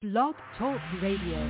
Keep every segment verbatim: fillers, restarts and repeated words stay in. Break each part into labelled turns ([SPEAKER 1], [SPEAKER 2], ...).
[SPEAKER 1] Blog Talk Radio.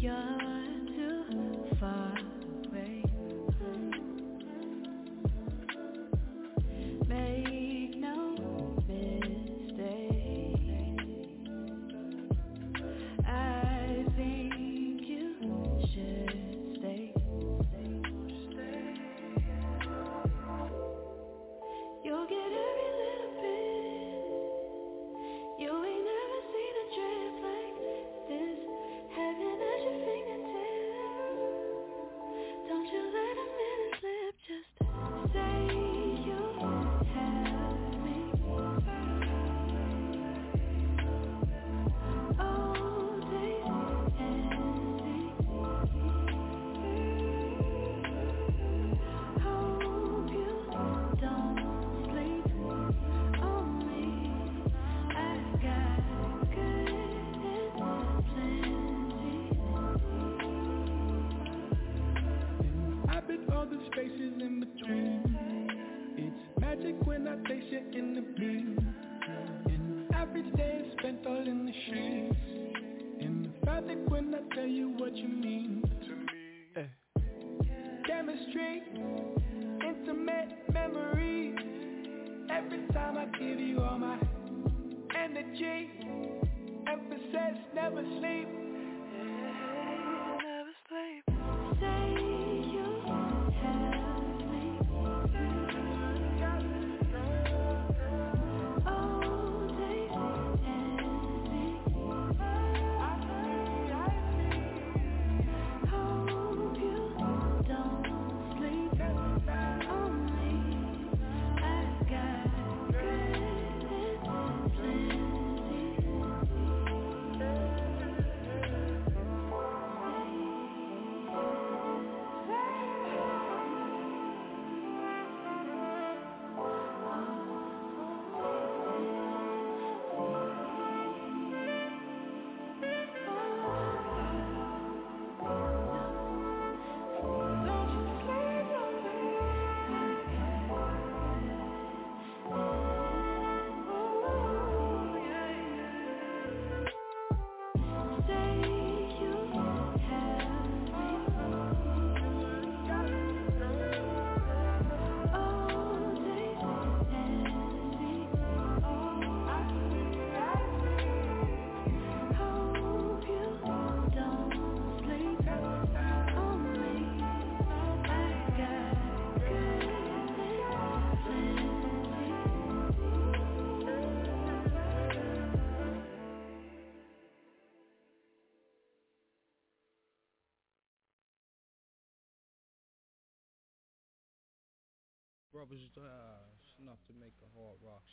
[SPEAKER 2] Brothers uh, it's enough to make a hard rock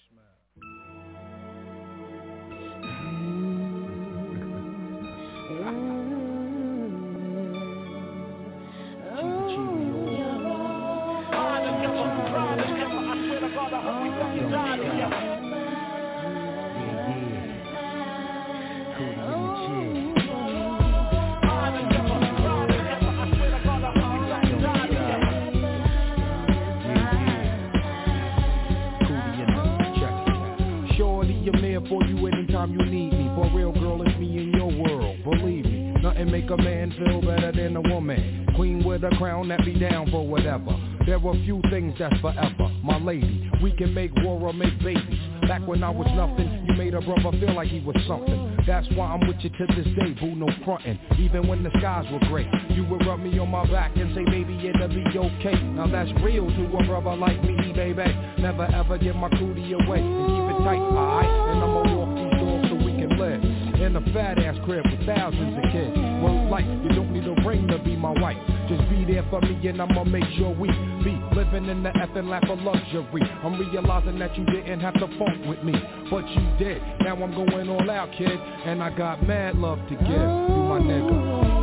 [SPEAKER 2] smile.
[SPEAKER 3] For you anytime you need me. For real, girl, it's me in your world. Believe me, nothing make a man feel better than a woman. Queen with a crown that be down for whatever. There are few things that's forever. My lady, we can make war or make babies. Back when I was nothing, you made a brother feel like he was something. That's why I'm with you to this day, boo, no frontin'. Even when the skies were gray, you would rub me on my back and say, baby, it'll be okay. Now that's real to a brother like me, baby. Never ever give my cootie away and keep it tight, alright? And I'ma walk these doors so we can live in a fat ass crib with thousands of kids. Word life, you don't need a ring to be my wife. Just be there for me and I'ma make sure we be living in the effing lap of luxury. I'm realizing that you didn't have to funk with me, but you did. Now I'm going all out, kid, and I got mad love to give. You my nigga.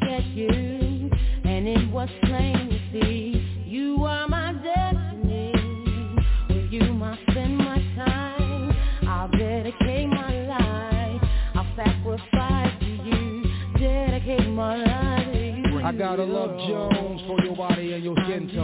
[SPEAKER 4] Plain to see, you are my destiny.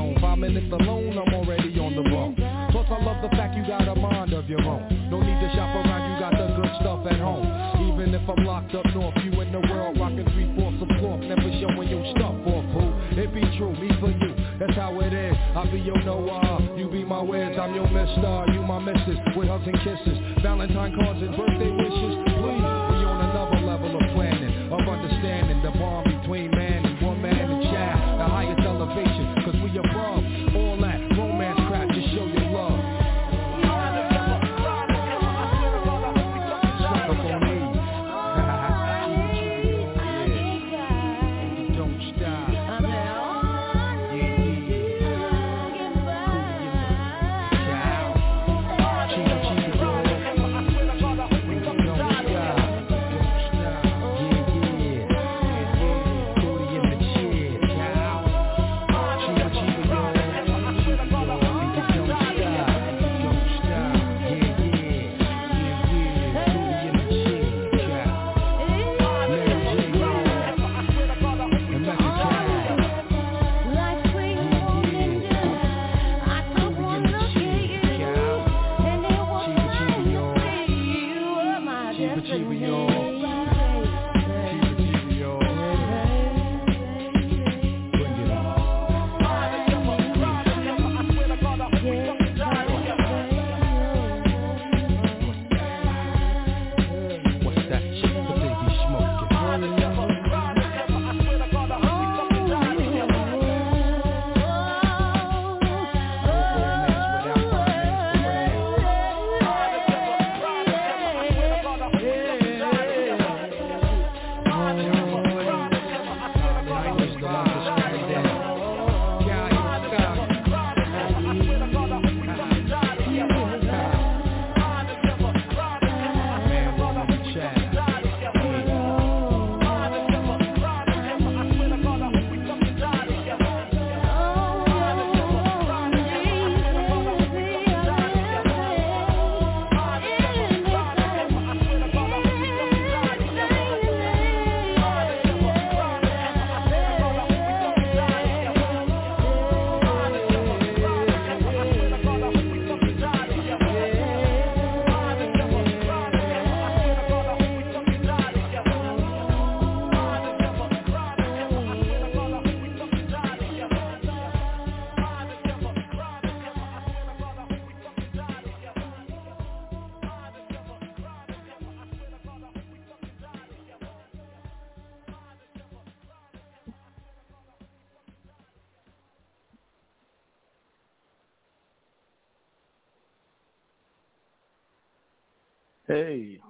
[SPEAKER 3] zone. Five minutes alone, I'm already on the road. Plus I love the fact you got a mind of your own. No need to shop around, you got the good stuff at home. Even if I'm locked up north, you in the world rocking three-fourths of cloth, never showing your stuff off, boo. It be true, me for you, that's how it is. I be your Noah, you be my Wiz, I'm your mister, you my missus, with hugs and kisses, Valentine cards and birthday wishes. Please, we on another level of planning, of understanding the bond between man and woman and child, the highest elevation, cause we above all that romance crap, just show your love. Suck up on me. Don't stop.
[SPEAKER 4] Hey.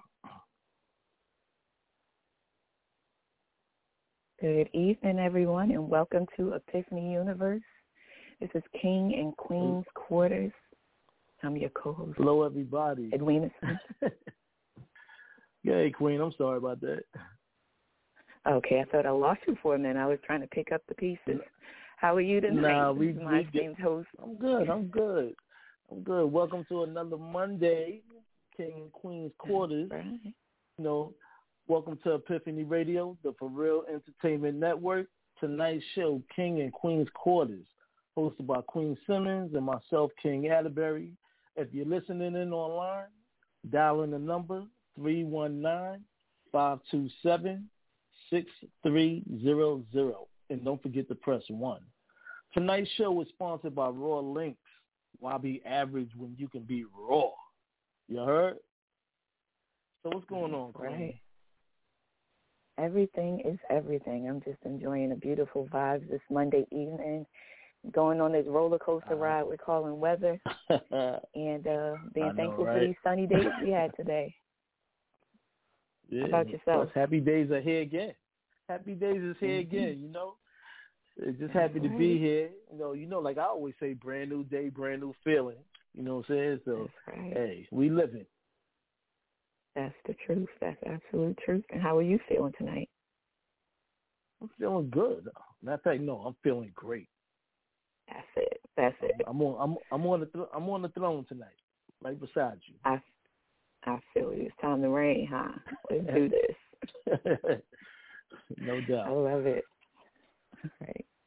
[SPEAKER 5] Good evening, everyone, and welcome to Epiphany Universe. This is King and Queen's Quarters. I'm your co-host.
[SPEAKER 4] Hello, everybody.
[SPEAKER 5] Edwina Smith.
[SPEAKER 4] Hey, Queen. I'm sorry about that.
[SPEAKER 5] Okay, I thought I lost you for a minute. I was trying to pick up the pieces. How are you tonight?
[SPEAKER 4] Nah, we,
[SPEAKER 5] my
[SPEAKER 4] we
[SPEAKER 5] esteemed host.
[SPEAKER 4] I'm good. I'm good. I'm good. Welcome to another Monday, King and Queen's Quarters.
[SPEAKER 5] Right.
[SPEAKER 4] You know, welcome to Epiphany Radio, the For Real Entertainment Network. Tonight's show, King and Queen's Quarters, hosted by Queen Simmons and myself, King Atterbury. If you're listening in online, dial in the number three one nine, five two seven, six three zero zero. And don't forget to press one. Tonight's show is sponsored by Raw Links. Why be average when you can be raw? You heard? So what's going on, Queen?
[SPEAKER 5] Right. Everything is everything. I'm just enjoying the beautiful vibes this Monday evening, going on this roller coaster uh, ride we're calling weather, and uh, being
[SPEAKER 4] know,
[SPEAKER 5] thankful
[SPEAKER 4] right?
[SPEAKER 5] for these sunny days we had today.
[SPEAKER 4] Yeah.
[SPEAKER 5] How about yourself?
[SPEAKER 4] Plus, happy days are here again. Happy days is here mm-hmm. again, you know? Just That's happy right. to be here. You know, you know, like I always say, brand new day, brand new feeling. You know what I'm saying? So,
[SPEAKER 5] right.
[SPEAKER 4] hey, we living.
[SPEAKER 5] That's the truth. That's absolute truth. And how are you feeling tonight?
[SPEAKER 4] I'm feeling good. Matter of fact, no, I'm feeling great.
[SPEAKER 5] That's it. That's it.
[SPEAKER 4] I'm on. I'm. I'm on the. Th- I'm on the throne tonight, right beside you.
[SPEAKER 5] I. I feel you. It's time to rain, huh? Let's do this.
[SPEAKER 4] No doubt.
[SPEAKER 5] I love it. All right.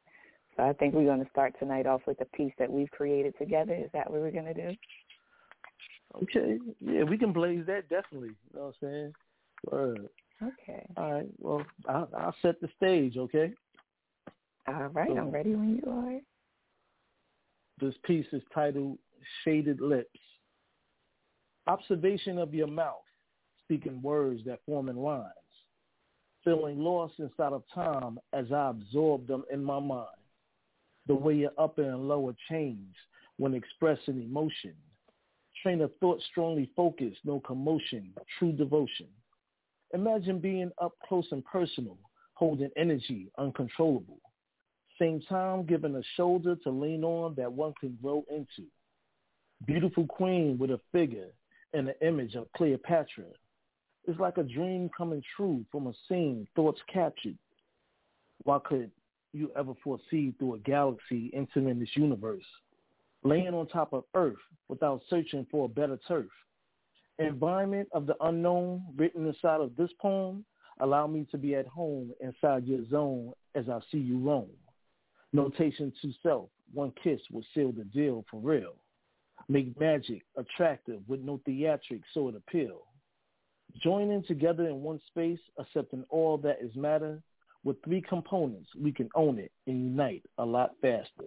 [SPEAKER 5] So I think we're going to start tonight off with a piece that we've created together. Is that what we're going to do?
[SPEAKER 4] Okay. Yeah, we can blaze that, definitely. You know what I'm saying? Word.
[SPEAKER 5] Okay.
[SPEAKER 4] All right. Well, I'll, I'll set the stage, okay?
[SPEAKER 5] All right.
[SPEAKER 4] So,
[SPEAKER 5] I'm ready when you are.
[SPEAKER 4] This piece is titled Shaded Lips. Observation of your mouth, speaking words that form in rhymes. Feeling lost inside of time as I absorb them in my mind. The way your upper and lower change when expressing emotion. Train of thought strongly focused, no commotion, true devotion. Imagine being up close and personal, holding energy uncontrollable. Same time giving a shoulder to lean on that one can grow into. Beautiful queen with a figure and an image of Cleopatra. It's like a dream coming true from a scene, thoughts captured. Why could you ever foresee through a galaxy entering this universe? Laying on top of Earth without searching for a better turf. Environment of the unknown written inside of this poem allow me to be at home inside your zone as I see you roam. Notation to self, one kiss will seal the deal for real. Make magic attractive with no theatrics so it appeal. Joining together in one space, accepting all that is matter. With three components, we can own it and unite a lot faster.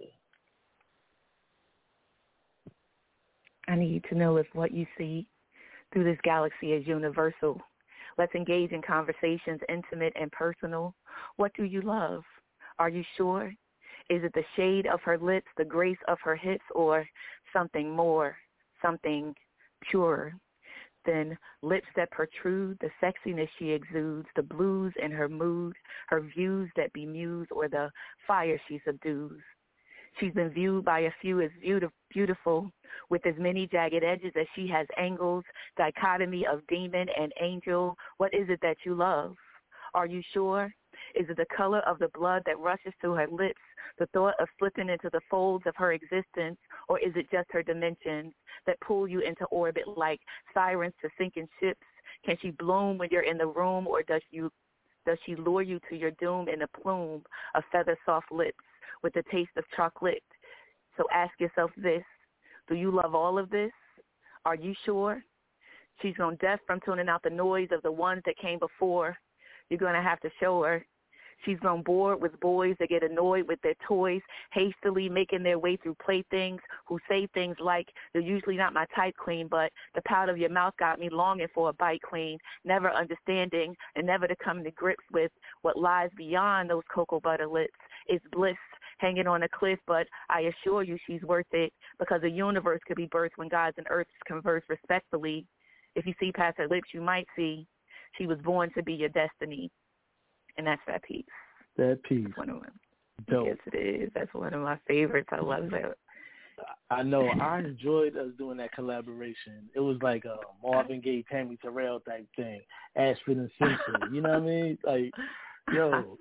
[SPEAKER 5] I need to know if what you see through this galaxy is universal. Let's engage in conversations intimate and personal. What do you love? Are you sure? Is it the shade of her lips, the grace of her hips, or something more, something purer than lips that protrude, the sexiness she exudes, the blues in her mood, her views that bemuse, or the fire she subdues? She's been viewed by a few as beautiful, with as many jagged edges as she has angles, dichotomy of demon and angel. What is it that you love? Are you sure? Is it the color of the blood that rushes to her lips, the thought of slipping into the folds of her existence, or is it just her dimensions that pull you into orbit like sirens to sinking ships? Can she bloom when you're in the room, or does you does she lure you to your doom in a plume of feather-soft lips with the taste of chocolate? So ask yourself this: do you love all of this? Are you sure? She's grown deaf from tuning out the noise of the ones that came before. You're going to have to show her. She's grown bored with boys that get annoyed with their toys, hastily making their way through playthings, who say things like, "You're usually not my type, queen, but the pout of your mouth got me longing for a bite, queen," never understanding and never to come to grips with what lies beyond those cocoa butter lips. It's bliss hanging on a cliff, but I assure you she's worth it, because a universe could be birthed when gods and earths converse respectfully. If you see past her lips, you might see she was born to be your destiny. And that's that piece.
[SPEAKER 4] That piece.
[SPEAKER 5] One of them.
[SPEAKER 4] Dope.
[SPEAKER 5] Yes, it is. That's one of my favorites. I love that.
[SPEAKER 4] I know. I enjoyed us doing that collaboration. It was like a Marvin Gaye, Tammy Terrell type thing. Ashford and Simpson. You know what I mean? Like, yo.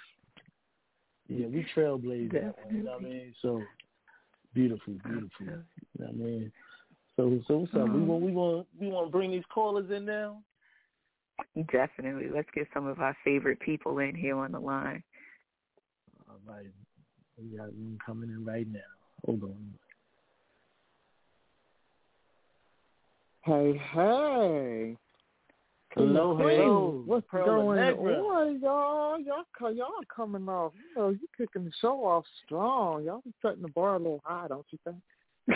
[SPEAKER 4] Yeah, we trailblazed that one. You know what I mean? So, beautiful, beautiful. You know what I mean? So, so what's up? Um, we want, we want, we want to bring these callers in now.
[SPEAKER 5] Definitely. Let's get some of our favorite people in here on the line.
[SPEAKER 4] All right. We got one coming in right now. Hold on.
[SPEAKER 6] Hey, hey.
[SPEAKER 4] Hello, hello.
[SPEAKER 6] What's
[SPEAKER 4] Pearl
[SPEAKER 6] going
[SPEAKER 4] Negra.
[SPEAKER 6] on, y'all? Y'all, y'all coming off. You know, you kicking the show off strong. Y'all be setting the bar a little high, don't you think?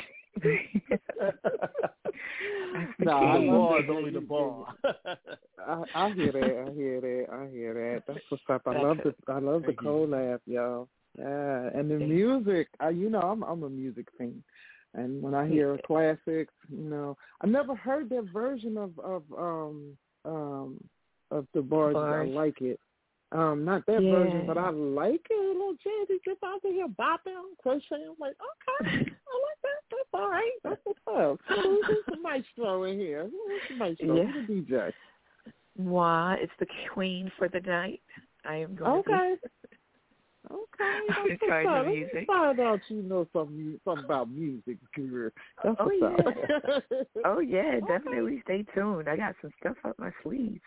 [SPEAKER 4] Nah, the bar is only the bar.
[SPEAKER 6] I, I hear that. I hear that. I hear that. That's what's up. I love the I love the collab, y'all. Yeah, and the music. I, you know, I'm I'm a music fan, and when I hear classics, you know, I never heard that version of of um um of the bars. I like it. Um, not that yeah. version, but I like it. A little jazzy, just out there bopping, crocheting. I'm like, okay, I like that. That's all right. That's what's up. Who's the maestro in here? Who's the maestro?
[SPEAKER 5] Yeah.
[SPEAKER 6] Who's the D J?
[SPEAKER 5] Why, it's the queen for the night. I am going
[SPEAKER 6] okay.
[SPEAKER 5] to be.
[SPEAKER 6] Okay.
[SPEAKER 5] I'm in charge of music.
[SPEAKER 6] Let's find out you know something, something about music, girl. That's
[SPEAKER 5] oh,
[SPEAKER 6] what's
[SPEAKER 5] yeah.
[SPEAKER 6] up.
[SPEAKER 5] oh, yeah.
[SPEAKER 6] Okay.
[SPEAKER 5] Definitely stay tuned. I got some stuff up my sleeves.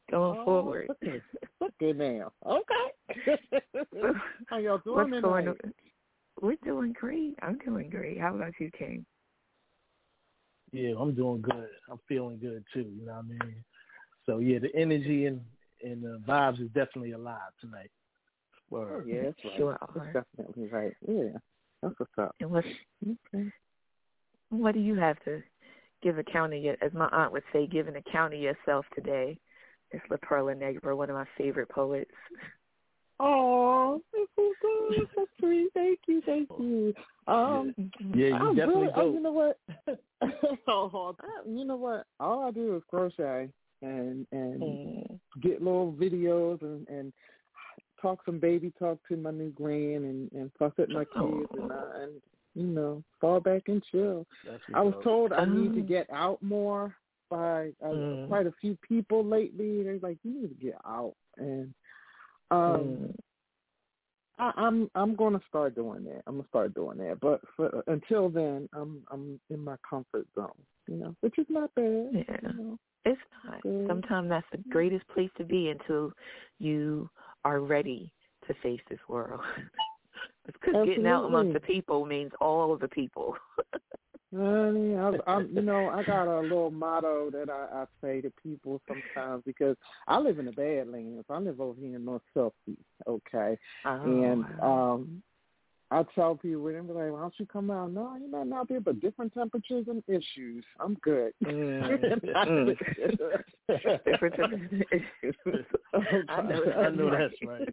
[SPEAKER 5] going
[SPEAKER 6] oh,
[SPEAKER 5] forward.
[SPEAKER 6] Okay. Okay now. Okay. How y'all doing
[SPEAKER 5] What's
[SPEAKER 6] tonight?
[SPEAKER 5] going on? We're doing great. I'm doing great. How about you, King?
[SPEAKER 4] Yeah, I'm doing good. I'm feeling good too. You know what I mean? So yeah, the energy and and the vibes is definitely alive tonight.
[SPEAKER 6] Oh, yeah, that's right.
[SPEAKER 5] Sure.
[SPEAKER 6] That's definitely right. Yeah, that's what's up.
[SPEAKER 5] And what,
[SPEAKER 6] Okay.
[SPEAKER 5] what do you have to give account of your, as my aunt would say, give an account of yourself today? It's La Perla Negra, one of my favorite poets.
[SPEAKER 6] Oh, that's so good. That's so sweet. Thank you, thank you. Um,
[SPEAKER 4] yeah, you
[SPEAKER 6] I'm
[SPEAKER 4] definitely
[SPEAKER 6] really,
[SPEAKER 4] do.
[SPEAKER 6] oh, you know what? oh, you know what? All I do is crochet and and
[SPEAKER 5] Mm.
[SPEAKER 6] get little videos and, and talk some baby talk to my new grand and, and fuss at my kids
[SPEAKER 5] Oh.
[SPEAKER 6] and, I, and, you know, fall back and chill.
[SPEAKER 4] That's
[SPEAKER 6] I was
[SPEAKER 4] dope.
[SPEAKER 6] told I need to
[SPEAKER 5] Um.
[SPEAKER 6] get out more by uh,
[SPEAKER 5] Mm.
[SPEAKER 6] quite a few people lately. They're like, you need to get out. And um,
[SPEAKER 5] Mm.
[SPEAKER 6] I, I'm I'm going to start doing that. I'm going to start doing that. But for, until then, I'm I'm in my comfort zone, you know, which is not bad.
[SPEAKER 5] Yeah.
[SPEAKER 6] You know.
[SPEAKER 5] It's not.
[SPEAKER 6] Yeah.
[SPEAKER 5] Sometimes that's the greatest place to be until you are ready to face this world. Because getting out amongst the people means all of the people.
[SPEAKER 6] Honey, I, I'm, you know, I got a little motto that I, I say to people sometimes because I live in the Badlands. I live over here in North Southie, okay?
[SPEAKER 5] Oh,
[SPEAKER 6] and
[SPEAKER 5] wow.
[SPEAKER 6] um, I tell people, they're like, why don't you come out? No, you're not out there, but different temperatures and issues. I'm good.
[SPEAKER 5] Mm. mm. Different issues.
[SPEAKER 6] Okay.
[SPEAKER 5] I know,
[SPEAKER 4] I know that's right.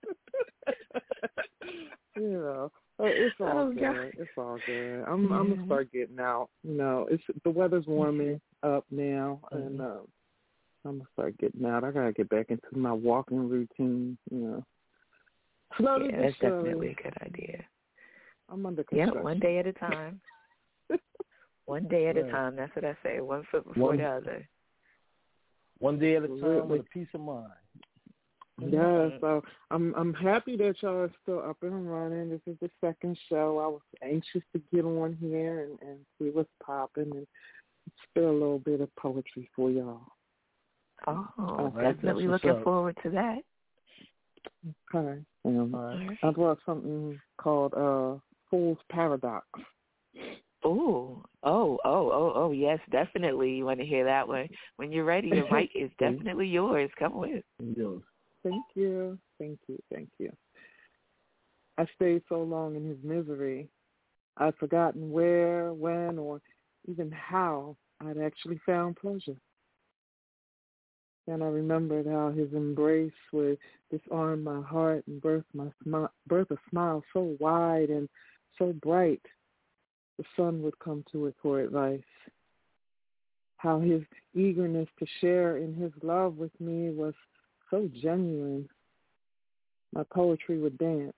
[SPEAKER 6] You know, it's all
[SPEAKER 5] Oh,
[SPEAKER 6] good.
[SPEAKER 5] God.
[SPEAKER 6] It's all good. I'm
[SPEAKER 5] Yeah.
[SPEAKER 6] I'm gonna start getting out. You know, it's the weather's warming up now,
[SPEAKER 5] Mm-hmm.
[SPEAKER 6] and um, I'm gonna start getting out. I gotta get back into my walking routine. You know, slowly
[SPEAKER 5] Yeah,
[SPEAKER 6] but
[SPEAKER 5] that's
[SPEAKER 6] surely.
[SPEAKER 5] definitely a good idea.
[SPEAKER 6] I'm under
[SPEAKER 5] Yeah,
[SPEAKER 6] construction.
[SPEAKER 5] one day at a time. One day at
[SPEAKER 4] Right.
[SPEAKER 5] a time. That's what I say. One foot before
[SPEAKER 4] One,
[SPEAKER 5] the other.
[SPEAKER 4] one day at a time
[SPEAKER 6] Absolutely.
[SPEAKER 4] with a peace of mind.
[SPEAKER 6] Yeah, so I'm I'm happy that y'all are still up and running. This is the second show. I was anxious to get on here and, and see what's popping and spit a little bit of poetry for y'all.
[SPEAKER 5] Oh,
[SPEAKER 6] All
[SPEAKER 4] right,
[SPEAKER 5] definitely
[SPEAKER 4] that's what's
[SPEAKER 5] looking
[SPEAKER 4] up.
[SPEAKER 5] forward to that.
[SPEAKER 6] Okay. Um,
[SPEAKER 4] All right.
[SPEAKER 6] I brought something called uh, Fool's Paradox.
[SPEAKER 5] Oh, oh, oh, oh, oh, yes, definitely. You want to hear that one? When you're ready, your mic is definitely yours. Come with.
[SPEAKER 4] Yo.
[SPEAKER 6] Thank you. Thank you. Thank you. I stayed so long in his misery, I'd forgotten where, when, or even how I'd actually found pleasure. And I remembered how his embrace would disarm my heart and birth my smi- birth a smile so wide and so bright, the sun would come to it for advice. How his eagerness to share in his love with me was so genuine. My poetry would dance.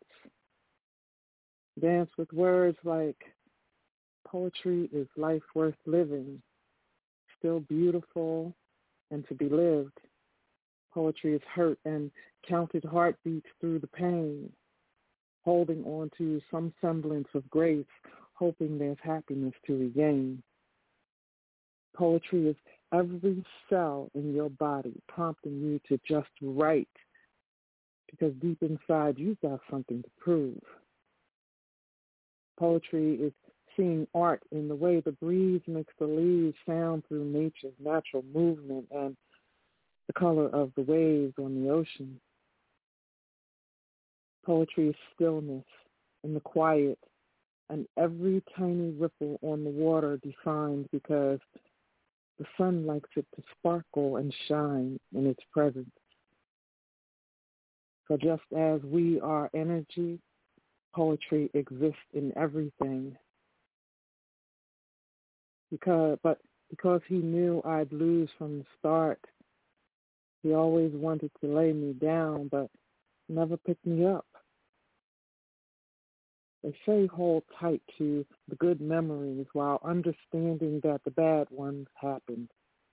[SPEAKER 6] Dance with words like, poetry is life worth living, still beautiful and to be lived. Poetry is hurt and counted heartbeats through the pain, holding on to some semblance of grace, hoping there's happiness to regain. Poetry is every cell in your body prompting you to just write, because deep inside you've got something to prove. Poetry is seeing art in the way the breeze makes the leaves sound through nature's natural movement and the color of the waves on the ocean. Poetry is stillness in the quiet and every tiny ripple on the water defined because the sun likes it to sparkle and shine in its presence. So just as we are energy, poetry exists in everything. Because, but because he knew I'd lose from the start, he always wanted to lay me down, but never picked me up. They say hold tight to the good memories while understanding that the bad ones happened.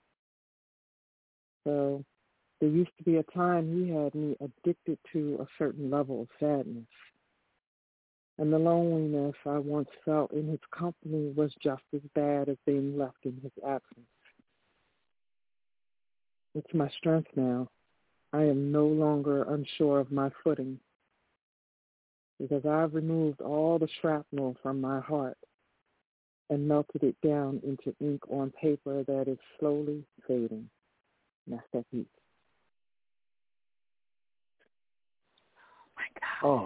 [SPEAKER 6] So there used to be a time he had me addicted to a certain level of sadness. And the loneliness I once felt in his company was just as bad as being left in his absence. It's my strength now. I am no longer unsure of my footing because I've removed all the shrapnel from my heart and melted it down into ink on paper that is slowly fading. And that's that piece.
[SPEAKER 4] Oh,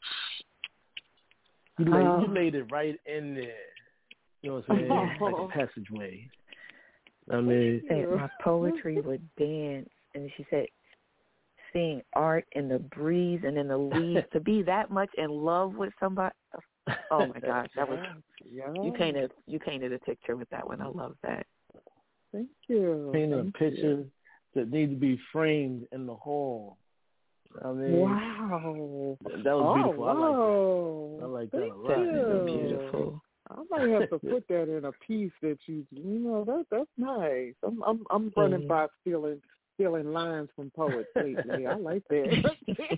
[SPEAKER 4] you laid,
[SPEAKER 6] Uh,
[SPEAKER 4] you laid it right in there. You know what I'm saying? Like a passageway. I mean,
[SPEAKER 5] She said my poetry would dance, and she said seeing art in the breeze and in the leaves, to be that much in love with somebody. Oh my gosh, that was
[SPEAKER 6] yeah.
[SPEAKER 5] you painted you painted a picture with that one. I love that.
[SPEAKER 6] Thank you.
[SPEAKER 4] painting
[SPEAKER 6] Thank
[SPEAKER 4] a picture
[SPEAKER 6] you.
[SPEAKER 4] that need to be framed in the hall. I mean,
[SPEAKER 6] Wow.
[SPEAKER 4] that was beautiful.
[SPEAKER 6] Oh,
[SPEAKER 4] I like that. I
[SPEAKER 6] wow.
[SPEAKER 4] like that
[SPEAKER 6] Thank
[SPEAKER 4] a lot.
[SPEAKER 6] you.
[SPEAKER 5] Beautiful.
[SPEAKER 6] I might have to put that in a piece that you, you know, that that's nice. I'm I'm I'm running
[SPEAKER 5] Mm.
[SPEAKER 6] by stealing stealing lines from poets lately. I like that.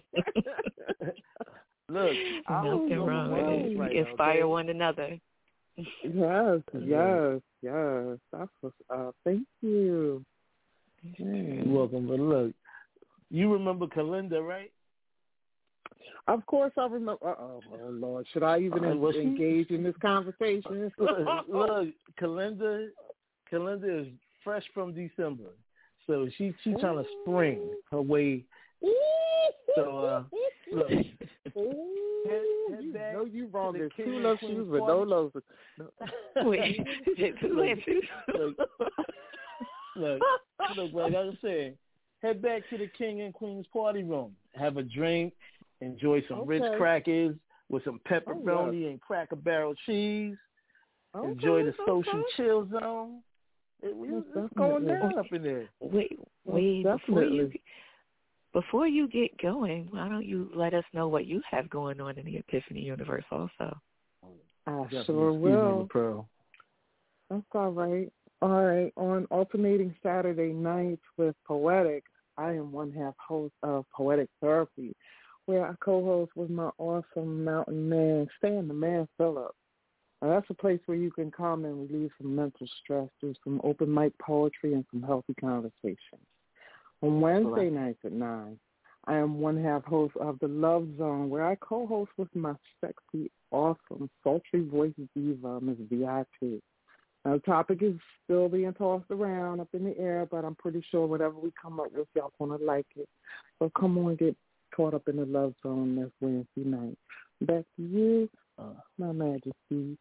[SPEAKER 4] Look, I
[SPEAKER 5] Nothing
[SPEAKER 4] don't
[SPEAKER 5] wrong
[SPEAKER 4] know
[SPEAKER 5] with
[SPEAKER 4] what
[SPEAKER 5] it.
[SPEAKER 4] is right
[SPEAKER 5] You
[SPEAKER 4] now,
[SPEAKER 5] inspire
[SPEAKER 4] okay?
[SPEAKER 5] one another.
[SPEAKER 6] Yes, yes, yes. That's what's up. Thank you.
[SPEAKER 4] You're welcome. But look, you remember Kalinda, right?
[SPEAKER 6] Of course, I remember. Uh-oh, oh Lord, should I even
[SPEAKER 4] Uh, was she-
[SPEAKER 6] engage in this conversation?
[SPEAKER 4] Look, look, Kalinda, Kalinda is fresh from December, so she she trying to spring her way. So uh, look, head, head
[SPEAKER 6] you
[SPEAKER 4] back
[SPEAKER 6] know you wrong.
[SPEAKER 4] to the
[SPEAKER 6] There's
[SPEAKER 4] King
[SPEAKER 6] two
[SPEAKER 4] and
[SPEAKER 6] love
[SPEAKER 4] Queen
[SPEAKER 6] shoes with no
[SPEAKER 4] party.
[SPEAKER 6] love. No.
[SPEAKER 5] Wait, is it two
[SPEAKER 4] Look,
[SPEAKER 5] left shoes?
[SPEAKER 4] look, look, look, like I was saying, head back to the King and Queen's party room. Have a drink, enjoy some
[SPEAKER 6] Okay.
[SPEAKER 4] Ritz crackers with some pepperoni
[SPEAKER 6] Oh, yes.
[SPEAKER 4] and Cracker Barrel cheese.
[SPEAKER 6] Okay,
[SPEAKER 4] Enjoy the
[SPEAKER 6] okay.
[SPEAKER 4] social chill zone. It,
[SPEAKER 6] Most
[SPEAKER 4] it's going
[SPEAKER 6] definitely.
[SPEAKER 4] down up in there.
[SPEAKER 5] Wait,
[SPEAKER 6] Most
[SPEAKER 5] wait, before you
[SPEAKER 6] definitely.
[SPEAKER 5] before you get going, why don't you let us know what you have going on in the Epiphany universe also?
[SPEAKER 6] I
[SPEAKER 4] Definitely.
[SPEAKER 6] sure
[SPEAKER 4] Excuse me,
[SPEAKER 6] will.
[SPEAKER 4] Pearl.
[SPEAKER 6] That's all right. All right. On alternating Saturday nights with Poetic, I am one half host of Poetic Therapy, where I co-host with my awesome mountain man, Stan the Man Phillip. Now, that's a place where you can come and relieve some mental stress through some open mic poetry and some healthy conversations. On Wednesday nights at nine, I am one half host of The Love Zone, where I co-host with my sexy, awesome, sultry voice diva, Miss V I P. Now, the topic is still being tossed around up in the air, but I'm pretty sure whatever we come up with, y'all going to like it. So come on, get caught up in The Love Zone this Wednesday night. Back to you, uh, my majesty.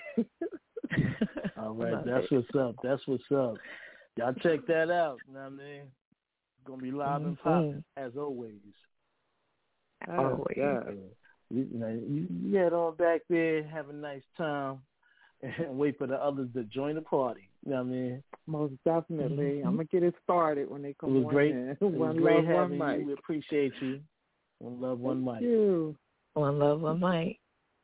[SPEAKER 4] All right,
[SPEAKER 5] Love
[SPEAKER 4] that's
[SPEAKER 5] it.
[SPEAKER 4] what's up. That's what's up. Y'all check that out. You know what I mean? It's going to be live and popping, as always.
[SPEAKER 5] Always.
[SPEAKER 6] Yeah.
[SPEAKER 4] You, you, know, you, you head on back there, have a nice time, and wait for the others to join the party. You know what I mean?
[SPEAKER 6] Most definitely.
[SPEAKER 5] Mm-hmm.
[SPEAKER 6] I'm going to get it started when they
[SPEAKER 4] It
[SPEAKER 6] come
[SPEAKER 4] was
[SPEAKER 6] on
[SPEAKER 4] great.
[SPEAKER 6] in.
[SPEAKER 4] It was
[SPEAKER 6] One
[SPEAKER 4] great
[SPEAKER 6] love,
[SPEAKER 4] having
[SPEAKER 6] one
[SPEAKER 4] you.
[SPEAKER 6] mic.
[SPEAKER 4] We appreciate you. One love, one mic.
[SPEAKER 6] Thank you.
[SPEAKER 5] One love, one mic.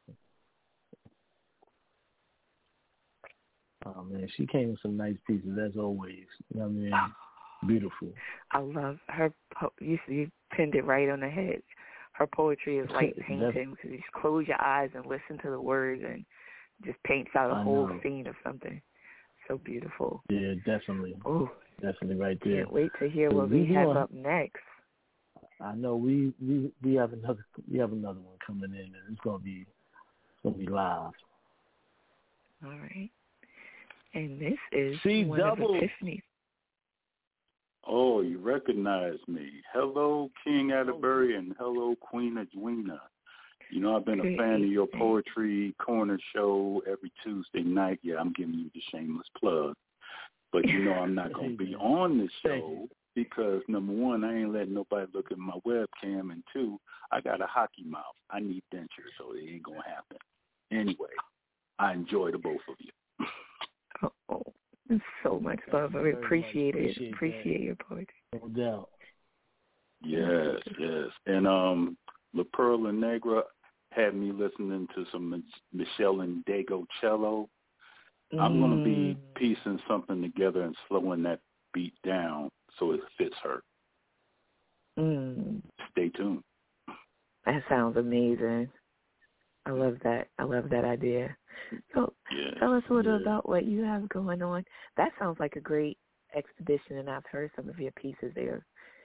[SPEAKER 4] Oh, man, she came with some nice pieces, as always. You know what I mean? Beautiful.
[SPEAKER 5] I love her. Po- you, you pinned it right on the head. Her poetry is like painting. You just close your eyes and listen to the words and just paints out a
[SPEAKER 4] I
[SPEAKER 5] whole
[SPEAKER 4] know.
[SPEAKER 5] scene of something. So beautiful.
[SPEAKER 4] Yeah, definitely.
[SPEAKER 5] Oh,
[SPEAKER 4] Definitely right there.
[SPEAKER 5] can't wait to hear
[SPEAKER 4] So
[SPEAKER 5] what
[SPEAKER 4] we
[SPEAKER 5] we have
[SPEAKER 4] doing-
[SPEAKER 5] up next.
[SPEAKER 4] I know we, we we have another we have another one coming in, and it's gonna be it's gonna be live.
[SPEAKER 5] All right. And this is
[SPEAKER 4] C
[SPEAKER 5] one
[SPEAKER 4] double.
[SPEAKER 5] of Epiphany's.
[SPEAKER 7] Oh, you recognize me. Hello, King Atterbury, and hello, Queen Edwina. You know, I've been a
[SPEAKER 5] Good
[SPEAKER 7] fan of your
[SPEAKER 5] evening.
[SPEAKER 7] Poetry Corner show every Tuesday night. Yeah, I'm giving you the shameless plug. But, you know, I'm not going to be on the
[SPEAKER 4] Thank
[SPEAKER 7] show
[SPEAKER 4] you.
[SPEAKER 7] because, number one, I ain't letting nobody look at my webcam, and two, I got a hockey mouth. I need dentures, so it ain't going to happen. Anyway, I enjoy the both of you.
[SPEAKER 5] Oh, oh, so much love. I
[SPEAKER 4] Very much
[SPEAKER 5] appreciate it.
[SPEAKER 4] appreciate
[SPEAKER 5] Appreciate
[SPEAKER 4] that.
[SPEAKER 5] your poetry.
[SPEAKER 4] No doubt.
[SPEAKER 7] Yes, yes. And um, La Perla Negra had me listening to some Mich- Michelle and Dago cello. I'm going to be piecing something together and slowing that beat down so it fits her.
[SPEAKER 5] Mm,
[SPEAKER 7] Stay tuned.
[SPEAKER 5] that sounds amazing. I love that. I love that idea. So
[SPEAKER 7] Yeah,
[SPEAKER 5] tell us a little
[SPEAKER 7] yeah.
[SPEAKER 5] about what you have going on. That sounds like a great Expedition, and I've heard some of your pieces there.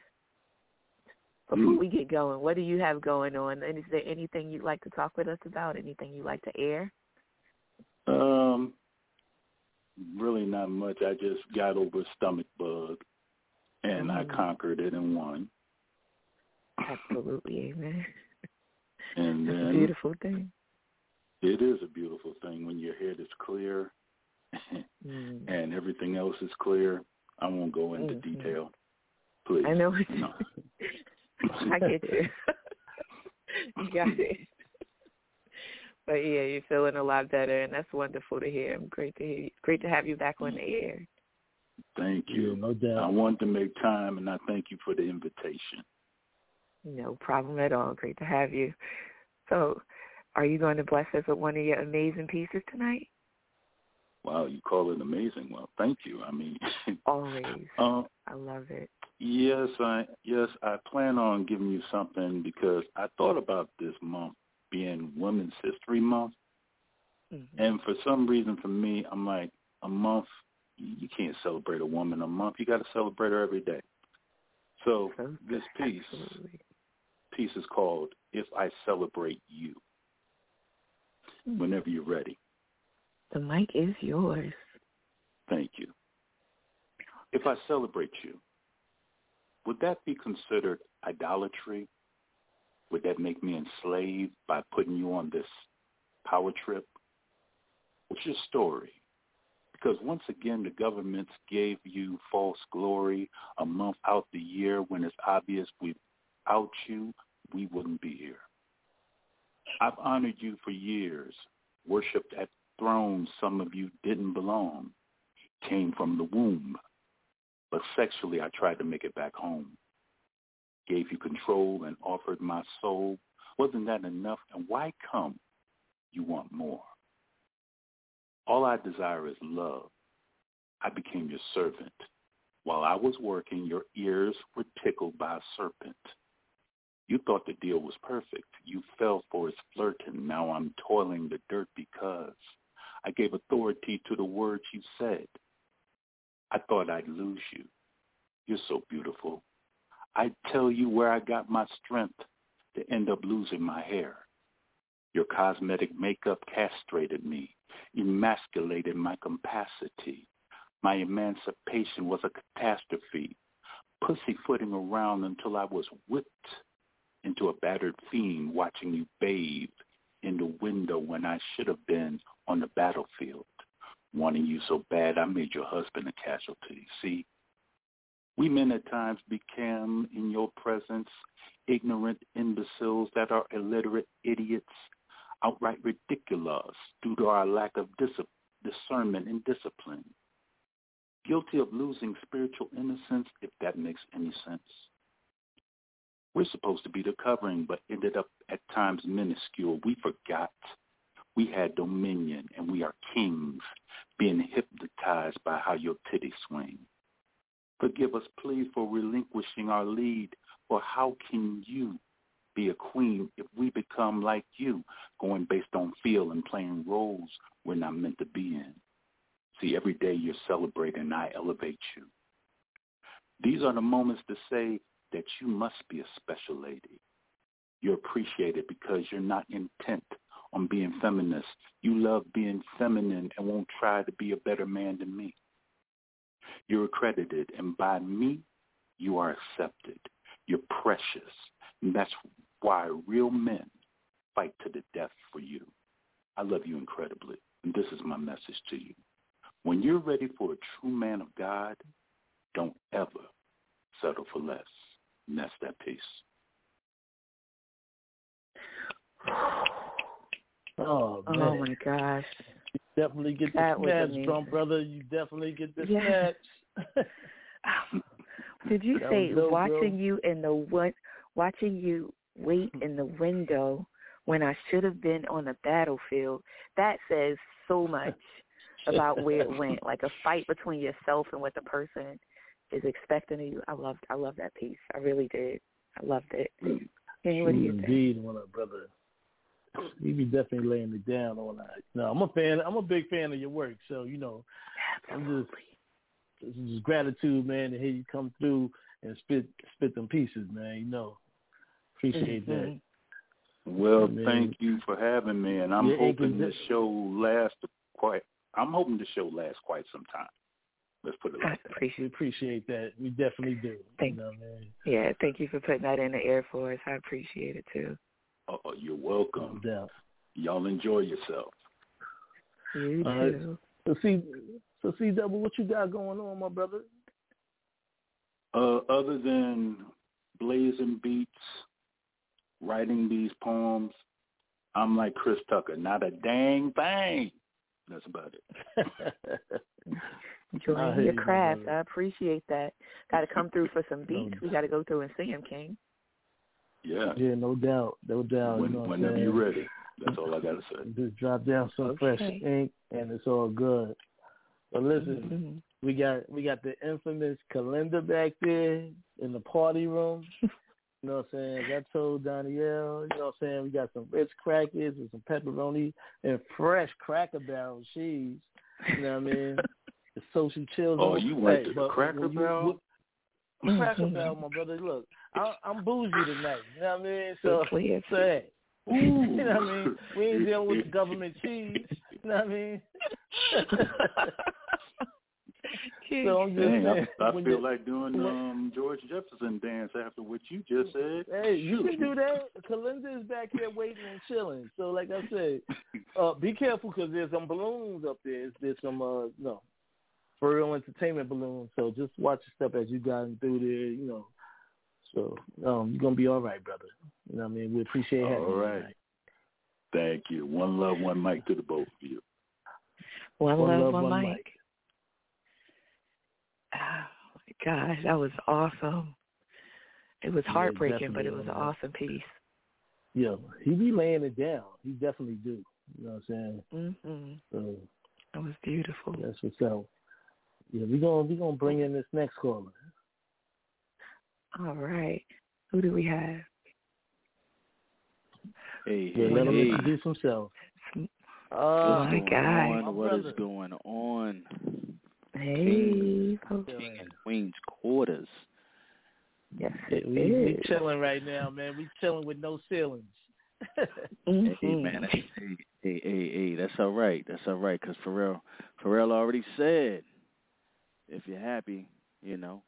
[SPEAKER 5] Before we get going, what do you have going on? And is there anything you'd like to talk with us about? Anything you'd like to air?
[SPEAKER 7] Um, really not much. I just got over a stomach bug, and mm. I conquered it and won.
[SPEAKER 5] Absolutely, amen.
[SPEAKER 7] And
[SPEAKER 5] That's
[SPEAKER 7] then,
[SPEAKER 5] a beautiful thing.
[SPEAKER 7] It is a beautiful thing when your head is clear mm. and everything else is clear. I won't go into mm-hmm. detail, please.
[SPEAKER 5] I know what
[SPEAKER 7] no.
[SPEAKER 5] I get you. You got it. But yeah, you're feeling a lot better, and that's wonderful to hear. Great to hear. You. Great to have you back on the air.
[SPEAKER 7] Thank you.
[SPEAKER 4] Yeah, no doubt.
[SPEAKER 7] I wanted to make time, and I thank you for the invitation.
[SPEAKER 5] No problem at all. Great to have you. So, are you going to bless us with one of your amazing pieces tonight?
[SPEAKER 7] Wow, you call it amazing. Well, thank you. I mean,
[SPEAKER 5] always.
[SPEAKER 7] uh,
[SPEAKER 5] I love it.
[SPEAKER 7] Yes, I yes I plan on giving you something because I thought about this month being Women's History Month, mm-hmm. and for some reason, for me, I'm like a month. You can't celebrate a woman a month. You got to celebrate her every day. So this piece, Absolutely. piece is called "If I Celebrate You." Mm-hmm. Whenever you're ready.
[SPEAKER 5] The mic is yours.
[SPEAKER 7] Thank you. If I celebrate you, would that be considered idolatry? Would that make me enslaved by putting you on this power trip? What's your story? Because once again, the governments gave you false glory a month out the year when it's obvious without you, we wouldn't be here. I've honored you for years, worshipped at thrones some of you didn't belong, came from the womb. But sexually, I tried to make it back home. Gave you control and offered my soul. Wasn't that enough? And why come you want more? All I desire is love. I became your servant. While I was working, your ears were tickled by a serpent. You thought the deal was perfect. You fell for its flirting. Now I'm toiling the dirt because I gave authority to the words you said. I thought I'd lose you. You're so beautiful. I'd tell you where I got my strength to end up losing my hair. Your cosmetic makeup castrated me, emasculated my capacity. My emancipation was a catastrophe, pussyfooting around until I was whipped into a battered fiend watching you bathe in the window when I should have been on the battlefield. Wanting you so bad, I made your husband a casualty. See, we men at times became, in your presence, ignorant imbeciles that are illiterate idiots, outright ridiculous due to our lack of dis- discernment and discipline. Guilty of losing spiritual innocence, if that makes any sense. We're supposed to be the covering, but ended up at times minuscule. We forgot we had dominion, and we are kings, being hypnotized by how your titties swing. Forgive us, please, for relinquishing our lead, for how can you be a queen if we become like you, going based on feel and playing roles we're not meant to be in? See, every day you're celebrating, I elevate you. These are the moments to say that you must be a special lady. You're appreciated because you're not intent on being feminist. You love being feminine and won't try to be a better man than me. You're accredited, and by me, you are accepted. You're precious, and that's why real men fight to the death for you. I love you incredibly, and this is my message to you. When you're ready for a true man of God, don't ever settle for less. And that's that piece.
[SPEAKER 4] Oh, man.
[SPEAKER 5] Oh, my gosh.
[SPEAKER 4] You definitely get the
[SPEAKER 5] that
[SPEAKER 4] snatch, Drum Brother. You definitely get the
[SPEAKER 5] yeah.
[SPEAKER 4] snatch.
[SPEAKER 5] Did you
[SPEAKER 4] that
[SPEAKER 5] say
[SPEAKER 4] dope,
[SPEAKER 5] watching
[SPEAKER 4] bro.
[SPEAKER 5] you in the one, watching you wait in the window when I should have been on the battlefield? That says so much about where it went, like a fight between yourself and what the person is expecting of you. I loved, I loved that piece. I really did. I loved it. Hey, what do you think?
[SPEAKER 4] Indeed, one of brother. You be definitely laying it down on that. No, I'm a fan. I'm a big fan of your work. So you know,
[SPEAKER 5] Absolutely.
[SPEAKER 4] this is gratitude, man, to hear you come through and spit spit them pieces, man. You know, appreciate
[SPEAKER 5] mm-hmm.
[SPEAKER 4] that.
[SPEAKER 7] Well,
[SPEAKER 4] man.
[SPEAKER 7] thank you for having me, and I'm
[SPEAKER 4] yeah,
[SPEAKER 7] hoping this show lasts quite. I'm hoping the show lasts quite some time. Let's put it like that.
[SPEAKER 4] Appreciate, we appreciate that. We definitely do.
[SPEAKER 5] Thank
[SPEAKER 4] you know, man.
[SPEAKER 5] Yeah, thank you for putting that in the air for us. I appreciate it too.
[SPEAKER 7] Oh, you're welcome.
[SPEAKER 4] No doubt.
[SPEAKER 7] Y'all enjoy yourself.
[SPEAKER 5] You
[SPEAKER 4] All
[SPEAKER 5] too.
[SPEAKER 4] Right. So see, so C double, what you got going on, my brother?
[SPEAKER 7] Uh, other than blazing beats, writing these poems, I'm like Chris Tucker, not a dang thing. That's about it.
[SPEAKER 5] Enjoying your craft. I appreciate that. Got to come through for some beats. No we got to go through and see him, King.
[SPEAKER 7] Yeah.
[SPEAKER 4] Yeah, no doubt. No doubt.
[SPEAKER 7] When,
[SPEAKER 4] you know
[SPEAKER 7] whenever you're ready. That's all I got to say.
[SPEAKER 4] Just drop down some okay. fresh ink, and it's all good. But listen, mm-hmm. we got we got the infamous Calendar back there in the party room. You know what I'm saying? As I told Danielle, you know what I'm saying? We got some Ritz crackers and some pepperoni and fresh Cracker Barrel cheese. You know what I mean? The social chills.
[SPEAKER 7] Oh, you went hey, to the Cracker Barrel?
[SPEAKER 4] Cracker Barrel, my brother. Look, I, I'm bougie tonight. You know what I mean? So, so hey. Ooh. You know what I mean? We ain't dealing with the government cheese. You know what I mean? So I'm just
[SPEAKER 7] Dang,
[SPEAKER 4] saying,
[SPEAKER 7] I, I feel you, like doing um, George Jefferson dance after what you just said.
[SPEAKER 4] Hey, you can do that. Kalinda is back here waiting and chilling. So like I said, uh, be careful because there's some balloons up there. There's some, uh, no, for real entertainment balloons. So just watch your step as you guys through there, you know. So um, you're going to be all right, brother. You know what I mean? We appreciate having you.
[SPEAKER 7] All right. Tonight. Thank you. One love, one mic to the both of you.
[SPEAKER 5] One, one love, one, one mic.
[SPEAKER 4] mic.
[SPEAKER 5] Oh, my gosh, that was awesome. It was heartbreaking, yeah, but it was an awesome piece.
[SPEAKER 4] Yeah, he be laying it down. He definitely do. You know what I'm saying?
[SPEAKER 5] Mm-hmm.
[SPEAKER 4] So
[SPEAKER 5] that was beautiful.
[SPEAKER 4] That's what's up. Yeah, we're going we gonna bring in this next caller.
[SPEAKER 5] All right. Who do we have?
[SPEAKER 7] Hey,
[SPEAKER 4] yeah,
[SPEAKER 7] hey,
[SPEAKER 4] let him
[SPEAKER 7] hey.
[SPEAKER 4] introduce himself.
[SPEAKER 5] Oh, my God.
[SPEAKER 8] On? What is going on?
[SPEAKER 5] Hey,
[SPEAKER 8] King, King and Queen's Quarters.
[SPEAKER 5] Yes,
[SPEAKER 4] hey, we, we chilling right now, man. We chilling with no ceilings.
[SPEAKER 5] mm-hmm.
[SPEAKER 8] Hey, man. Hey, hey, hey, hey, that's all right. That's all right, because Pharrell, Pharrell already said, if you're happy, you know,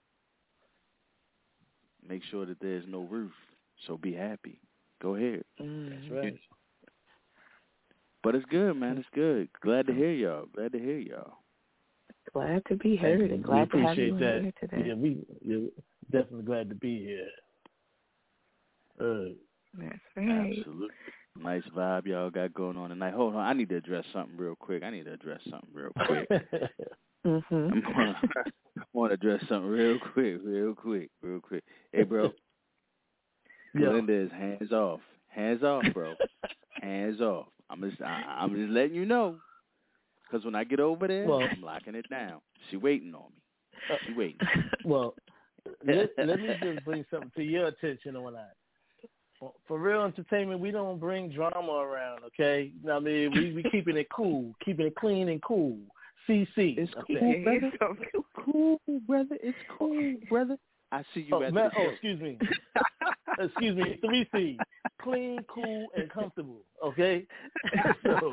[SPEAKER 8] make sure that there's no roof, so be happy. Go ahead.
[SPEAKER 5] Mm-hmm.
[SPEAKER 4] That's right.
[SPEAKER 8] But it's good, man. It's good. Glad to hear y'all. Glad to hear y'all.
[SPEAKER 5] Glad to be heard and glad to have you
[SPEAKER 4] that.
[SPEAKER 5] here today.
[SPEAKER 4] Yeah, we yeah, definitely glad to be here. Uh,
[SPEAKER 5] That's right.
[SPEAKER 8] Absolutely. Nice vibe y'all got going on tonight. Hold on, I need to address something real quick. I need to address something real quick.
[SPEAKER 5] mm-hmm.
[SPEAKER 8] I'm gonna, I want to address something real quick, real quick, real quick. Hey, bro. Linda is hands off. Hands off, bro. Hands off. I'm just, I, I'm just letting you know. Because when I get over there, well, I'm locking it down. She waiting on me. She waiting.
[SPEAKER 4] Well, let, let me just bring something to your attention on that. For real entertainment, we don't bring drama around, okay? You know what I mean? We we keeping it cool, keeping it clean and cool. C C.
[SPEAKER 8] It's
[SPEAKER 4] okay.
[SPEAKER 8] cool, brother. It's cool, brother. It's cool, brother. I see you
[SPEAKER 4] oh,
[SPEAKER 8] at
[SPEAKER 4] man,
[SPEAKER 8] the
[SPEAKER 4] Oh,
[SPEAKER 8] show.
[SPEAKER 4] excuse me. excuse me. Three C. Clean, cool, and comfortable, okay? so...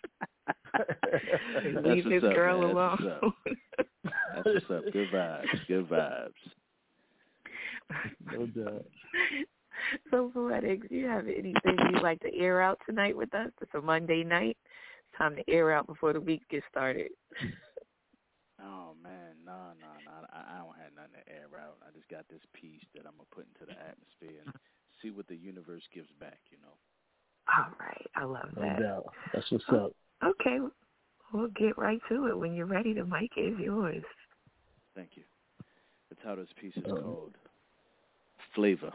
[SPEAKER 5] Leave this
[SPEAKER 8] up,
[SPEAKER 5] girl
[SPEAKER 8] man.
[SPEAKER 5] alone.
[SPEAKER 8] That's what's, That's what's up. Good vibes. Good vibes.
[SPEAKER 4] No doubt.
[SPEAKER 5] So, Poetic, do you have anything you'd like to air out tonight with us? It's a Monday night. It's time to air out before the week gets started.
[SPEAKER 8] Oh, man. No, no, no. I, I don't have nothing to air out. I just got this piece that I'm going to put into the atmosphere and see what the universe gives back, you know.
[SPEAKER 5] All right. I love that.
[SPEAKER 4] No doubt. That's what's
[SPEAKER 5] oh,
[SPEAKER 4] up.
[SPEAKER 5] Okay. We'll get right to it. When you're ready, the mic is yours.
[SPEAKER 8] Thank you. The title of this piece is um, called Flavor.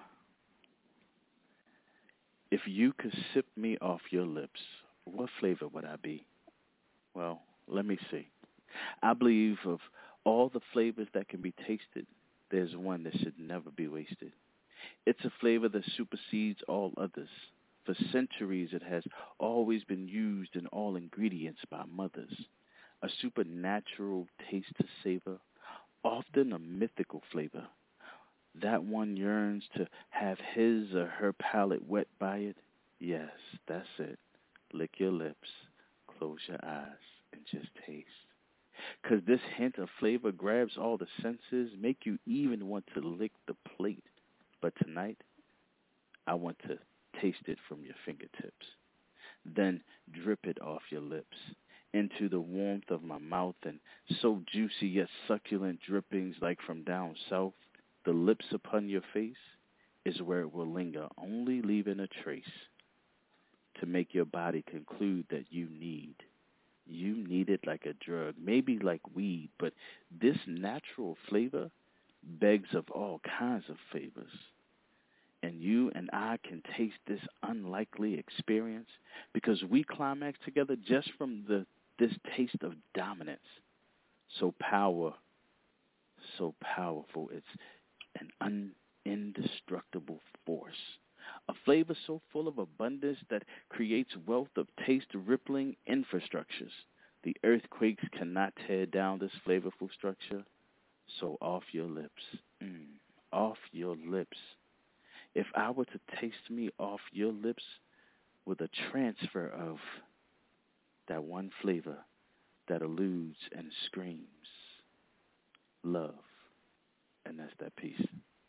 [SPEAKER 8] If you could sip me off your lips, what flavor would I be? Well, let me see. I believe of all the flavors that can be tasted, there's one that should never be wasted. It's a flavor that supersedes all others. For centuries, it has always been used in all ingredients by mothers. A supernatural taste to savor, often a mythical flavor. That one yearns to have his or her palate wet by it. Yes, that's it. Lick your lips, close your eyes, and just taste. 'Cause this hint of flavor grabs all the senses, make you even want to lick the plate. But tonight, I want to taste it from your fingertips. Then drip it off your lips into the warmth of my mouth, and so juicy yet succulent drippings like from down south. The lips upon your face is where it will linger, only leaving a trace to make your body conclude that you need. You need it like a drug, maybe like weed, but this natural flavor begs of all kinds of favors. And you and I can taste this unlikely experience because we climax together just from the this taste of dominance. So power, so powerful, it's an indestructible force. A flavor so full of abundance that creates wealth of taste-rippling infrastructures. The earthquakes cannot tear down this flavorful structure. So off your lips, mm, off your lips. If I were to taste me off your lips with a transfer of that one flavor that eludes and screams, love. And that's that piece.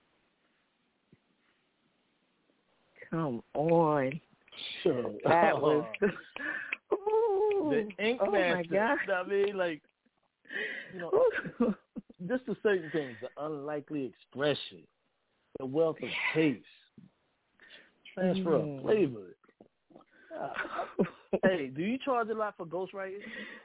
[SPEAKER 5] Come on.
[SPEAKER 4] Sure.
[SPEAKER 5] That was Ooh.
[SPEAKER 4] The ink
[SPEAKER 5] oh
[SPEAKER 4] master.
[SPEAKER 5] My God.
[SPEAKER 4] I mean, like, you know, just the certain things, the unlikely expression, the wealth of taste, transfer
[SPEAKER 5] mm.
[SPEAKER 4] of flavor. Uh, hey, do you charge a lot for ghostwriting?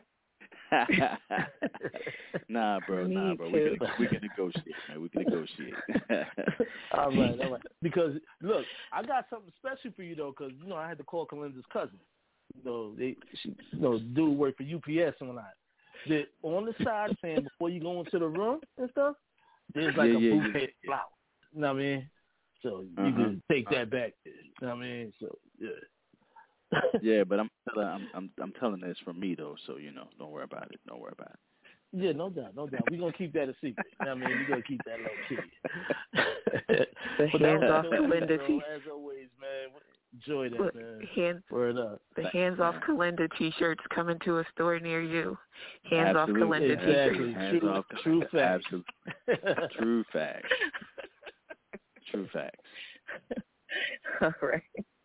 [SPEAKER 8] nah, bro, nah, bro. We can, we can negotiate, man. We can negotiate.
[SPEAKER 4] all right, all right. Because look, I got something special for you though, because you know I had to call Kalinda's cousin. You know, they, she, you know, dude work for U P S and whatnot. That on the side fan before you go into the room and stuff, there's like
[SPEAKER 8] yeah,
[SPEAKER 4] a
[SPEAKER 8] yeah,
[SPEAKER 4] bouquet
[SPEAKER 8] yeah,
[SPEAKER 4] of flowers. You know what I mean? So you
[SPEAKER 8] uh-huh.
[SPEAKER 4] can take that back. You know what I mean? So yeah.
[SPEAKER 8] yeah, but I'm telling I'm, I'm I'm telling this from me though, so you know, don't worry about it. Don't worry about it.
[SPEAKER 4] Yeah, no doubt, no doubt. We're gonna keep that a secret. You know what I mean, we're gonna keep that low key.
[SPEAKER 5] The hands off Kalinda
[SPEAKER 4] t- as always, man. Enjoy that, man.
[SPEAKER 5] Hands,
[SPEAKER 4] Word up.
[SPEAKER 5] The hands off Kalinda t-shirts coming to a store near you. Hands
[SPEAKER 8] Absolutely.
[SPEAKER 5] off Kalinda
[SPEAKER 4] exactly.
[SPEAKER 5] t-shirts.
[SPEAKER 8] Hands
[SPEAKER 4] true,
[SPEAKER 8] off
[SPEAKER 4] true facts.
[SPEAKER 8] Absolutely. True facts. True facts.
[SPEAKER 5] All right.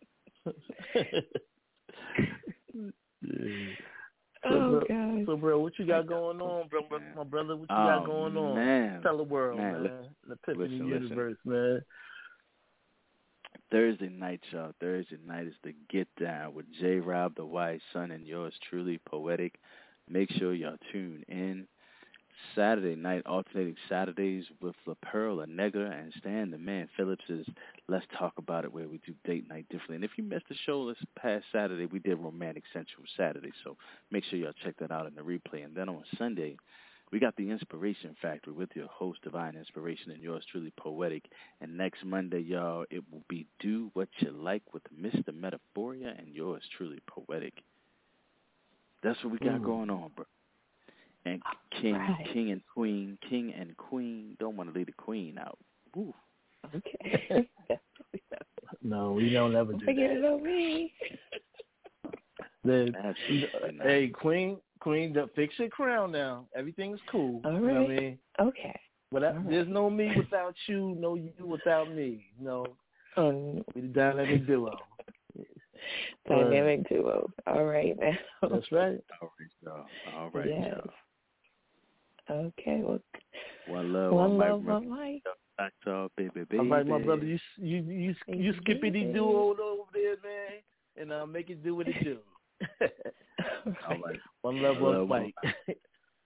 [SPEAKER 4] yeah. So,
[SPEAKER 5] oh,
[SPEAKER 4] bro,
[SPEAKER 5] God.
[SPEAKER 4] so, bro, what you got going on, bro? My brother, what you
[SPEAKER 8] oh,
[SPEAKER 4] got going on?
[SPEAKER 8] Man.
[SPEAKER 4] Tell the world,
[SPEAKER 8] man.
[SPEAKER 4] man.
[SPEAKER 8] Listen,
[SPEAKER 4] The Epiphany
[SPEAKER 8] listen,
[SPEAKER 4] Universe,
[SPEAKER 8] listen.
[SPEAKER 4] man.
[SPEAKER 8] Thursday night, y'all. Thursday night is the Get Down with J. Rob, the Wise Son, and yours truly, Poetic. Make sure y'all tune in. Saturday night, alternating Saturdays with La Pearl, a Negra, and Stan, the man Phillips is Let's Talk About It, where we do date night differently. And if you missed the show this past Saturday, we did Romantic Central Saturday, so make sure y'all check that out in the replay. And then on Sunday, we got the Inspiration Factory with your host, Divine Inspiration, and yours truly, Poetic. And next Monday, y'all, it will be Do What You Like with Mister Metaphoria and yours truly, Poetic. That's what we got
[SPEAKER 4] Ooh.
[SPEAKER 8] going on, bro. And King,
[SPEAKER 5] right.
[SPEAKER 8] King and Queen, King and Queen, don't want to leave the Queen out. Woo.
[SPEAKER 5] Okay.
[SPEAKER 4] No, we don't ever do
[SPEAKER 5] Forget
[SPEAKER 4] that.
[SPEAKER 5] it on me.
[SPEAKER 4] The,
[SPEAKER 8] Absolutely not.
[SPEAKER 4] hey, Queen, Queen, the, fix your crown now. Everything's cool.
[SPEAKER 5] All right.
[SPEAKER 4] You know what I mean?
[SPEAKER 5] Okay.
[SPEAKER 4] Without,
[SPEAKER 5] right.
[SPEAKER 4] There's no me without you, no you without me. You know,
[SPEAKER 5] Um,
[SPEAKER 4] we the dynamic duo.
[SPEAKER 5] Dynamic duo. All right, now.
[SPEAKER 4] That's right.
[SPEAKER 8] All right, y'all. All right,
[SPEAKER 5] yes.
[SPEAKER 8] y'all.
[SPEAKER 5] Okay, well,
[SPEAKER 8] One love,
[SPEAKER 5] one
[SPEAKER 8] one
[SPEAKER 5] love,
[SPEAKER 8] mic.
[SPEAKER 5] one mic.
[SPEAKER 8] Back to our baby, baby.
[SPEAKER 4] All right, my brother, you you you you
[SPEAKER 5] Baby,
[SPEAKER 4] skippity
[SPEAKER 5] baby.
[SPEAKER 4] duo over there, man, and uh, make it do what it do.
[SPEAKER 8] All right.
[SPEAKER 4] One love,
[SPEAKER 8] One
[SPEAKER 4] one
[SPEAKER 8] love,
[SPEAKER 4] fight.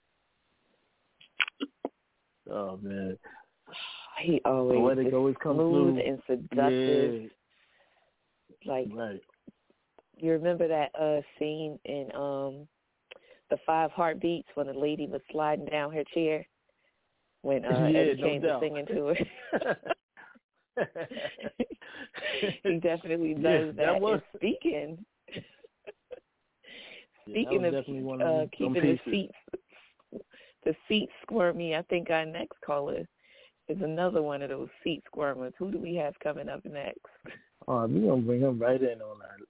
[SPEAKER 4] Oh man,
[SPEAKER 5] He always,
[SPEAKER 4] Poetic always comes
[SPEAKER 5] smooth
[SPEAKER 4] through.
[SPEAKER 5] and seductive.
[SPEAKER 4] Yeah.
[SPEAKER 5] Like,
[SPEAKER 4] Right.
[SPEAKER 5] you remember that uh scene in um the Five Heartbeats when the lady was sliding down her chair when uh,
[SPEAKER 4] yeah,
[SPEAKER 5] Eddie
[SPEAKER 4] no
[SPEAKER 5] Kane
[SPEAKER 4] doubt.
[SPEAKER 5] was singing to her. He definitely does
[SPEAKER 4] Yeah,
[SPEAKER 5] that.
[SPEAKER 4] that was-
[SPEAKER 5] And speaking,
[SPEAKER 4] Yeah,
[SPEAKER 5] speaking
[SPEAKER 4] that was
[SPEAKER 5] of
[SPEAKER 4] definitely one
[SPEAKER 5] uh,
[SPEAKER 4] of them,
[SPEAKER 5] keeping
[SPEAKER 4] them
[SPEAKER 5] the
[SPEAKER 4] pieces.
[SPEAKER 5] seats, the seat squirmy. I think our next caller is another one of those seat squirmers. Who do we have coming up next?
[SPEAKER 4] Oh, we're going to bring him right in on that.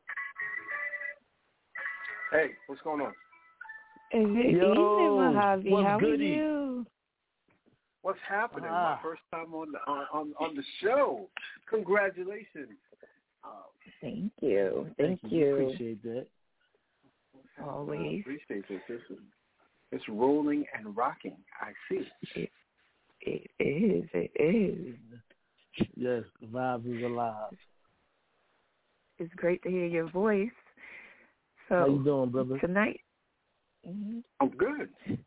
[SPEAKER 9] Hey, what's going on?
[SPEAKER 5] Is it
[SPEAKER 4] Yo,
[SPEAKER 5] evening, Mojave?
[SPEAKER 4] what's
[SPEAKER 5] How
[SPEAKER 4] goody?
[SPEAKER 5] are you?
[SPEAKER 9] What's happening?
[SPEAKER 4] Ah.
[SPEAKER 9] My first time on the, on, on on the show. Congratulations. Uh,
[SPEAKER 5] Thank you. Thank,
[SPEAKER 4] Thank
[SPEAKER 5] you.
[SPEAKER 4] Appreciate that.
[SPEAKER 5] Always.
[SPEAKER 9] I appreciate this. This is, it's rolling and rocking. I see.
[SPEAKER 5] It, it is. It is.
[SPEAKER 4] Yes, the vibe is alive.
[SPEAKER 5] It's great to hear your voice. So
[SPEAKER 4] How you doing, brother?
[SPEAKER 5] Tonight. Mm-hmm.
[SPEAKER 9] I'm good.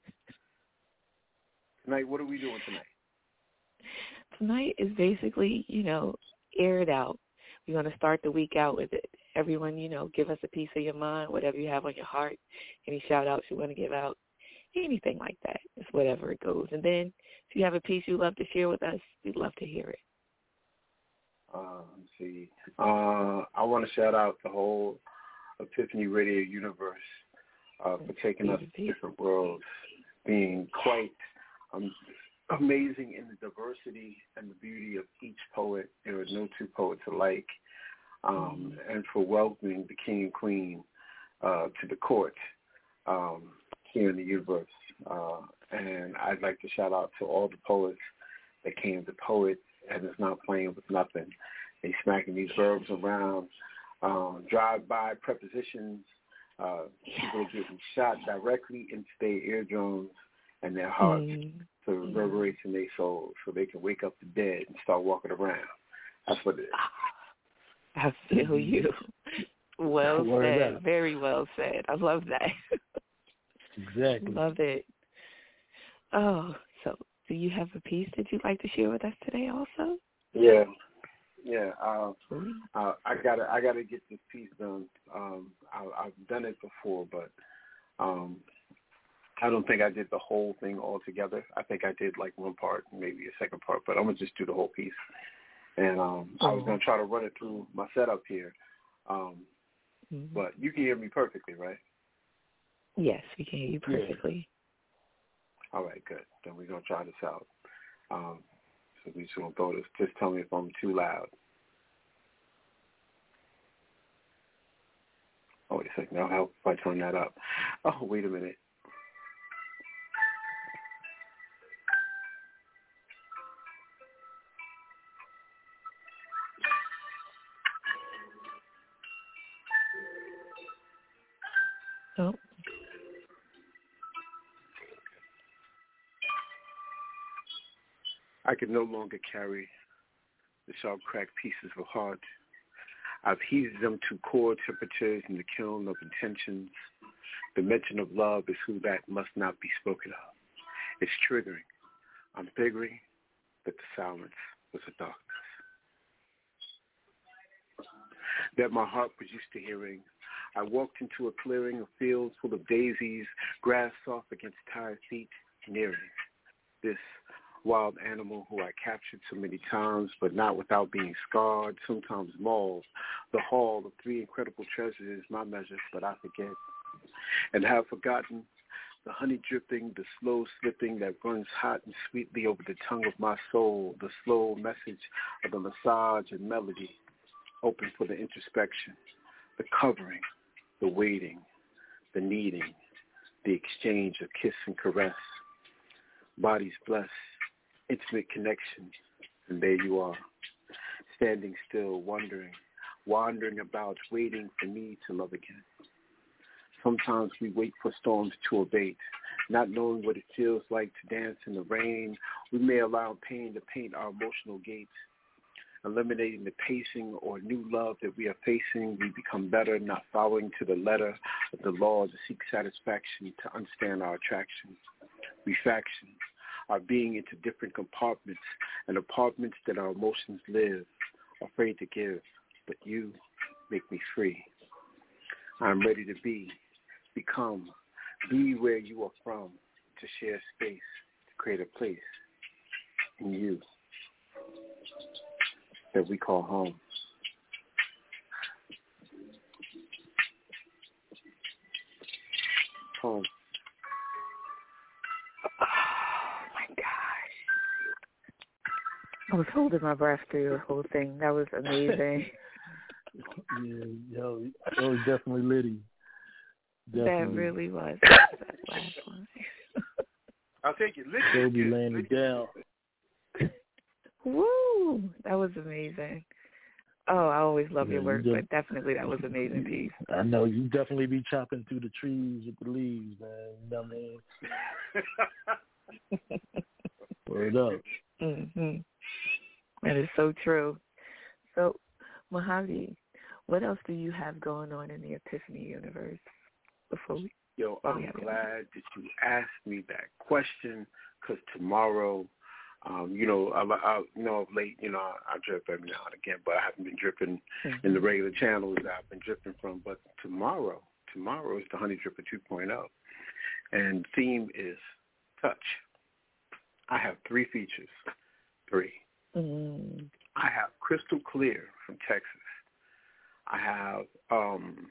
[SPEAKER 9] Tonight, what are we doing tonight?
[SPEAKER 5] Tonight is basically, you know, air it out. We're going to start the week out with it. Everyone, you know, give us a piece of your mind, whatever you have on your heart, any shout-outs you want to give out, anything like that. It's whatever it goes. And then if you have a piece you'd love to share with us, we'd love to hear it.
[SPEAKER 9] Uh, let's see. Uh, I want to shout out the whole Epiphany Radio universe uh, for taking us to different worlds, being quite um, amazing in the diversity and the beauty of each poet. There are no two poets alike. Um, and for welcoming the king and queen uh, to the court um, here in the universe. Uh, and I'd like to shout out to all the poets that came to poet and is not playing with nothing. They smacking these verbs around, um, drive-by prepositions. Uh, people are getting shot directly into their eardrums and their hearts
[SPEAKER 5] Mm.
[SPEAKER 9] to reverberate in their souls so they can wake up the dead and start walking around. That's what it is.
[SPEAKER 5] I feel you. Well
[SPEAKER 4] Word
[SPEAKER 5] said.
[SPEAKER 4] up.
[SPEAKER 5] Very well said. I love that.
[SPEAKER 4] Exactly.
[SPEAKER 5] Love it. Oh, so do you have a piece that you'd like to share with us today also?
[SPEAKER 9] Yeah, yeah. Uh,
[SPEAKER 5] Ooh.
[SPEAKER 9] uh, I gotta, I gotta get this piece done. Um, I, I've done it before, but um, I don't think I did the whole thing all together. I think I did like one part, maybe a second part, but I'm gonna just do the whole piece. And um, I was gonna try to run it through my setup here, um,
[SPEAKER 5] Mm-hmm.
[SPEAKER 9] but you can hear me perfectly, right?
[SPEAKER 5] Yes, we can hear you perfectly.
[SPEAKER 9] All right, good. Then we're gonna try this out. Um, so we just gonna throw this. Just tell me if I'm too loud. Oh, wait a second. I'll help if I turn that up. Oh, wait a minute.
[SPEAKER 5] Oh.
[SPEAKER 9] I can no longer carry the sharp cracked pieces of heart. I've heated them to core temperatures in the kiln of intentions. The mention of love is who that must not be spoken of. It's triggering. I'm figuring that the silence was a darkness. That my heart was used to hearing. I walked into a clearing of fields full of daisies, grass soft against tired feet, nearing this wild animal who I captured so many times, but not without being scarred, sometimes mauled. The haul of three incredible treasures is my measure, but I forget and have forgotten the honey dripping, the slow slipping that runs hot and sweetly over the tongue of my soul, the slow message of the massage and melody, open for the introspection, the covering, the waiting, the needing, the exchange of kiss and caress, bodies blessed, intimate connection, and there you are, standing still, wondering, wandering about, waiting for me to love again. Sometimes we wait for storms to abate, not knowing what it feels like to dance in the rain. We may allow pain to paint our emotional gates, eliminating the pacing or new love that we are facing. We become better, not following to the letter of the law to seek satisfaction, to understand our attraction, refaction, our being into different compartments and apartments that our emotions live, afraid to give, but you make me free. I'm ready to be, become, be where you are from, to share space, to create a place in you that we call home. Home.
[SPEAKER 5] I was holding my breath through the whole thing. That was amazing.
[SPEAKER 4] Yeah, yo, it was definitely litty. Definitely.
[SPEAKER 5] That really was. That last one.
[SPEAKER 9] I'll take it. Litty.
[SPEAKER 4] They'll be laying it down.
[SPEAKER 5] Woo! That was amazing. Oh, I always love
[SPEAKER 4] Yeah,
[SPEAKER 5] your work,
[SPEAKER 4] you
[SPEAKER 5] but definitely that was an amazing piece.
[SPEAKER 4] I know you definitely be chopping through the trees with the leaves, man. You know what I mean? Word up.
[SPEAKER 5] Mm-hmm. That is so true. So, Mojave, what else do you have going on in the Epiphany universe? Before we,
[SPEAKER 9] Yo,
[SPEAKER 5] before
[SPEAKER 9] I'm
[SPEAKER 5] we
[SPEAKER 9] glad that you asked me that question because tomorrow, um, you know, I, I, you know, of late, you know, I, I drip every now and again, but I haven't been dripping mm-hmm. in the regular channels that I've been dripping from. But tomorrow, tomorrow is the Honey Dripper two point oh, and theme is touch. I have three features. Three.
[SPEAKER 5] Mm-hmm.
[SPEAKER 9] I have Crystal Clear from Texas. I have um,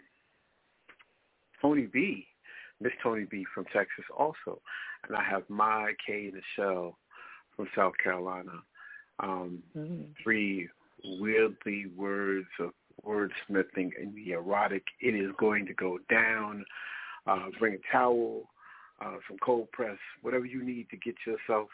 [SPEAKER 9] Tony B, Miss Tony B from Texas also. And I have Mai K. Nichelle from South Carolina. Um, mm-hmm. Three weirdly words of wordsmithing in the erotic. It is going to go down. Uh, bring a towel, uh, some cold press, whatever you need to get yourself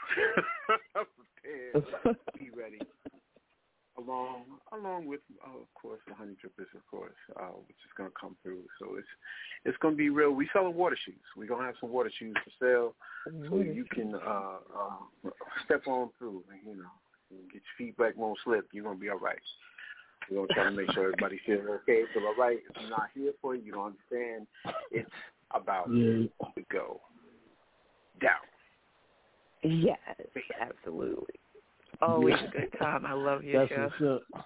[SPEAKER 9] prepared. Be ready. Along, along with, uh, of course, the Honey Drippers, of course, uh, which is going to come through. So it's it's going to be real. We selling water shoes. We're going to have some water shoes for sale, so you can uh, uh, step on through. And, you know, get your feet back, won't slip. You're going to be all right. We're going to try to make sure everybody feels okay, feel all right. If I'm not here for you, you don't understand. It's about
[SPEAKER 4] yeah.
[SPEAKER 9] to go down.
[SPEAKER 5] Yes, absolutely. Always yeah. a good time. I love your
[SPEAKER 4] That's
[SPEAKER 5] show.
[SPEAKER 4] What's up.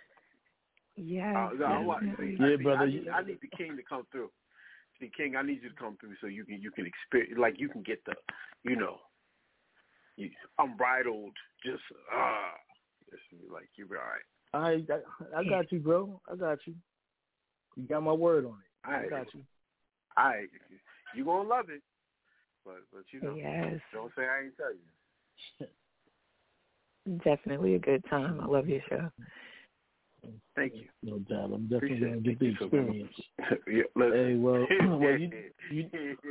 [SPEAKER 5] Yeah.
[SPEAKER 9] Uh, no, see,
[SPEAKER 4] yeah,
[SPEAKER 9] see,
[SPEAKER 4] brother.
[SPEAKER 9] I need, I need the King to come through. See, King, I need you to come through so you can you can experience, like you can get the, you know, you, unbridled, just uh, just like you'll be all right.
[SPEAKER 4] I, I I got you, bro. I got you. You got my word on it. I, I got you.
[SPEAKER 9] All right, you gonna love it, but but you know,
[SPEAKER 5] yes.
[SPEAKER 9] Don't say I ain't tell you.
[SPEAKER 5] Definitely a good time. I love your show.
[SPEAKER 9] Thank you.
[SPEAKER 4] No doubt. I'm definitely going to get
[SPEAKER 9] Thank
[SPEAKER 4] the experience.
[SPEAKER 9] yeah,
[SPEAKER 4] hey, well, well you, you,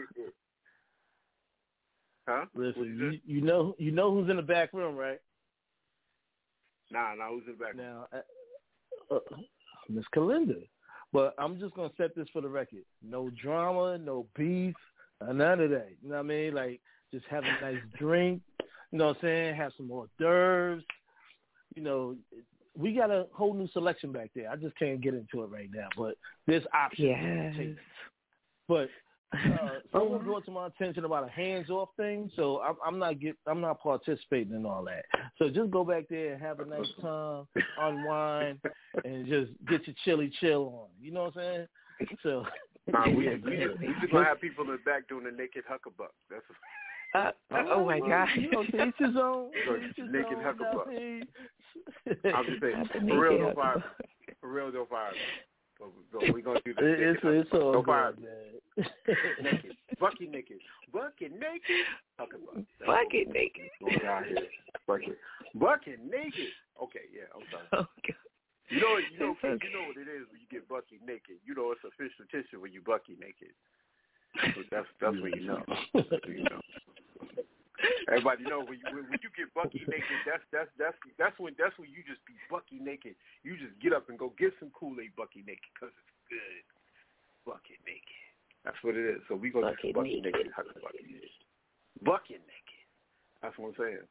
[SPEAKER 9] huh?
[SPEAKER 4] Listen, you, you know you know who's in the back room, right?
[SPEAKER 9] Nah, nah, who's in the back room?
[SPEAKER 4] Now, uh, uh, Miss Kalinda. But I'm just going to set this for the record. No drama, no beef, none of that. You know what I mean? Like, just have a nice drink. You know what I'm saying? Have some hors d'oeuvres. You know, we got a whole new selection back there. I just can't get into it right now, but there's options.
[SPEAKER 5] Yes.
[SPEAKER 4] But uh, someone brought to my attention about a hands-off thing, so I'm, I'm not get I'm not participating in all that. So just go back there and have a nice time, unwind, and just get your chilly chill on. You know what I'm saying? So
[SPEAKER 9] nah, we we, we just gonna have people in the back doing the naked huckabuck. That's.
[SPEAKER 5] Uh, oh, oh my God!
[SPEAKER 4] You know, to each his own.
[SPEAKER 9] Naked huckabuck. I'm just saying, for real, don't fire me. For real, don't fire me. But we're gonna do this.
[SPEAKER 4] It's it's all
[SPEAKER 9] don't
[SPEAKER 4] good,
[SPEAKER 9] fire me.
[SPEAKER 4] man.
[SPEAKER 9] Naked, bucket naked, bucket naked, huckabuck.
[SPEAKER 5] Bucket naked.
[SPEAKER 9] Going down here, bucket, bucket naked. Okay, yeah, I'm sorry.
[SPEAKER 5] Oh, God.
[SPEAKER 9] You know, you know,
[SPEAKER 5] okay.
[SPEAKER 9] you know what it is when you get bucket naked. You know, it's official tissue when you bucket naked. That's that's when you know. That's when you know. Everybody know when you when, when you get bucky naked, that's that's that's that's when that's when you just be bucky naked. You just get up and go get some Kool-Aid bucky naked because it's good. Bucket naked. That's what it is. So we gonna do bucky naked. naked. Bucky naked. Bucket naked. That's what I'm saying.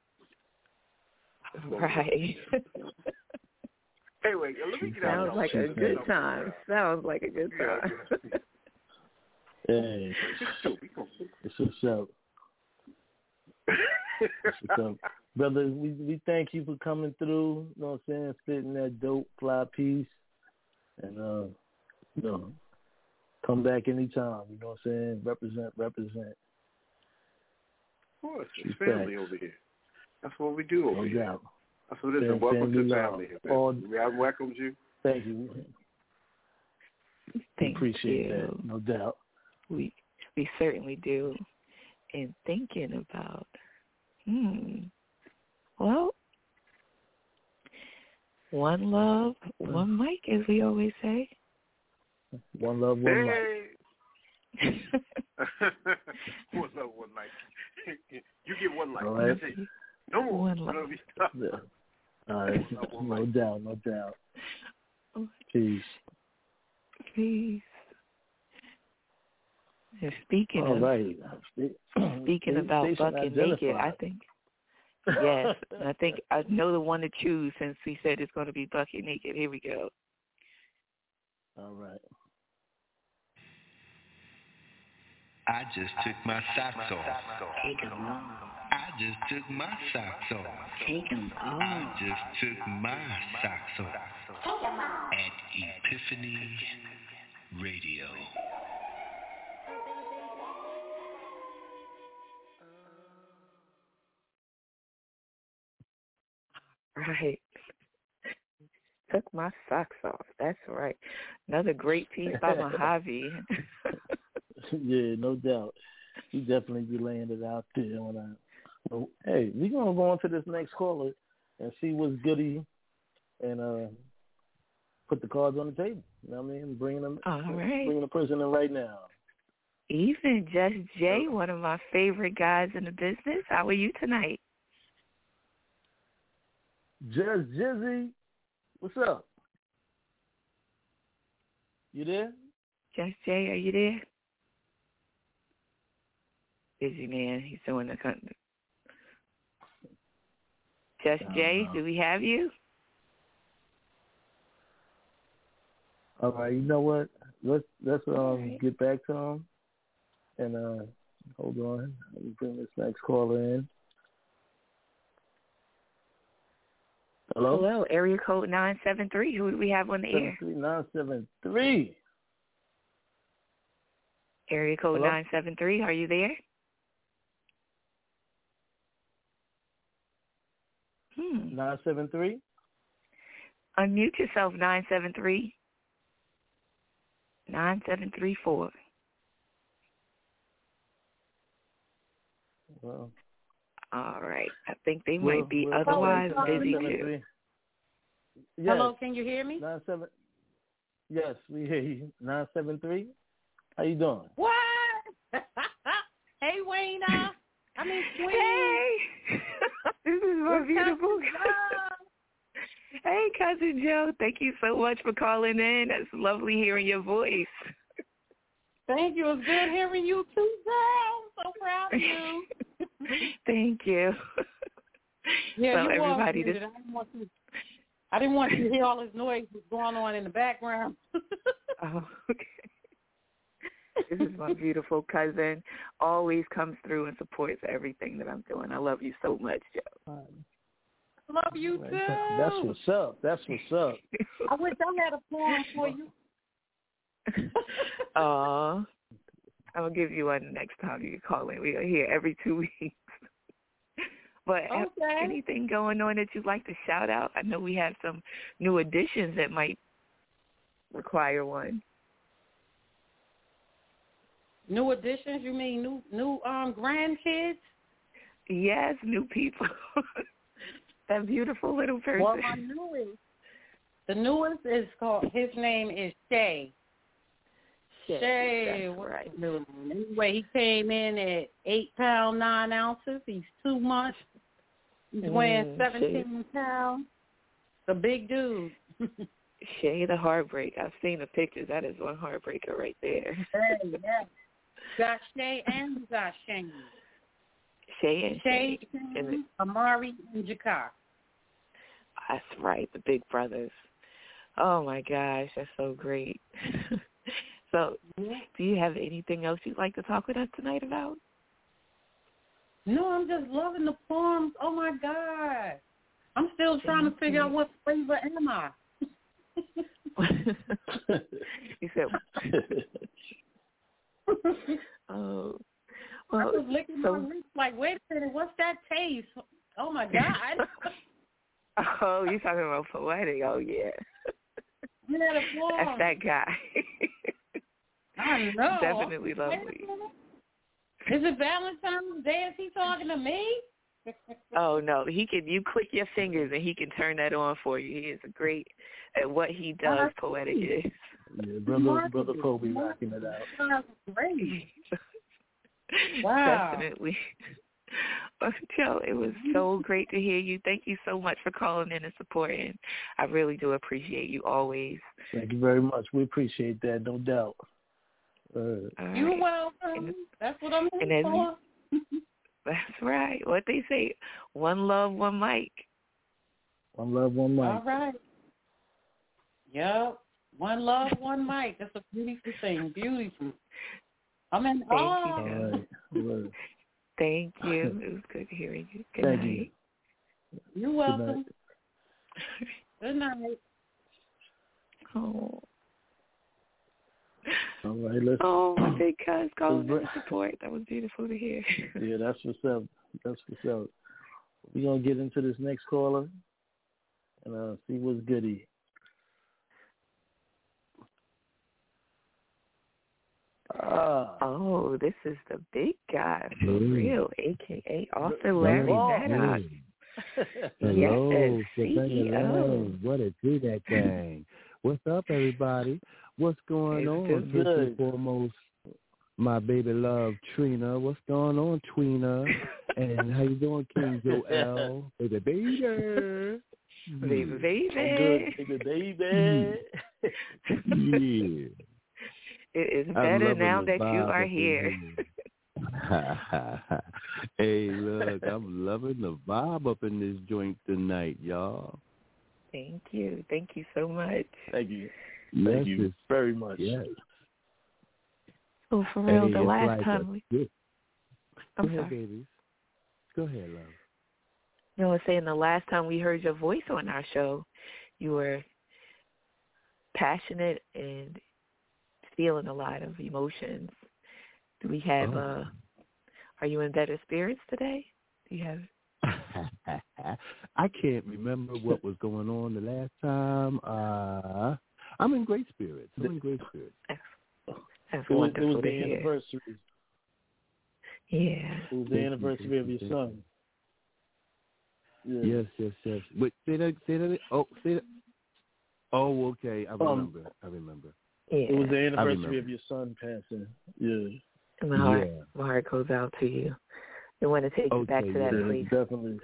[SPEAKER 5] Right.
[SPEAKER 9] Anyway, let me get out.
[SPEAKER 5] Sounds like a good time. Sounds like a good time.
[SPEAKER 4] Hey, it's a show. So, brother, we we thank you for coming through. You know what I'm saying? Spitting that dope fly piece, and uh, you know, come back anytime. You know what I'm saying? Represent, represent.
[SPEAKER 9] Of course, it's family over here. That's what we do over
[SPEAKER 4] no
[SPEAKER 9] here.
[SPEAKER 4] Doubt.
[SPEAKER 9] That's what it is. And welcome to family.
[SPEAKER 4] All,
[SPEAKER 9] we have welcomed you.
[SPEAKER 4] Thank you.
[SPEAKER 5] Thank
[SPEAKER 4] Appreciate
[SPEAKER 5] you.
[SPEAKER 4] that. No doubt.
[SPEAKER 5] We we certainly do. And thinking about, hmm, well, One love, one mic, as we always say.
[SPEAKER 4] One love, one
[SPEAKER 9] hey. mic. One love, one mic. You get one mic.
[SPEAKER 4] Right.
[SPEAKER 9] That's it. No more.
[SPEAKER 5] One love.
[SPEAKER 4] Yeah. All right. No doubt, no doubt. Peace.
[SPEAKER 5] Peace. And speaking
[SPEAKER 4] All
[SPEAKER 5] of
[SPEAKER 4] right.
[SPEAKER 5] speaking about bucking naked, I think yes, I think I know the one to choose since we said it's going to be bucket naked. Here we go.
[SPEAKER 4] All right.
[SPEAKER 10] I just took my socks off.
[SPEAKER 11] Take 'em off.
[SPEAKER 10] I just took my socks off.
[SPEAKER 11] Take 'em off.
[SPEAKER 10] I just took my socks off. At Epiphany Radio.
[SPEAKER 5] Right. Took my socks off. That's right. Another great piece by Mojave.
[SPEAKER 4] Yeah, no doubt. He definitely be laying it out there. When I, well, hey, we're going to go on to this next caller and see what's goody and uh, put the cards on the table. You know what I mean? Bringing them,
[SPEAKER 5] All right.
[SPEAKER 4] bringing the person in right now.
[SPEAKER 5] Even Just Jay, one of my favorite guys in the business. How are you tonight?
[SPEAKER 4] Just Jizzy, what's up? You there?
[SPEAKER 5] Just Jay, are you there? Busy man, he's doing the country. Just Jay, do we have you?
[SPEAKER 4] All right, you know what? Let's let's um
[SPEAKER 5] right.
[SPEAKER 4] get back to him and uh hold on. Let me bring this next caller in. Hello?
[SPEAKER 5] Hello, area code nine seven three. Who do we have on the air?
[SPEAKER 4] nine seven three.
[SPEAKER 5] Area code
[SPEAKER 4] Hello?
[SPEAKER 5] nine seven three. Are you there? Hmm.
[SPEAKER 4] nine seven three.
[SPEAKER 5] Unmute yourself, nine seven three. nine seven three four.
[SPEAKER 4] Well,
[SPEAKER 5] all right. I think they
[SPEAKER 4] we'll,
[SPEAKER 5] might be
[SPEAKER 4] we'll
[SPEAKER 5] otherwise busy too.
[SPEAKER 4] Yes.
[SPEAKER 11] Hello, can you hear me?
[SPEAKER 4] Nine seven. Yes, we hear you. Nine seven three. How you doing?
[SPEAKER 11] What? Hey, Wayna. I mean, Queen.
[SPEAKER 5] Hey. This is my beautiful cousin. Hey, Cousin Joe. Thank you so much for calling in. It's lovely hearing your voice.
[SPEAKER 11] Thank you. It's good hearing you too, girl. I'm so proud of you.
[SPEAKER 5] Thank you.
[SPEAKER 11] Yeah,
[SPEAKER 5] so
[SPEAKER 11] you
[SPEAKER 5] everybody,
[SPEAKER 11] this... I didn't want you. I didn't want you to hear all this noise that's going on in the background.
[SPEAKER 5] Oh, okay. This is my beautiful cousin. Always comes through and supports everything that I'm doing. I love you so much, Joe.
[SPEAKER 11] I love you too.
[SPEAKER 4] That's what's up. That's what's up.
[SPEAKER 11] I wish I had a poem for you.
[SPEAKER 5] Aw. I'll give you one next time you call in. We are here every two weeks. But
[SPEAKER 11] okay.
[SPEAKER 5] Anything going on that you'd like to shout out? I know we have some new additions that might require one.
[SPEAKER 11] New additions? You mean new new um grandkids?
[SPEAKER 5] Yes, new people. That beautiful little person.
[SPEAKER 11] Well, my newest, the newest is called. His name is Shay.
[SPEAKER 5] Shay,
[SPEAKER 11] Shay
[SPEAKER 5] that's
[SPEAKER 11] what's
[SPEAKER 5] right.
[SPEAKER 11] his new name? Anyway, he came in at eight pound nine ounces. He's two months. He's
[SPEAKER 5] Mm,
[SPEAKER 11] weighing seventeen
[SPEAKER 5] Shay.
[SPEAKER 11] pounds. The big dude.
[SPEAKER 5] Shay the Heartbreak. I've seen the pictures. That is one heartbreaker right there.
[SPEAKER 11] Hey, yeah. Got Shay and we got Shane.
[SPEAKER 5] Shay and
[SPEAKER 11] Shay,
[SPEAKER 5] Shay.
[SPEAKER 11] Shane, Amari, and Jakar.
[SPEAKER 5] That's right, the big brothers. Oh, my gosh, that's so great. So,
[SPEAKER 11] Yeah.
[SPEAKER 5] do you have anything else you'd like to talk with us tonight about?
[SPEAKER 11] No, I'm just loving the poems. Oh, my God. I'm still trying to figure out what flavor am I.
[SPEAKER 5] You said, oh. Well,
[SPEAKER 11] I was licking
[SPEAKER 5] so,
[SPEAKER 11] my lips like, wait a minute, what's that taste? Oh, my God.
[SPEAKER 5] Oh, you're talking about poetic. Oh, yeah.
[SPEAKER 11] Yeah, the poem.
[SPEAKER 5] That's that guy.
[SPEAKER 11] I know.
[SPEAKER 5] Definitely lovely.
[SPEAKER 11] Is it Valentine's Day? Is he talking to me?
[SPEAKER 5] Oh no, he can. You click your fingers and he can turn that on for you. He is great at what he does. Poetic is.
[SPEAKER 4] Yeah, brother, brother Kobe rocking it out.
[SPEAKER 11] That's great. Wow.
[SPEAKER 5] Definitely. Joe, it was so great to hear you. Thank you so much for calling in and supporting. I really do appreciate you always.
[SPEAKER 4] Thank you very much. We appreciate that, no doubt. Uh,
[SPEAKER 5] right.
[SPEAKER 11] You're welcome. That's what I'm here for.
[SPEAKER 5] That's right. What they say, one love, one mic.
[SPEAKER 4] One love, one mic.
[SPEAKER 11] All right. Yep. One love, one mic. That's a beautiful thing. Beautiful. I'm in
[SPEAKER 5] Thank
[SPEAKER 11] awe.
[SPEAKER 5] you.
[SPEAKER 4] All right.
[SPEAKER 5] Thank you. It was good hearing you. Good
[SPEAKER 4] Thank
[SPEAKER 5] night.
[SPEAKER 4] You.
[SPEAKER 11] You're welcome. Good night. Good night.
[SPEAKER 5] Oh.
[SPEAKER 4] All right, let's.
[SPEAKER 5] Oh, my big cuz calling in support. That was beautiful to hear.
[SPEAKER 4] Yeah, that's what's up. That's what's up. We're going to get into this next caller and uh, see what's goody. Ah.
[SPEAKER 5] Oh, this is the big guy for
[SPEAKER 12] mm.
[SPEAKER 5] real, a k a. Author Larry Maddox.
[SPEAKER 12] Hello,
[SPEAKER 5] yes,
[SPEAKER 12] hello. What a do that thing. What's up, everybody? What's going on? First and foremost, my baby love, Trina. What's going on, Trina? And how you doing, King Joel? Baby, baby.
[SPEAKER 5] Baby, baby.
[SPEAKER 4] I'm good, baby, baby.
[SPEAKER 12] Yeah.
[SPEAKER 5] It is better now that you are here.
[SPEAKER 12] Hey, look, I'm loving the vibe up in this joint tonight, y'all.
[SPEAKER 5] Thank you. Thank you so much.
[SPEAKER 4] Thank you.
[SPEAKER 12] Yes,
[SPEAKER 4] Thank you very much.
[SPEAKER 12] Yes.
[SPEAKER 5] Oh, for real,
[SPEAKER 12] hey,
[SPEAKER 5] the last
[SPEAKER 12] like
[SPEAKER 5] time
[SPEAKER 12] a,
[SPEAKER 5] we...
[SPEAKER 12] yeah.
[SPEAKER 5] I'm
[SPEAKER 12] Go ahead,
[SPEAKER 5] sorry.
[SPEAKER 12] babies. Go ahead, love.
[SPEAKER 5] No, I was saying the last time we heard your voice on our show, you were passionate and feeling a lot of emotions. Do we have,
[SPEAKER 12] oh.
[SPEAKER 5] uh, are you in better spirits today? Do you have...
[SPEAKER 12] I can't remember what was going on the last time. Uh, I'm in great spirits. I'm in great spirits.
[SPEAKER 5] That's
[SPEAKER 4] it
[SPEAKER 5] wonderful
[SPEAKER 4] was, it was
[SPEAKER 5] to
[SPEAKER 4] the
[SPEAKER 5] hear.
[SPEAKER 4] anniversary.
[SPEAKER 5] Yeah.
[SPEAKER 4] It was the
[SPEAKER 12] thank
[SPEAKER 4] anniversary
[SPEAKER 12] you,
[SPEAKER 4] of your
[SPEAKER 12] you,
[SPEAKER 4] son.
[SPEAKER 12] Yeah. Yes, yes, yes. Wait, say that. Say that. Oh, say that. Oh, okay. I remember. Um, I remember.
[SPEAKER 5] Yeah.
[SPEAKER 4] It was the anniversary of your son passing. Yeah.
[SPEAKER 5] And my heart,
[SPEAKER 12] yeah.
[SPEAKER 5] my heart goes out to you. I want to take
[SPEAKER 12] okay,
[SPEAKER 5] you back to that
[SPEAKER 4] yeah,
[SPEAKER 5] place.
[SPEAKER 4] Definitely.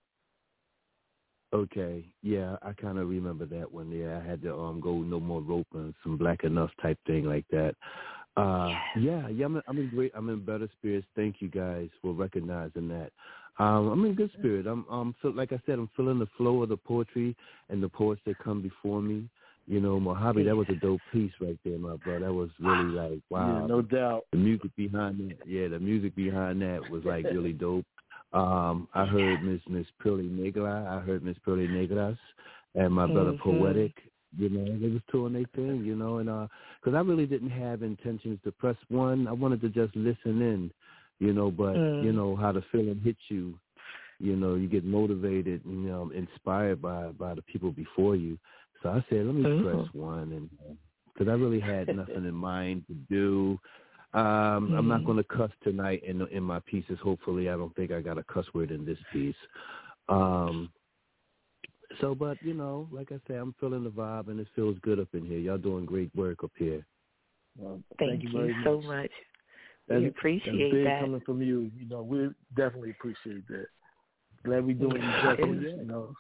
[SPEAKER 12] Okay, yeah, I kind of remember that one. Yeah, I had to um go no more rope and some Black Enough type thing like that. Uh, yeah, yeah, I'm in, I'm in great. I'm in better spirits. Thank you guys for recognizing that. Um, I'm in good spirit. I'm um feel, like I said, I'm feeling the flow of the poetry and the poets that come before me. You know, Mojave, that was a dope piece right there, my brother. That was really like wow.
[SPEAKER 4] Yeah, no doubt.
[SPEAKER 12] The music behind that, yeah, the music behind that was like really dope. Um, I heard Miss Miss Pearly Negra. I heard Miss Pearly Negras and my brother
[SPEAKER 5] mm-hmm.
[SPEAKER 12] Poetic. You know, they was doing their thing. You know, and uh, because I really didn't have intentions to press one. I wanted to just listen in. You know, but
[SPEAKER 5] mm.
[SPEAKER 12] you know how the feeling hits you. You know, you get motivated and you know inspired by by the people before you. So I said, let me mm-hmm. press one, and because I really had nothing in mind to do. Um, mm. I'm not going to cuss tonight in in my pieces. Hopefully, I don't think I got a cuss word in this piece. Um, so, but you know, like I said, I'm feeling the vibe, and it feels good up in here. Y'all doing great work up here.
[SPEAKER 4] Well,
[SPEAKER 5] thank,
[SPEAKER 4] thank
[SPEAKER 5] you,
[SPEAKER 4] you very
[SPEAKER 5] so
[SPEAKER 4] much.
[SPEAKER 5] much.
[SPEAKER 4] That's,
[SPEAKER 5] we appreciate
[SPEAKER 4] that's big
[SPEAKER 5] that.
[SPEAKER 4] coming from you. You know, we definitely appreciate that. Glad we're doing
[SPEAKER 5] yeah.
[SPEAKER 4] you justice. You know.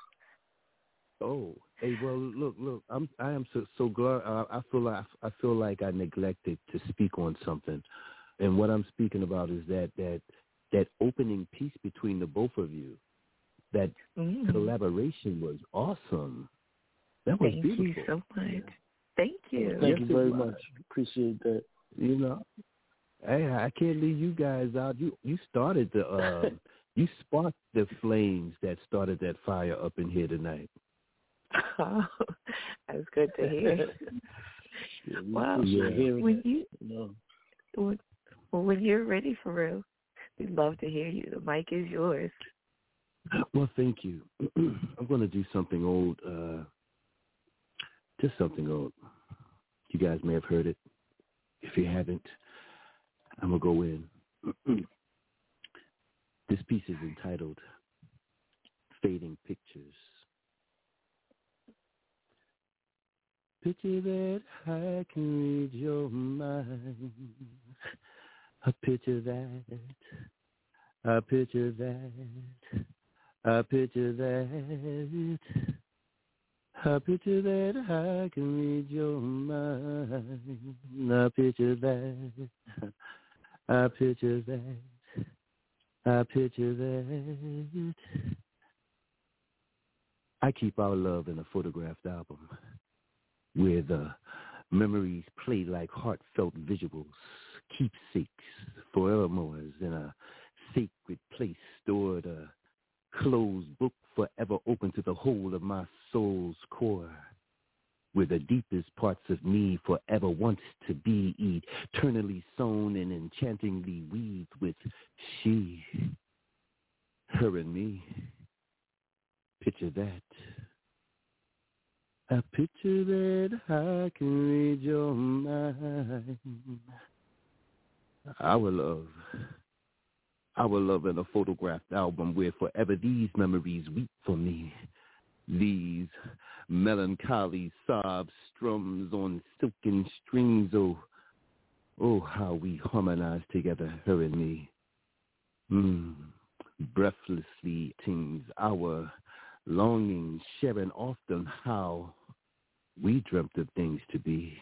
[SPEAKER 12] Oh, hey, well, look, look, I'm, I am so, so glad. Uh, I feel like I feel like I neglected to speak on something, and what I'm speaking about is that that that opening piece between the both of you. That
[SPEAKER 5] mm.
[SPEAKER 12] collaboration was awesome. That was
[SPEAKER 5] Thank
[SPEAKER 12] beautiful.
[SPEAKER 5] Thank you so much. Yeah. Thank you.
[SPEAKER 4] Thank
[SPEAKER 12] yes,
[SPEAKER 4] you very much. Appreciate that.
[SPEAKER 12] You know, hey, I can't leave you guys out. You you started the uh, you sparked the flames that started that fire up in here tonight.
[SPEAKER 5] Oh, that's good to hear.
[SPEAKER 4] yeah,
[SPEAKER 5] well,
[SPEAKER 12] yeah.
[SPEAKER 5] when you,
[SPEAKER 4] no.
[SPEAKER 5] when, when you're ready for real, we'd love to hear you. The mic is yours.
[SPEAKER 12] Well, thank you. I'm going to do something old, uh, just something old. You guys may have heard it. If you haven't, I'm going to go in. This piece is entitled fading pictures. Picture that I can read your mind. A picture that, a picture that, a picture that, a picture that I can read your mind. A picture that, a picture that, a picture that. I keep our love in a photographed album, where the memories play like heartfelt visuals, keepsakes, forevermores in a sacred place stored, a closed book forever open to the whole of my soul's core, where the deepest parts of me forever wants to be eternally sewn and enchantingly weaved with she, her and me. Picture that. A picture that I can read your mind. Our love. Our love in a photographed album where forever these memories weep for me. These melancholy sob strums on silken strings. Oh, oh, how we harmonize together, her and me. Mm, breathlessly tings our longing, sharing often how we dreamt of things to be,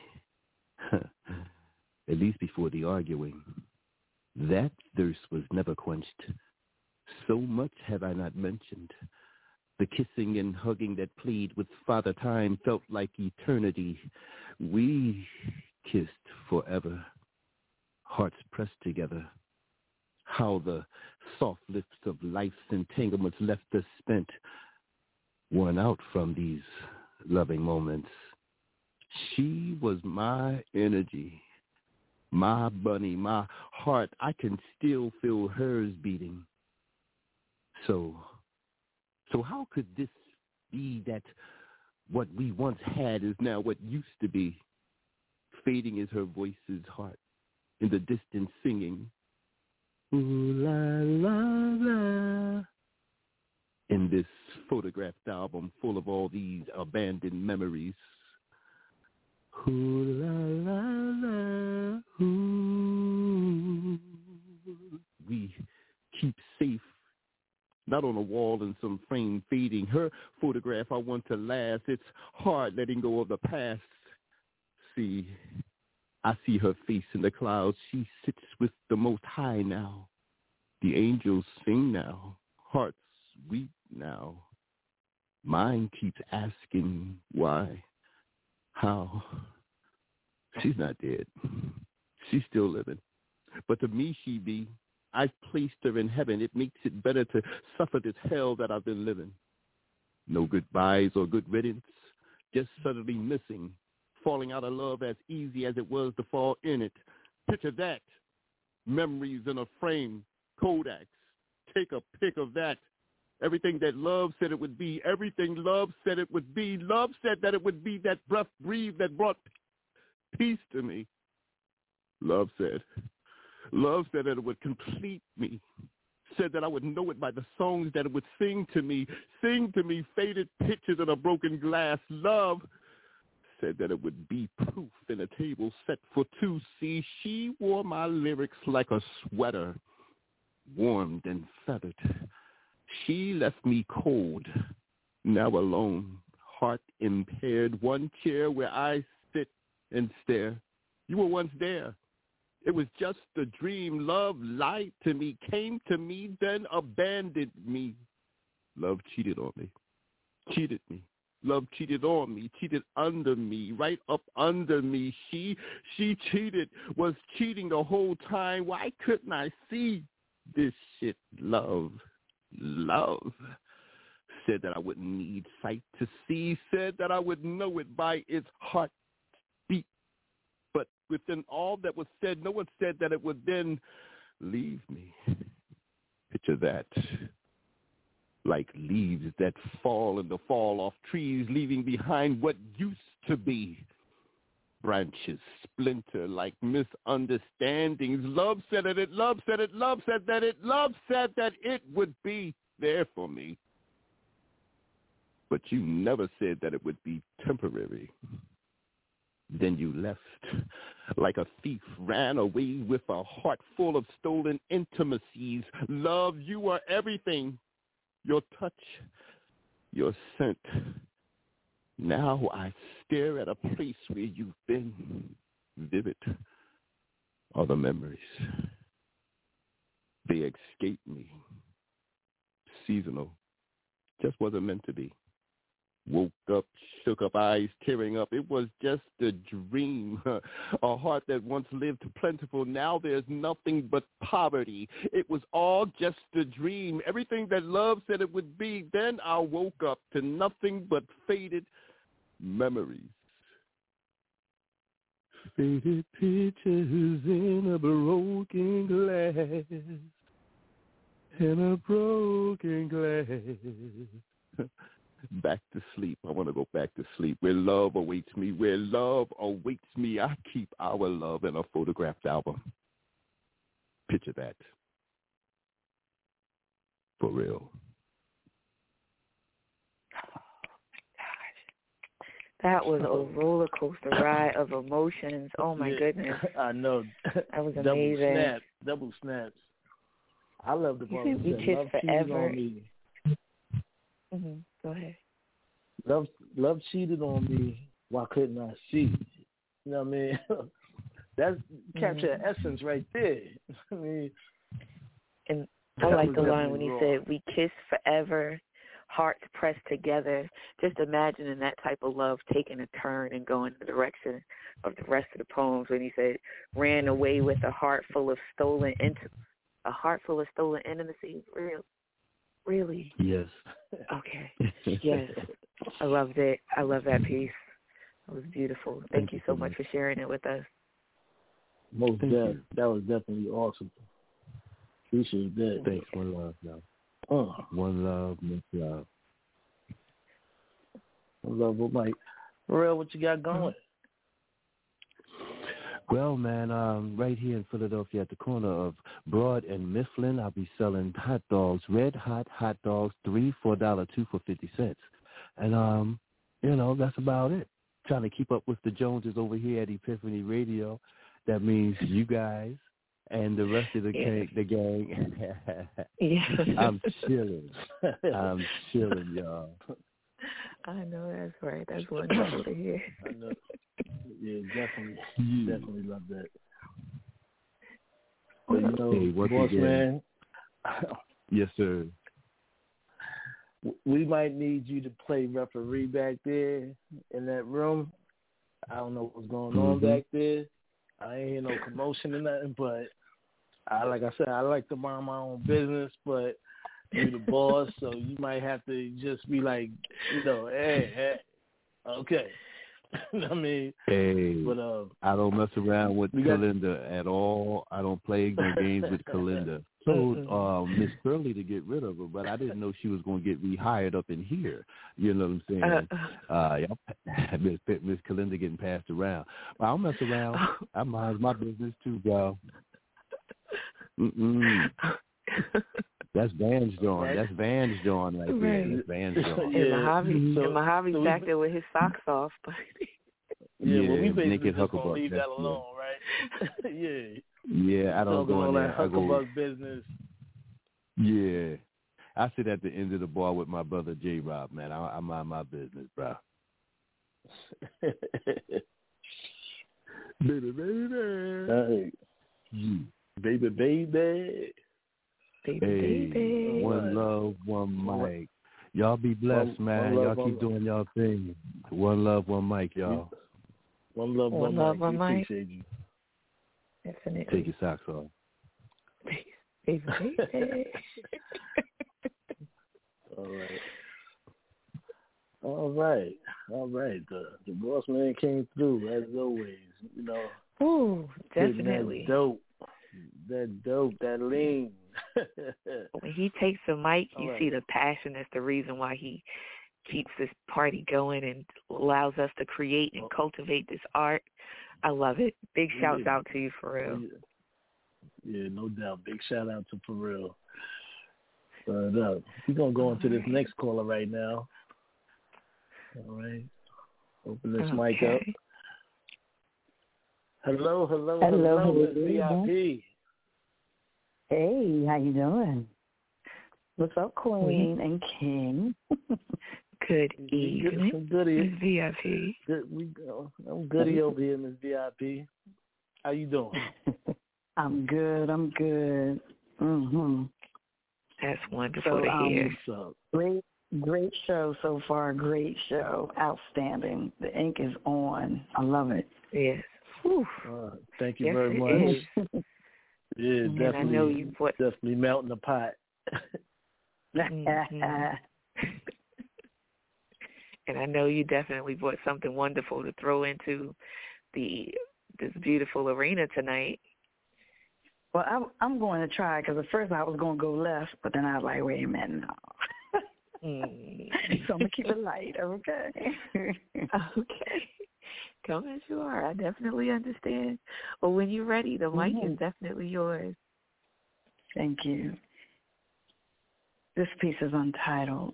[SPEAKER 12] at least before the arguing. That thirst was never quenched. So much have I not mentioned. The kissing and hugging that played with Father Time felt like eternity. We kissed forever, hearts pressed together. How the soft lips of life's entanglements left us spent, worn out from these loving moments. She was my energy, my bunny, my heart. I can still feel hers beating. So, so how could this be that what we once had is now what used to be? Fading is her voice's heart, in the distance singing, ooh la la la. In this photographed album full of all these abandoned memories. Ooh la la la, ooh. We keep safe, not on a wall in some frame fading. Her photograph I want to last. It's hard letting go of the past. See, I see her face in the clouds. She sits with the Most High now. The angels sing now. Hearts weep now. Mine keeps asking why, how. She's not dead. She's still living. But to me she be. I've placed her in heaven. It makes it better to suffer this hell that I've been living. No goodbyes or good riddance. Just suddenly missing. Falling out of love as easy as it was to fall in it. Picture that. Memories in a frame. Kodaks. Take a pic of that. Everything that love said it would be, everything love said it would be. Love said that it would be that breath breathed that brought peace to me. Love said. Love said that it would complete me. Said that I would know it by the songs that it would sing to me. Sing to me faded pictures in a broken glass. Love said that it would be proof in a table set for two. See, she wore my lyrics like a sweater, warmed and feathered. She left me cold, now alone, heart impaired, one chair where I sit and stare. You were once there. It was just a dream. Love lied to me, came to me, then abandoned me. Love cheated on me, cheated me. Love cheated on me, cheated under me, right up under me. She, she cheated, was cheating the whole time. Why couldn't I see this shit? Love, love. Said that I wouldn't need sight to see. Said that I would know it by its heartbeat. But within all that was said, no one said that it would then leave me. Picture that. Like leaves that fall in the fall off trees, leaving behind what used to be. Branches splinter like misunderstandings. Love said that it, love said it, love said that it, love said that it would be there for me. but you never said that it would be temporary. Then you left like a thief, ran away with a heart full of stolen intimacies. Love, you are everything. Your touch, your scent. Now I stare at a place where you've been. Vivid are the memories. They escape me. Seasonal. Just wasn't meant to be. Woke up, shook up, eyes tearing up. It was just a dream. A heart that once lived plentiful. Now there's nothing but poverty. It was all just a dream. Everything that love said it would be. Then I woke up to nothing but faded memories. Faded pictures in a broken glass. In a broken glass. Back to sleep. I want to go back to sleep. Where love awaits me. Where love awaits me. I keep our love in a photographed album. Picture that. For real.
[SPEAKER 5] That was a roller coaster ride of emotions. Oh my
[SPEAKER 4] yeah,
[SPEAKER 5] goodness.
[SPEAKER 4] I know.
[SPEAKER 5] That was
[SPEAKER 4] double
[SPEAKER 5] amazing.
[SPEAKER 4] Snap, double snaps. I love the part
[SPEAKER 5] You
[SPEAKER 4] that
[SPEAKER 5] said we
[SPEAKER 4] said,
[SPEAKER 5] kiss
[SPEAKER 4] love
[SPEAKER 5] forever.
[SPEAKER 4] cheated on me.
[SPEAKER 5] Mm-hmm. Go ahead.
[SPEAKER 4] Love, love cheated on me. Why couldn't I see? You know what I mean? That's capture
[SPEAKER 5] mm-hmm.
[SPEAKER 4] essence right there. I mean,
[SPEAKER 5] and I like the line when he raw. said, "We kiss forever, hearts pressed together." Just imagining that type of love taking a turn and going in the direction of the rest of the poems. When he said, "Ran away with a heart full of stolen int- a heart full of stolen intimacy." Real. Really?
[SPEAKER 12] Yes.
[SPEAKER 5] Okay. Yes. I loved it. I love that piece. It was beautiful. Thank, Thank you so much for sharing it with us.
[SPEAKER 4] Most definitely. That was definitely awesome. Appreciate that.
[SPEAKER 12] Thanks. One love, y'all.
[SPEAKER 4] Oh.
[SPEAKER 12] One love, much love.
[SPEAKER 4] One love, what Mike? Real, what you got going?
[SPEAKER 12] Well, man, um, right here in Philadelphia at the corner of Broad and Mifflin, I'll be selling hot dogs, red hot hot dogs, three for a dollar, two for fifty cents. And, um, you know, that's about it. Trying to keep up with the Joneses over here at Epiphany Radio. That means you guys and the rest of the,
[SPEAKER 5] yeah.
[SPEAKER 12] gang, the gang.
[SPEAKER 5] yeah.
[SPEAKER 12] I'm chilling. I'm chilling, y'all.
[SPEAKER 5] I know that's right. That's wonderful to hear.
[SPEAKER 4] I know. Yeah, definitely,
[SPEAKER 12] yeah.
[SPEAKER 4] definitely love that. But you know,
[SPEAKER 12] hey,
[SPEAKER 4] boss
[SPEAKER 12] again?
[SPEAKER 4] man.
[SPEAKER 12] Yes, sir.
[SPEAKER 4] We might need you to play referee back there in that room. I don't know what's going
[SPEAKER 12] mm-hmm.
[SPEAKER 4] on back there. I ain't hear no commotion or nothing, but I, like I said, I like to mind my own business, but you're the boss, so you might have to just be like, you know, hey, hey, okay. I mean,
[SPEAKER 12] hey,
[SPEAKER 4] but uh,
[SPEAKER 12] I don't mess around with Kalinda
[SPEAKER 4] got...
[SPEAKER 12] at all. I don't play no games with Kalinda. Told uh, Miss Curley to get rid of her, but I didn't know she was going to get rehired up in here. You know what I'm saying? Uh, yeah, Miss Miss Kalinda getting passed around. But I don't mess around. I mind my business too, y'all. Mm-mm. That's Van's John. That's Van's John right there.
[SPEAKER 5] Right.
[SPEAKER 12] That's Van's John.
[SPEAKER 5] Yeah. And Mojave,
[SPEAKER 4] so,
[SPEAKER 5] and Mojave's
[SPEAKER 4] so
[SPEAKER 5] back there with his socks off. But
[SPEAKER 4] yeah,
[SPEAKER 12] yeah,
[SPEAKER 4] well, we basically
[SPEAKER 12] just
[SPEAKER 4] gonna leave that alone,
[SPEAKER 12] yeah.
[SPEAKER 4] right? yeah.
[SPEAKER 12] Yeah, I don't
[SPEAKER 4] Talking
[SPEAKER 12] go
[SPEAKER 4] all
[SPEAKER 12] in there.
[SPEAKER 4] that Hucklebuck business.
[SPEAKER 12] Yeah. I sit at the end of the bar with my brother J-Rob, man. I, I mind my business, bro. baby, baby.
[SPEAKER 4] Hey.
[SPEAKER 12] Yeah.
[SPEAKER 4] Baby, baby.
[SPEAKER 5] Baby,
[SPEAKER 12] hey,
[SPEAKER 5] baby.
[SPEAKER 12] One love, one mic. Y'all be blessed,
[SPEAKER 4] one,
[SPEAKER 12] man.
[SPEAKER 4] one love,
[SPEAKER 12] y'all keep
[SPEAKER 4] one
[SPEAKER 12] doing y'all thing. One love, one mic, y'all.
[SPEAKER 4] One love,
[SPEAKER 5] one,
[SPEAKER 4] one
[SPEAKER 5] love,
[SPEAKER 4] mic.
[SPEAKER 5] One
[SPEAKER 4] we
[SPEAKER 5] mic.
[SPEAKER 4] appreciate you.
[SPEAKER 5] Definitely.
[SPEAKER 12] Take your socks off.
[SPEAKER 5] Baby, baby.
[SPEAKER 4] All right. All right. All right. The the boss man came through as always. You know.
[SPEAKER 5] Ooh, definitely.
[SPEAKER 4] That dope. That dope. That lean.
[SPEAKER 5] When he takes the mic, you
[SPEAKER 4] right.
[SPEAKER 5] see the passion. That's the reason why he keeps this party going and allows us to create and cultivate this art. I love it. Big
[SPEAKER 4] yeah.
[SPEAKER 5] shouts out to you, for real.
[SPEAKER 4] Yeah. yeah, no doubt. Big shout out to Pharrell. But uh, we're gonna go into this next caller right now. All right. Open this
[SPEAKER 5] okay.
[SPEAKER 4] mic up. Hello, hello,
[SPEAKER 13] hello,
[SPEAKER 4] hello,
[SPEAKER 13] hello.
[SPEAKER 4] V I P.
[SPEAKER 13] Hey, how you doing? What's up, Queen and King?
[SPEAKER 5] Good evening,
[SPEAKER 4] Some goody.
[SPEAKER 5] V I P.
[SPEAKER 4] Good, we go. I'm goody over here, Miss V I P. How you doing?
[SPEAKER 13] I'm good. I'm good. Mhm.
[SPEAKER 5] That's wonderful
[SPEAKER 13] so,
[SPEAKER 5] to
[SPEAKER 13] um,
[SPEAKER 5] hear.
[SPEAKER 4] So,
[SPEAKER 13] great, great show so far. Great show. Outstanding. The ink is on. I love it.
[SPEAKER 5] Yes.
[SPEAKER 4] Uh, thank you
[SPEAKER 5] yes,
[SPEAKER 4] very much. Yeah,
[SPEAKER 5] and
[SPEAKER 4] definitely.
[SPEAKER 5] I know you bought
[SPEAKER 4] definitely melting the pot.
[SPEAKER 5] mm-hmm. And I know you definitely brought something wonderful to throw into the this beautiful arena tonight.
[SPEAKER 13] Well, I'm, I'm going to try because at first I was going to go left, but then I was like, wait a minute, no.
[SPEAKER 5] mm.
[SPEAKER 13] So I'm going to keep it light, okay?
[SPEAKER 5] Okay. Come as you are. I definitely understand. Well, when you're ready, the mic
[SPEAKER 13] mm-hmm.
[SPEAKER 5] is definitely yours.
[SPEAKER 13] Thank you. This piece is untitled.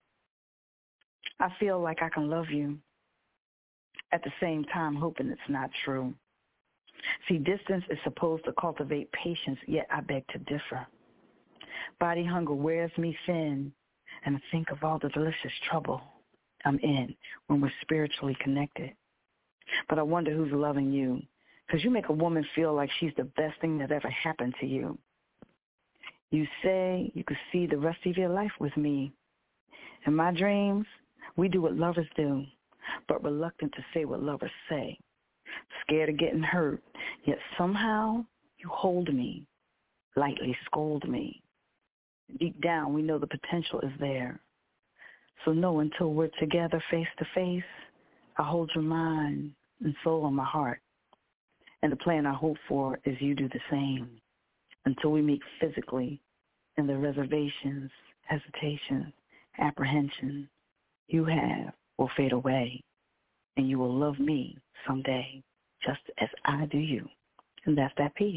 [SPEAKER 13] I feel like I can love you, at the same time hoping it's not true. See, distance is supposed to cultivate patience, yet I beg to differ. Body hunger wears me thin, and I think of all the delicious trouble I'm in when we're spiritually connected. But I wonder who's loving you, because you make a woman feel like she's the best thing that ever happened to you. You say you could see the rest of your life with me. In my dreams, we do what lovers do, but reluctant to say what lovers say. Scared of getting hurt, yet somehow you hold me, lightly scold me. Deep down, we know the potential is there. So no, until we're together face to face, I hold your mind and soul on my heart. And the plan I hope for is you do the same. Until we meet physically, and the reservations, hesitation, apprehension you have will fade away, and you will love me someday, just as I do you. And that's that piece.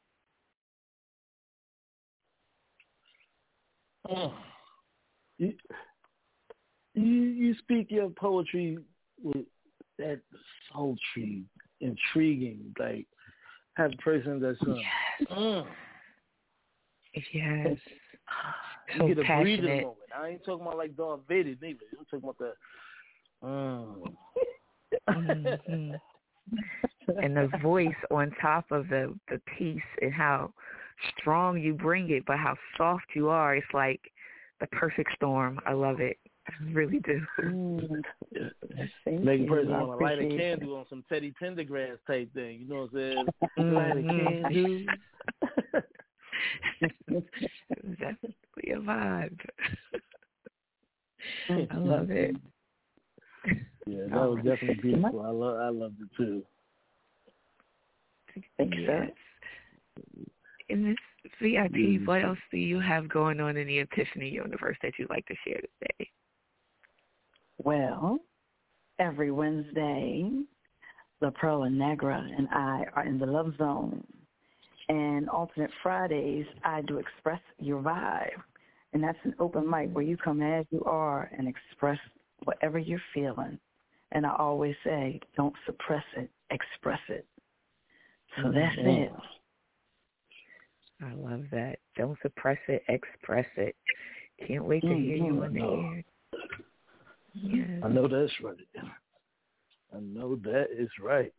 [SPEAKER 4] Oh. You, you you speak your poetry with that sultry, intriguing, like have a person that's uh,
[SPEAKER 5] yes.
[SPEAKER 4] Mm.
[SPEAKER 5] Yes.
[SPEAKER 4] You
[SPEAKER 5] So
[SPEAKER 4] get a
[SPEAKER 5] passionate.
[SPEAKER 4] breathing moment. I ain't talking about like Darth Vader neither. I'm talking about the mm.
[SPEAKER 5] mm-hmm. And the voice on top of the, the piece and how strong you bring it, but how soft you are. It's like the perfect storm. I love it. I really do.
[SPEAKER 13] Mm.
[SPEAKER 4] Make a person want to light a
[SPEAKER 13] it.
[SPEAKER 4] candle on some Teddy Pendergrass type thing. You know what I'm saying?
[SPEAKER 5] Mm-hmm.
[SPEAKER 4] Light a candle. Definitely
[SPEAKER 5] a vibe. I love it.
[SPEAKER 4] Yeah, that was definitely beautiful. I love, I loved it too.
[SPEAKER 5] Thanks, yes. In this V I P, mm-hmm. What else do you have going on in the Epiphany universe that you'd like to share today?
[SPEAKER 13] Well, every Wednesday, La Perla Negra and I are in the Love Zone. And alternate Fridays, I do Express Your Vibe. And that's an open mic where you come as you are and express whatever you're feeling. And I always say, don't suppress it, express it. So that's mm-hmm. it.
[SPEAKER 5] I love that. Don't suppress it, express it. Can't wait to mm-hmm. hear you on the air. Yes.
[SPEAKER 4] I know that's right. I know that is right.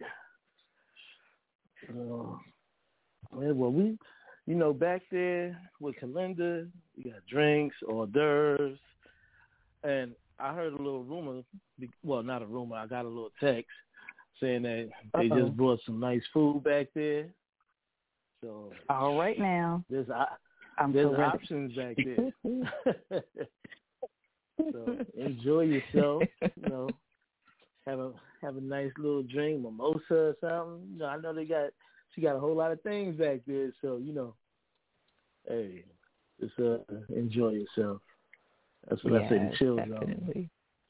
[SPEAKER 4] Uh, yeah, well, we, you know, back there with Kalinda, we got drinks, hors d'oeuvres, and I heard a little rumor, well, not a rumor, I got a little text saying that they Uh-oh. just brought some nice food back there. So
[SPEAKER 13] all right now,
[SPEAKER 4] there's uh,
[SPEAKER 13] I'm
[SPEAKER 4] there's
[SPEAKER 13] so
[SPEAKER 4] options back there. So enjoy yourself. You know, have a have a nice little drink, mimosa or something. You know, I know they got she got a whole lot of things back there. So you know, hey, just uh, enjoy yourself. That's what yes, I say to chill zone.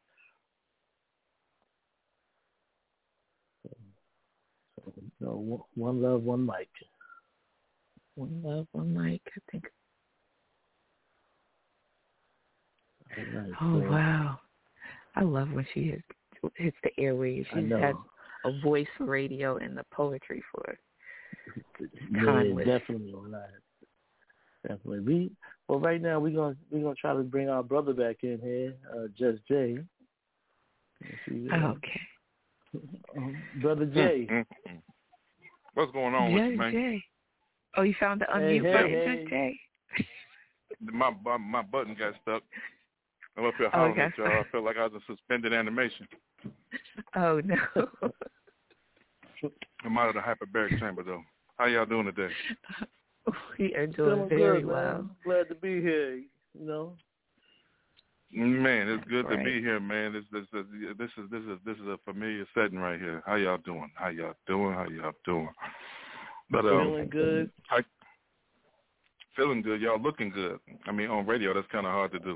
[SPEAKER 4] So, you know, one love, one mic.
[SPEAKER 5] One love, one mic. I think.
[SPEAKER 4] Right,
[SPEAKER 5] oh
[SPEAKER 4] so.
[SPEAKER 5] wow! I love when she hits, hits the airwaves. She has a voice for radio and the poetry for Conway.
[SPEAKER 4] Yeah, definitely on that. Definitely. We well, right now we're gonna we're gonna try to bring our brother back in here, uh, Just Jay. See, uh,
[SPEAKER 5] okay.
[SPEAKER 4] Um, brother Jay.
[SPEAKER 14] Mm-hmm. What's going on
[SPEAKER 5] Jay,
[SPEAKER 14] with you, man?
[SPEAKER 5] Jay. Oh, you found the unmute
[SPEAKER 4] hey,
[SPEAKER 5] button,
[SPEAKER 4] hey,
[SPEAKER 5] Just Jay.
[SPEAKER 14] My, my my button got stuck. I'm up here hollering
[SPEAKER 5] okay.
[SPEAKER 14] at y'all. I felt like I was in suspended animation.
[SPEAKER 5] Oh no.
[SPEAKER 14] I'm out of the hyperbaric chamber though. How y'all doing today?
[SPEAKER 5] We are doing very
[SPEAKER 4] good,
[SPEAKER 5] well.
[SPEAKER 4] Man. Glad to be here. You know.
[SPEAKER 14] Man, it's good
[SPEAKER 5] right.
[SPEAKER 14] to be here, man. This this this this is this is this is a familiar setting right here. How y'all doing? How y'all doing? How y'all doing? But um,
[SPEAKER 4] feeling good.
[SPEAKER 14] I, feeling good. Y'all looking good. I mean, on radio, that's kind of hard to do.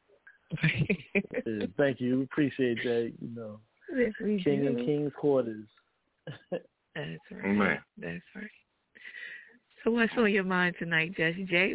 [SPEAKER 4] Yeah, thank you. Appreciate that. You know,
[SPEAKER 5] yes, we
[SPEAKER 4] King
[SPEAKER 5] do.
[SPEAKER 4] and King's quarters.
[SPEAKER 5] That's right.
[SPEAKER 14] Man.
[SPEAKER 5] That's right. So what's on your mind tonight, Jesse J?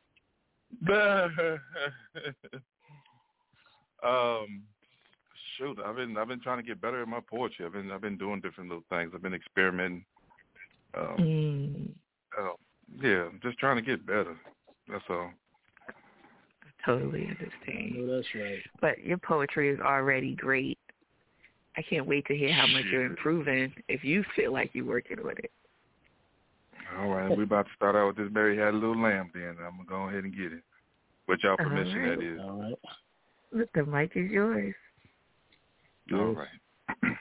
[SPEAKER 14] um, shoot, I've been I've been trying to get better at my poetry. I've been I've been doing different little things. I've been experimenting. Um,
[SPEAKER 5] mm.
[SPEAKER 14] uh, yeah, just trying to get better. That's all.
[SPEAKER 5] I totally understand.
[SPEAKER 4] No, that's right.
[SPEAKER 5] But your poetry is already great. I can't wait to hear how much you're improving if you feel like you're working with it.
[SPEAKER 14] All right, we're about to start out with this Mary Had a Little Lamb then. I'm going to go ahead and get it. With y'all permission,
[SPEAKER 5] right.
[SPEAKER 14] that is.
[SPEAKER 4] All right.
[SPEAKER 5] The mic is yours.
[SPEAKER 14] All right.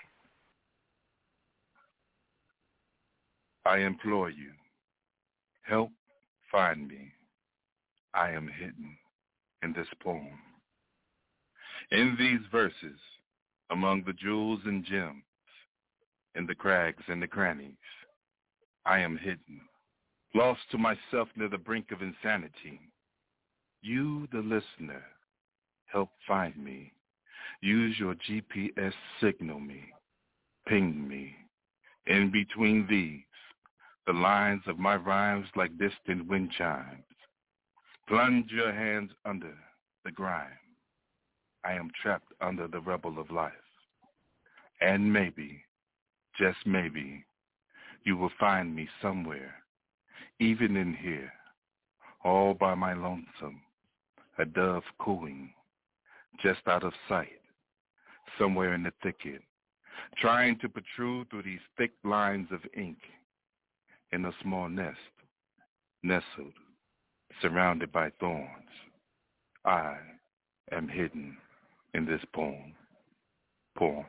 [SPEAKER 14] I implore you, help find me. I am hidden in this poem. In these verses, among the jewels and gems, in the crags and the crannies, I am hidden, lost to myself near the brink of insanity. You, the listener, help find me. Use your G P S, signal me, ping me. In between these, the lines of my rhymes like distant wind chimes. Plunge your hands under the grime. I am trapped under the rubble of life. And maybe, just maybe, you will find me somewhere, even in here, all by my lonesome, a dove cooing, just out of sight, somewhere in the thicket, trying to protrude through these thick lines of ink, in a small nest, nestled, surrounded by thorns. I am hidden in this poem. Poem.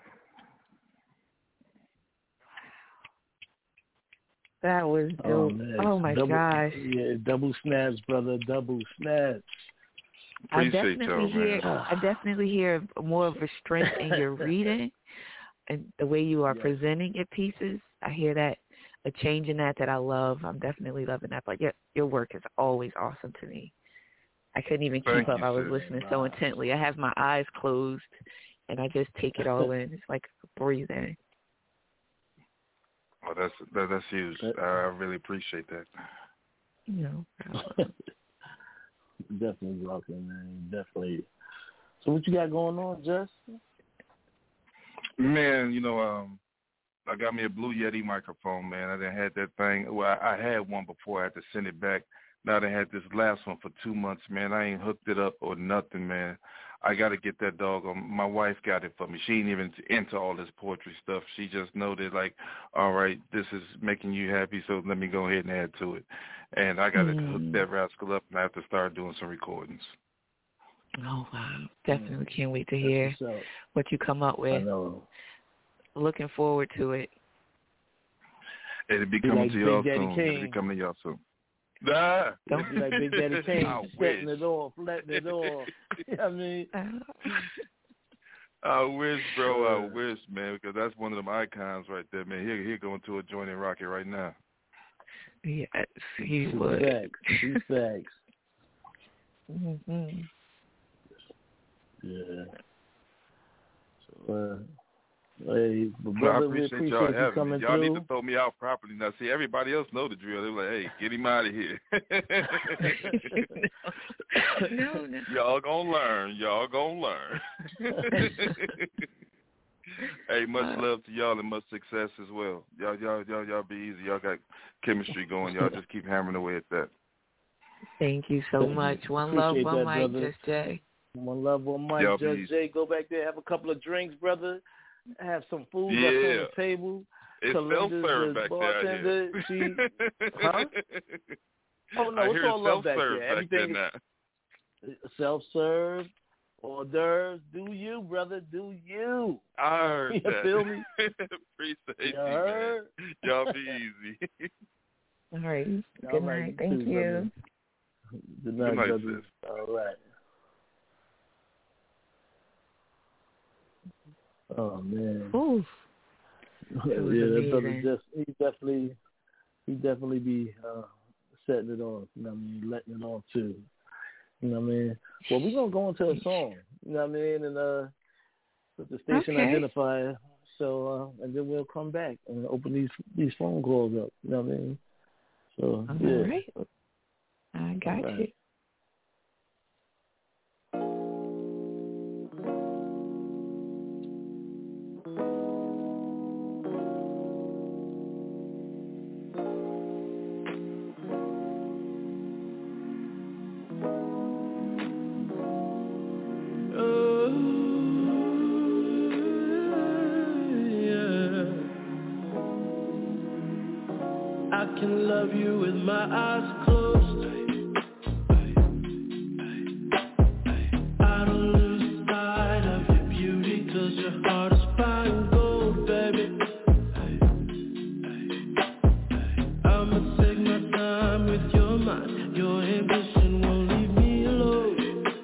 [SPEAKER 5] That was dope. Oh, oh my
[SPEAKER 4] double,
[SPEAKER 5] gosh.
[SPEAKER 4] Yeah, double snaps, brother. Double snaps.
[SPEAKER 14] Appreciate
[SPEAKER 5] I definitely
[SPEAKER 14] y'all,
[SPEAKER 5] hear.
[SPEAKER 14] man.
[SPEAKER 5] I definitely hear more of a strength in your reading and the way you are
[SPEAKER 4] yeah.
[SPEAKER 5] presenting your pieces. I hear that a change in that that I love. I'm definitely loving that. But your your work is always awesome to me. I couldn't even keep
[SPEAKER 14] Thank
[SPEAKER 5] up.
[SPEAKER 14] you,
[SPEAKER 5] I was
[SPEAKER 14] sis.
[SPEAKER 5] listening so intently. I have my eyes closed, and I just take it all in. It's like breathing.
[SPEAKER 14] Oh, that's that, that's huge. I, I really appreciate that.
[SPEAKER 5] No
[SPEAKER 4] Definitely welcome, man. Definitely. So what you got going on, Jess?
[SPEAKER 14] Man, you know, um, I got me a Blue Yeti microphone, man. I done had that thing. Well, I, I had one before. I had to send it back. Now I had this last one for two months, man. I ain't hooked it up or nothing, man. I got to get that dog on. My wife got it for me. She ain't even into all this poetry stuff. She just know that, like, all right, this is making you happy, so let me go ahead and add to it. And I got to
[SPEAKER 5] mm.
[SPEAKER 14] hook that rascal up, and I have to start doing some recordings.
[SPEAKER 5] Oh, wow. Definitely can't wait to hear what you come up with.
[SPEAKER 4] I know.
[SPEAKER 5] Looking forward to it.
[SPEAKER 14] It'll be coming
[SPEAKER 4] like
[SPEAKER 14] to y'all
[SPEAKER 4] Big Daddy
[SPEAKER 14] soon.
[SPEAKER 4] Kane.
[SPEAKER 14] It'll be coming to y'all soon. Ah.
[SPEAKER 4] Don't be like Big Daddy Kane,
[SPEAKER 14] I
[SPEAKER 4] setting
[SPEAKER 14] wish.
[SPEAKER 4] it off, letting it off. You know what I mean?
[SPEAKER 14] I wish, bro. I wish, man, because that's one of them icons right there, man. He he going to a joint and rocket right now.
[SPEAKER 5] Yes, he
[SPEAKER 4] Two
[SPEAKER 5] would.
[SPEAKER 4] facts. Two facts.
[SPEAKER 5] Mm-hmm.
[SPEAKER 4] Yeah. So, uh, Hey, but
[SPEAKER 14] well, I
[SPEAKER 4] brother,
[SPEAKER 14] appreciate,
[SPEAKER 4] we appreciate
[SPEAKER 14] y'all
[SPEAKER 4] you
[SPEAKER 14] having
[SPEAKER 4] coming
[SPEAKER 14] me. Y'all
[SPEAKER 4] through.
[SPEAKER 14] need to throw me out properly. Now, see, everybody else know the drill. They're like, hey, get him out of here.
[SPEAKER 5] no, no.
[SPEAKER 14] Y'all gonna learn. Y'all gonna learn. Hey, much love to y'all and much success as well. Y'all, y'all, y'all, y'all be easy. Y'all got chemistry going. Y'all just keep hammering away at that.
[SPEAKER 5] Thank you so much. One
[SPEAKER 4] Appreciate
[SPEAKER 5] love, one
[SPEAKER 4] that,
[SPEAKER 5] mic,
[SPEAKER 4] brother.
[SPEAKER 5] Just Jay.
[SPEAKER 4] One love, one mic,
[SPEAKER 14] Y'all
[SPEAKER 4] Just
[SPEAKER 14] be
[SPEAKER 4] Jay. Go back there, have a couple of drinks, brother. Have some food
[SPEAKER 14] Yeah.
[SPEAKER 4] that's on the table.
[SPEAKER 14] It's
[SPEAKER 4] Kalinda's
[SPEAKER 14] self-serve
[SPEAKER 4] the
[SPEAKER 14] back
[SPEAKER 4] bartender.
[SPEAKER 14] there.
[SPEAKER 4] She, huh? Oh no,
[SPEAKER 14] I
[SPEAKER 4] it's
[SPEAKER 14] hear
[SPEAKER 4] all love back
[SPEAKER 14] self-serve
[SPEAKER 4] there.
[SPEAKER 14] back there
[SPEAKER 4] Everything
[SPEAKER 14] now.
[SPEAKER 4] is self-serve, hors d'oeuvres. Do you, brother? Do you?
[SPEAKER 14] I heard
[SPEAKER 4] you
[SPEAKER 14] that.
[SPEAKER 4] feel me?
[SPEAKER 14] Appreciate
[SPEAKER 4] you,
[SPEAKER 14] you,
[SPEAKER 4] heard?
[SPEAKER 14] man. Y'all be easy.
[SPEAKER 5] All right.
[SPEAKER 4] All
[SPEAKER 5] Good
[SPEAKER 4] right,
[SPEAKER 5] night. Thank
[SPEAKER 4] too,
[SPEAKER 5] you.
[SPEAKER 4] brother. Good night,
[SPEAKER 14] Good night,
[SPEAKER 4] brother.
[SPEAKER 14] sis.
[SPEAKER 4] All right. Oh man.
[SPEAKER 5] Oof.
[SPEAKER 4] yeah,
[SPEAKER 5] It was
[SPEAKER 4] that brother
[SPEAKER 5] amazing.
[SPEAKER 4] just he definitely he definitely be uh, setting it off, you know what I mean, letting it off too. You know what I mean? Well, we're gonna go into a song, you know what I mean, and uh with the station
[SPEAKER 5] Okay.
[SPEAKER 4] identifier. So uh and then we'll come back and open these these phone calls up, you know what I mean? So
[SPEAKER 5] All
[SPEAKER 4] yeah.
[SPEAKER 5] right. I got
[SPEAKER 4] All right.
[SPEAKER 5] you.
[SPEAKER 15] I can love you with my eyes closed. I don't lose sight of your beauty, 'cause your heart is fine gold, baby. I'ma take my time with your mind. Your ambition won't leave me alone.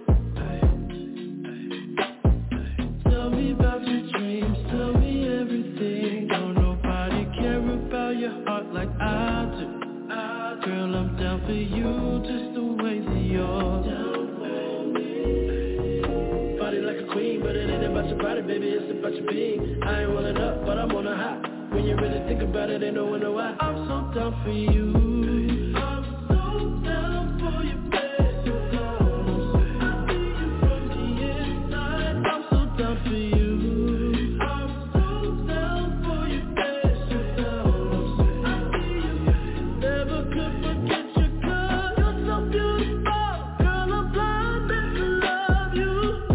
[SPEAKER 15] Tell me about your dreams, tell me everything. Don't nobody care about your heart like I do. Girl, I'm down for you just the way that you're down for me. Body like a queen, but it ain't about your body, baby, it's about your being. I ain't rolling up, but I'm on a high. When you really think about it, ain't no one know why. I'm so down for you. I'm so down for you, baby. I see you from the inside. I'm so down for you. I'm so down for you, baby. I see you. Never could forget you, 'cause you're so beautiful. Girl, I'm blind and to love you.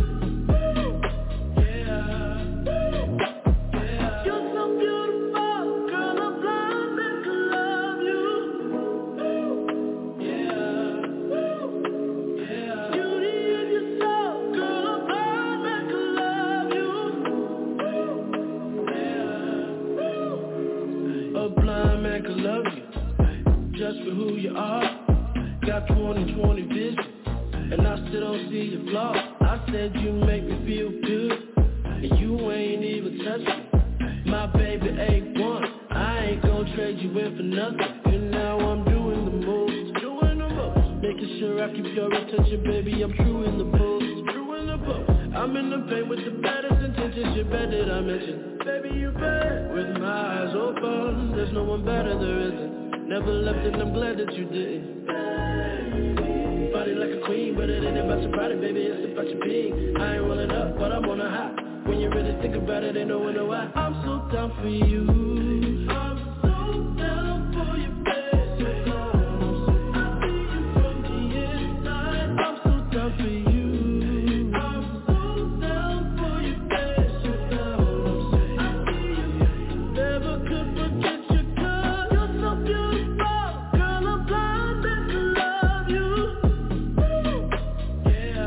[SPEAKER 15] Yeah, yeah. You're so beautiful. Girl, I'm blind and to love you. Yeah, yeah. Beauty in your soul. Girl, I'm blind and to love you. Yeah. A blind man could love you just for who you are. Got twenty twenty vision, and I still don't see your flaws. I said you make me feel good, and you ain't even touch me. My baby A one, I ain't gon' trade you in for nothing. And now I'm doing the most, doing the most. Making sure I keep your attention, baby, I'm true in the post, true in the post. I'm in the paint with the baddest intentions, you bet that I mentioned. Baby, you bet. With my eyes open, there's no one better, there isn't. Never left and I'm glad that you didn't. Body like a queen, but it ain't about your body, baby, it's about your being. I ain't rolling up, but I'm on a high. When you really think about it, ain't no one know why. I'm so down for you. I'm so down for you, baby. I see you from the inside. I'm so down for you. I'm so down for you, baby. I see you. Never could forget you, 'cause you're so beautiful. Girl, I'm blind and to love you. Yeah,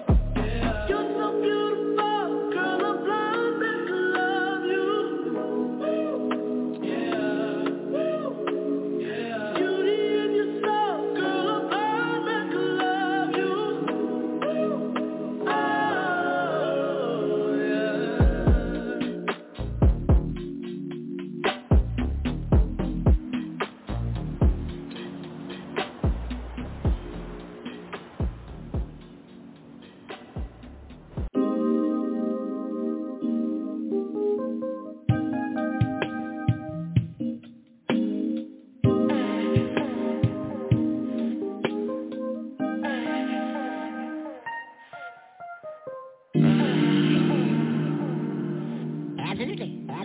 [SPEAKER 15] yeah. You're so beautiful. Girl, I'm blind and to love you.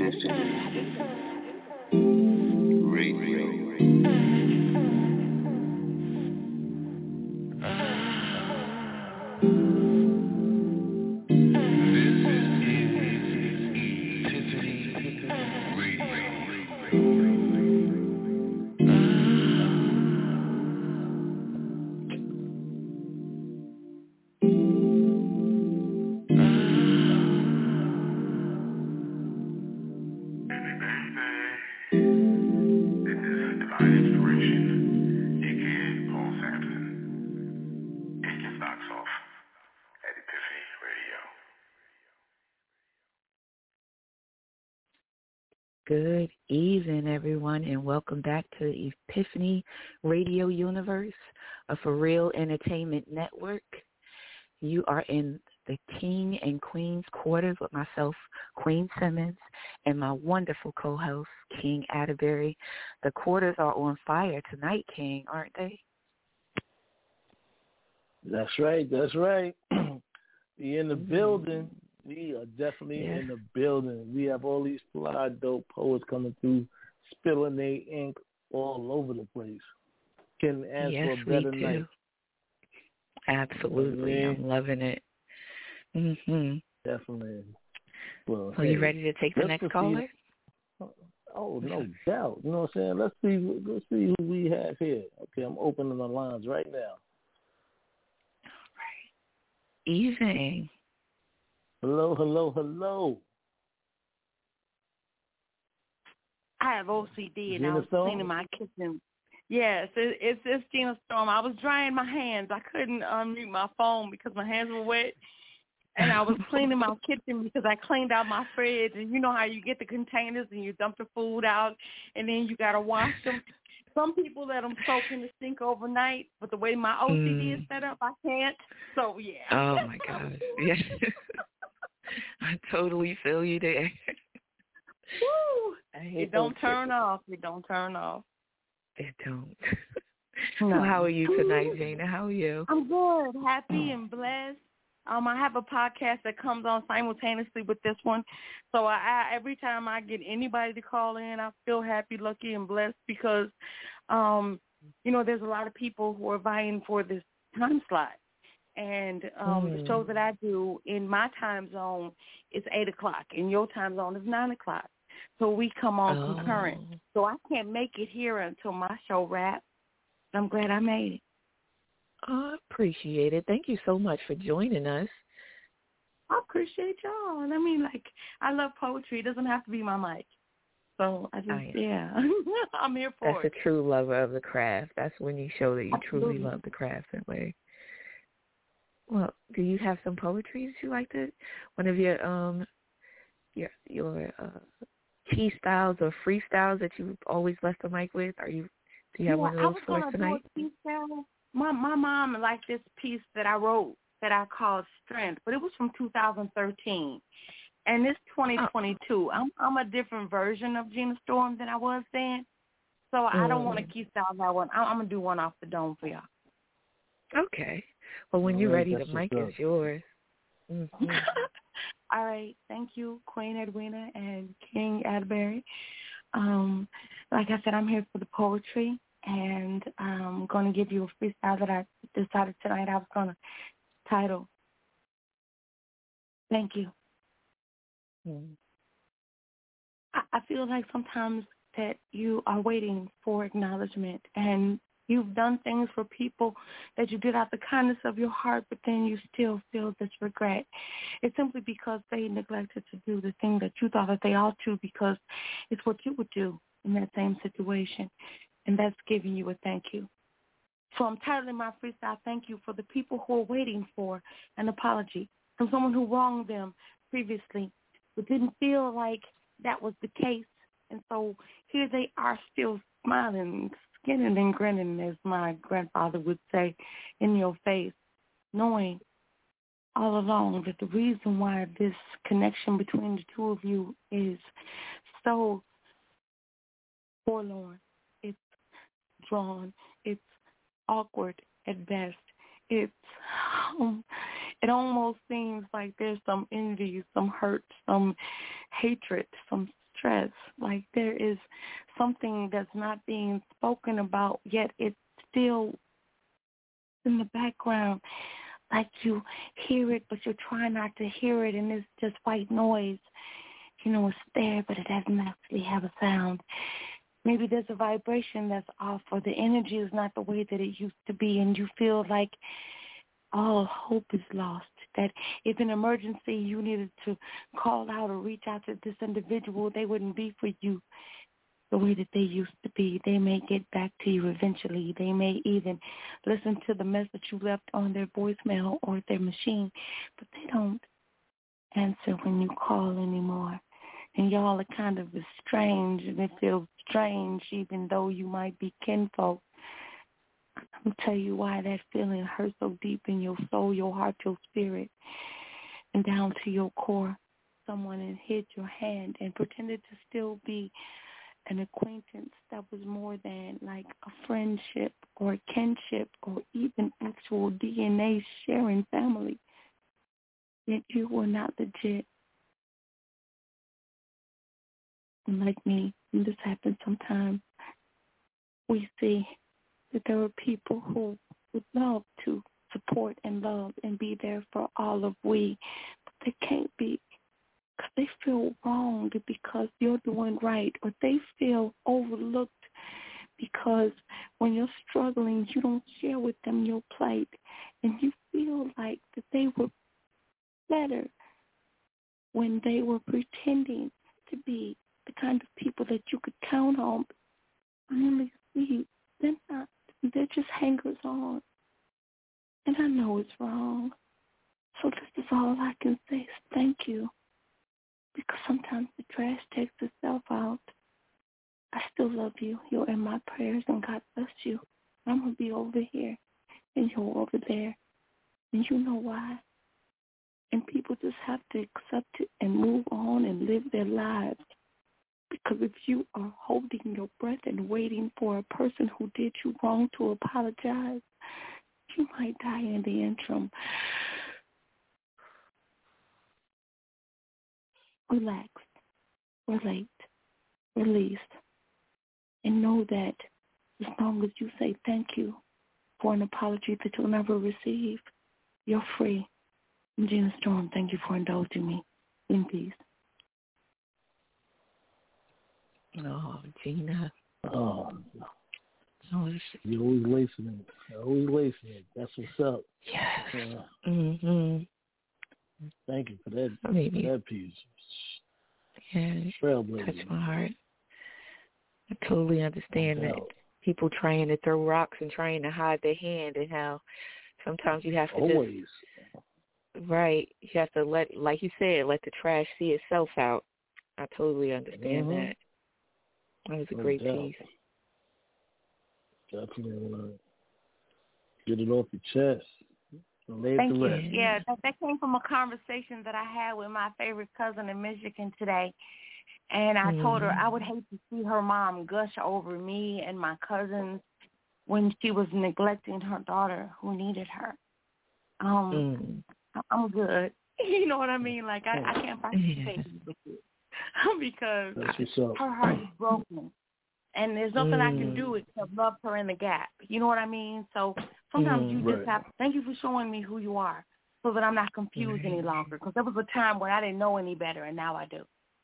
[SPEAKER 5] Good evening, everyone, and welcome back to Epiphany Radio Universe, a For Real Entertainment Network. You are in the King and Queen's Quarters with myself, Queen Simmons, and my wonderful co-host, King Atterbury. The quarters are on fire tonight, King, aren't they?
[SPEAKER 4] That's right, that's right. We in the mm-hmm. building. We are definitely yeah. in the building. We have all these fly, dope poets coming through, spilling their ink all over the place. Can ask
[SPEAKER 5] yes,
[SPEAKER 4] for a better
[SPEAKER 5] we do.
[SPEAKER 4] night.
[SPEAKER 5] Absolutely. Yeah. I'm loving it. Mm-hmm.
[SPEAKER 4] Definitely. Well,
[SPEAKER 5] Are
[SPEAKER 4] hey,
[SPEAKER 5] you ready to take the next caller?
[SPEAKER 4] Oh, no doubt. You know what I'm saying? Let's see, let's see who we have here. Okay, I'm opening the lines right now.
[SPEAKER 5] All right. Evening.
[SPEAKER 4] Hello, hello, hello.
[SPEAKER 16] I have O C D and
[SPEAKER 4] Gina
[SPEAKER 16] I was
[SPEAKER 4] Storm?
[SPEAKER 16] cleaning my kitchen. Yes, it, it's it's Gina Storm. I was drying my hands. I couldn't unmute my phone because my hands were wet. And I was cleaning my kitchen because I cleaned out my fridge. And you know how you get the containers and you dump the food out and then you got to wash them. Some people let them soak in the sink overnight, but the way my O C D mm. is set up, I can't. So, yeah.
[SPEAKER 5] Oh, my gosh. Yeah. I totally feel you there.
[SPEAKER 16] Woo! It don't turn off. It don't turn off.
[SPEAKER 5] It don't. No. Well, how are you tonight, Jana? How are you?
[SPEAKER 16] I'm good, happy and blessed. Um, I have a podcast that comes on simultaneously with this one. So I, I every time I get anybody to call in, I feel happy, lucky, and blessed because, um, you know, there's a lot of people who are vying for this time slot. And um, mm. the show that I do in my time zone is eight o'clock, and your time zone is nine o'clock. So we come on oh. concurrent. So I can't make it here until my show wraps. I'm glad I made it.
[SPEAKER 5] I appreciate it. Thank you so much for joining us.
[SPEAKER 16] I appreciate y'all. And I mean, like, I love poetry. It doesn't have to be my mic. So I just, I, yeah, I'm here for
[SPEAKER 5] that's
[SPEAKER 16] it.
[SPEAKER 5] That's a true lover of the craft. That's when you show that you
[SPEAKER 16] Absolutely.
[SPEAKER 5] truly love the craft that way. Well, do you have some poetry that you like to, one of your um your your uh, key styles or freestyles that you've always left the mic with? Are you do you have
[SPEAKER 16] yeah,
[SPEAKER 5] one of those for us tonight?
[SPEAKER 16] I was gonna do a freestyle. My my mom liked this piece that I wrote that I called Strength, but it was from two thousand thirteen, and it's twenty twenty-two. Oh. I'm I'm a different version of Gina Storm than I was then, so mm. I don't want to key style that one. I'm, I'm gonna do one off the dome for y'all.
[SPEAKER 5] Okay. Well, when you're ready, the mic is yours. Mm-hmm.
[SPEAKER 16] All right. Thank you, Queen Edwina and King Atterbury. Um, like I said, I'm here for the poetry, and I'm going to give you a freestyle that I decided tonight I was going to title. Thank you. Mm. I, I feel like sometimes that you are waiting for acknowledgement, and you've done things for people that you did out the kindness of your heart, but then you still feel this regret. It's simply because they neglected to do the thing that you thought that they ought to, because it's what you would do in that same situation, and that's giving you a thank you. So I'm titling my freestyle, Thank You, for the people who are waiting for an apology from someone who wronged them previously, but didn't feel like that was the case. And so here they are still smiling, skinning and grinning, as my grandfather would say, in your face, knowing all along that the reason why this connection between the two of you is so forlorn, it's drawn, it's awkward at best. It's um, it almost seems like there's some envy, some hurt, some hatred, some stress. Like there is something that's not being spoken about, yet it's still in the background. Like you hear it, but you're trying not to hear it, and it's just white noise. You know, it's there, but it doesn't actually have a sound. Maybe there's a vibration that's off, or the energy is not the way that it used to be, and you feel like all hope is lost. That if in emergency you needed to call out or reach out to this individual, they wouldn't be for you the way that they used to be. They may get back to you eventually. They may even listen to the message you left on their voicemail or their machine, but they don't answer when you call anymore. And y'all are kind of estranged, and it feels strange even though you might be kinfolk. I'm going to tell you why that feeling hurts so deep in your soul, your heart, your spirit, and down to your core. Someone had hid your hand and pretended to still be an acquaintance that was more than like a friendship or a kinship or even actual D N A sharing family. Yet you were not legit. And like me, and this happens sometimes, we see that there are people who would love to support and love and be there for all of we, but they can't be because they feel wronged because you're doing right, or they feel overlooked because when you're struggling, you don't share with them your plight, and you feel like that they were better when they were pretending to be the kind of people that you could count on. But really see, they're not. They're just hangers on. And I know it's wrong. So this is all I can say is thank you. Because sometimes the trash takes itself out. I still love you. You're in my prayers, and God bless you. I'm going to be over here, and you're over there. And you know why? And people just have to accept it and move on and live their lives. Because if you are holding your breath and waiting for a person who did you wrong to apologize, you might die in the interim. Relax, relate, release, and know that as long as you say thank you for an apology that you'll never receive, you're free. And Gina Storm, thank you for indulging me. In peace.
[SPEAKER 5] Oh, Gina.
[SPEAKER 4] Oh,
[SPEAKER 5] oh
[SPEAKER 4] you're always lacing it. You're always lacing it. That's what's up.
[SPEAKER 5] Yes.
[SPEAKER 4] Yeah.
[SPEAKER 5] Mm-hmm.
[SPEAKER 4] Thank you for that,
[SPEAKER 5] Maybe.
[SPEAKER 4] for that piece.
[SPEAKER 5] Yeah, touch my heart. I totally understand
[SPEAKER 4] no
[SPEAKER 5] that people trying to throw rocks and trying to hide their hand, and how sometimes you have to
[SPEAKER 4] always.
[SPEAKER 5] Just, right, you have to let, like you said, let the trash see itself out. I totally understand
[SPEAKER 4] mm-hmm.
[SPEAKER 5] that. That was a
[SPEAKER 4] no
[SPEAKER 5] great
[SPEAKER 4] doubt.
[SPEAKER 5] piece.
[SPEAKER 4] Definitely want to get it off your chest.
[SPEAKER 16] Thank you. Yeah, that, that came from a conversation that I had with my favorite cousin in Michigan today. And I mm. told her I would hate to see her mom gush over me and my cousins when she was neglecting her daughter who needed her. Um, mm. I'm good. You know what I mean? Like, I, I can't participate with you because her heart is broken. And there's nothing mm. I can do except love her in the gap. You know what I mean? So sometimes mm, you just right. have to, thank you for showing me who you are so that I'm not confused mm. any longer. Because there was a time when I didn't know any better, and now I do.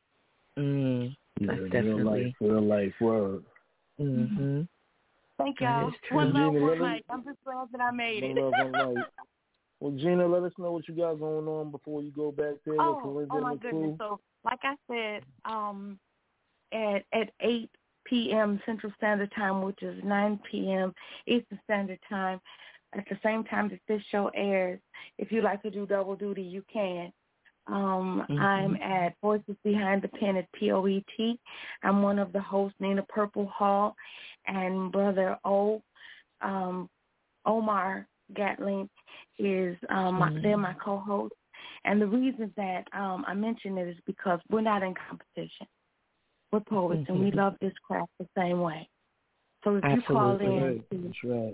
[SPEAKER 5] Mm,
[SPEAKER 4] yeah,
[SPEAKER 5] that's definitely.
[SPEAKER 4] Real life, real life word.
[SPEAKER 5] Mm-hmm.
[SPEAKER 16] Thank y'all. One love, one life. I'm just glad that I made it.
[SPEAKER 4] One love, one life. Well, Gina, let us know what you got going on before you go back there.
[SPEAKER 16] Oh, oh my goodness. So, like I said, um, at at eight p.m. Central Standard Time, which is nine p.m. Eastern Standard Time, at the same time that this show airs. If you'd like to do double duty, you can. Um, mm-hmm. I'm at Voices Behind the Pen at P O E T. I'm one of the hosts, Nina Purple Hall, and Brother O, um, Omar Gatling is um, mm-hmm. my, they're my co-hosts. And the reason that um, I mention it is because we're not in competition. We're poets, mm-hmm. and we love this craft the same way. So if
[SPEAKER 5] absolutely.
[SPEAKER 16] you call in,
[SPEAKER 4] right. That's right.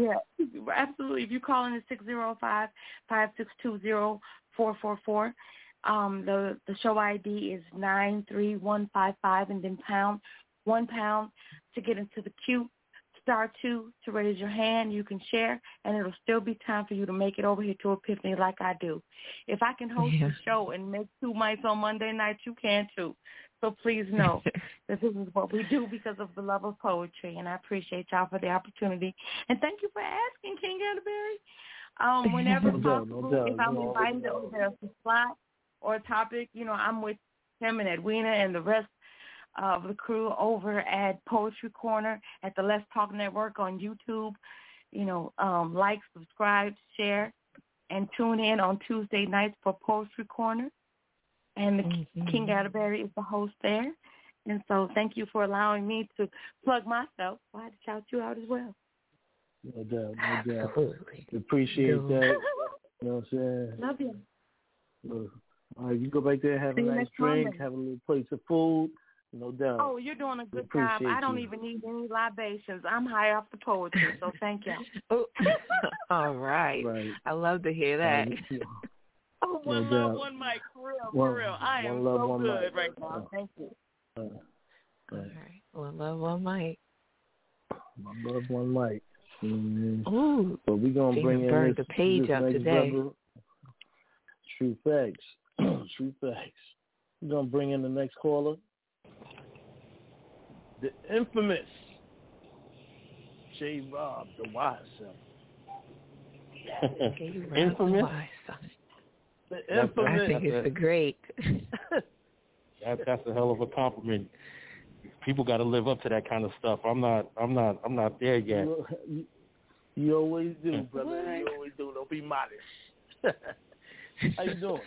[SPEAKER 16] Yeah, absolutely. If you call in at six zero five, five six two zero, four four four, Um, the, the show I D is nine three one five five and then pound, one pound to get into the queue, star two to raise your hand. You can share, and it'll still be time for you to make it over here to Epiphany like I do. If I can host
[SPEAKER 5] Yeah.
[SPEAKER 16] the show and make two mics on Monday nights, you can too. So please know that this is what we do because of the love of poetry, and I appreciate y'all for the opportunity. And thank you for asking, King Atterbury. Um, whenever
[SPEAKER 4] No doubt, no
[SPEAKER 16] possible,
[SPEAKER 4] doubt.
[SPEAKER 16] if I'm
[SPEAKER 4] You know,
[SPEAKER 16] invited or there's a slot or a topic, you know, I'm with him and Edwina and the rest of the crew over at Poetry Corner at the Let's Talk Network on YouTube. You know, um, like, subscribe, share, and tune in on Tuesday nights for Poetry Corner. And the
[SPEAKER 5] Mm-hmm.
[SPEAKER 16] King Atterbury is the host there. And so thank you for allowing me to plug myself. I had to shout you out as well.
[SPEAKER 4] No doubt, no doubt.
[SPEAKER 5] Absolutely.
[SPEAKER 4] We appreciate
[SPEAKER 5] Dude.
[SPEAKER 4] that. You know what I'm saying?
[SPEAKER 16] Love you.
[SPEAKER 4] Look, all right, you go back there, have
[SPEAKER 16] See
[SPEAKER 4] a
[SPEAKER 16] you
[SPEAKER 4] nice
[SPEAKER 16] next
[SPEAKER 4] drink,
[SPEAKER 16] Monday.
[SPEAKER 4] have a little place of food. No doubt.
[SPEAKER 16] Oh, you're doing a
[SPEAKER 4] We
[SPEAKER 16] good job.
[SPEAKER 4] appreciate
[SPEAKER 16] I don't
[SPEAKER 4] you.
[SPEAKER 16] even need any libations. I'm high off the poetry, so thank you.
[SPEAKER 5] Oh, all right.
[SPEAKER 4] Right.
[SPEAKER 5] I love to hear that.
[SPEAKER 4] Uh,
[SPEAKER 16] Oh, one
[SPEAKER 4] No
[SPEAKER 16] love,
[SPEAKER 4] doubt.
[SPEAKER 16] one mic, for real,
[SPEAKER 4] One-
[SPEAKER 16] for real. I
[SPEAKER 4] one
[SPEAKER 16] am
[SPEAKER 4] love,
[SPEAKER 16] so
[SPEAKER 4] one
[SPEAKER 16] good
[SPEAKER 4] mic.
[SPEAKER 16] right now.
[SPEAKER 4] Uh,
[SPEAKER 16] Thank you.
[SPEAKER 4] uh,
[SPEAKER 5] All right. One love, one mic.
[SPEAKER 4] One love, one mic. Mm-hmm.
[SPEAKER 5] Ooh.
[SPEAKER 4] But we're going to
[SPEAKER 5] They
[SPEAKER 4] bring
[SPEAKER 5] done
[SPEAKER 4] in
[SPEAKER 5] burned
[SPEAKER 4] this,
[SPEAKER 5] the page
[SPEAKER 4] this
[SPEAKER 5] up
[SPEAKER 4] next
[SPEAKER 5] today.
[SPEAKER 4] brother. True facts. True facts. We're going to bring in the next caller. The infamous J. Rob, the Wise Son. Infamous? The infamous.
[SPEAKER 5] I think it's the great.
[SPEAKER 17] That, that's a hell of a compliment. People got to live up to that kind of stuff. I'm not. I'm not. I'm not there yet.
[SPEAKER 4] You, you, you always do, brother. You always do. Don't be modest. How you doing?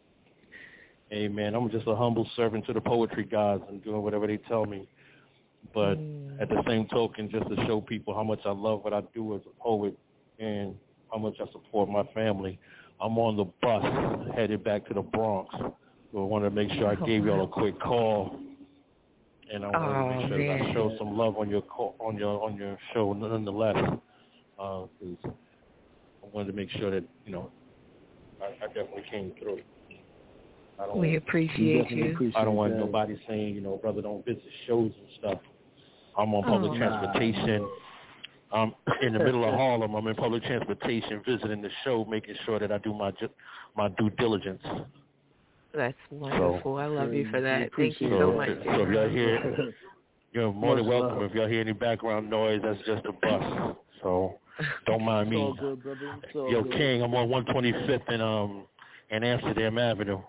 [SPEAKER 17] Hey, man, I'm just a humble servant to the poetry gods and doing whatever they tell me. But
[SPEAKER 5] Mm.
[SPEAKER 17] at the same token, just to show people how much I love what I do as a poet and how much I support my family, I'm on the bus headed back to the Bronx. So I wanted to make sure I gave y'all a quick call, and I wanted
[SPEAKER 5] Oh,
[SPEAKER 17] to make sure
[SPEAKER 5] man.
[SPEAKER 17] that I showed some love on your call, on your on your show nonetheless. Uh, 'cause I wanted to make sure that you know I, I definitely came through. I don't,
[SPEAKER 5] We appreciate you.
[SPEAKER 4] appreciate
[SPEAKER 17] I don't want
[SPEAKER 4] that.
[SPEAKER 17] nobody saying, you know, brother, don't visit shows and stuff. I'm on public
[SPEAKER 5] Oh.
[SPEAKER 17] transportation. I'm in the middle of Harlem. I'm in public transportation, visiting the show, making sure that I do my ju- my due diligence.
[SPEAKER 5] That's wonderful. I love you for that. Thank you
[SPEAKER 17] So,
[SPEAKER 5] so much.
[SPEAKER 17] so if y'all hear, you're more than
[SPEAKER 4] Much
[SPEAKER 17] welcome.
[SPEAKER 4] love.
[SPEAKER 17] If y'all hear any background noise, that's just a bus. So don't mind
[SPEAKER 4] It's all
[SPEAKER 17] me.
[SPEAKER 4] good, brother. It's all
[SPEAKER 17] Yo,
[SPEAKER 4] good.
[SPEAKER 17] King, I'm on one twenty-fifth and um and Amsterdam Avenue.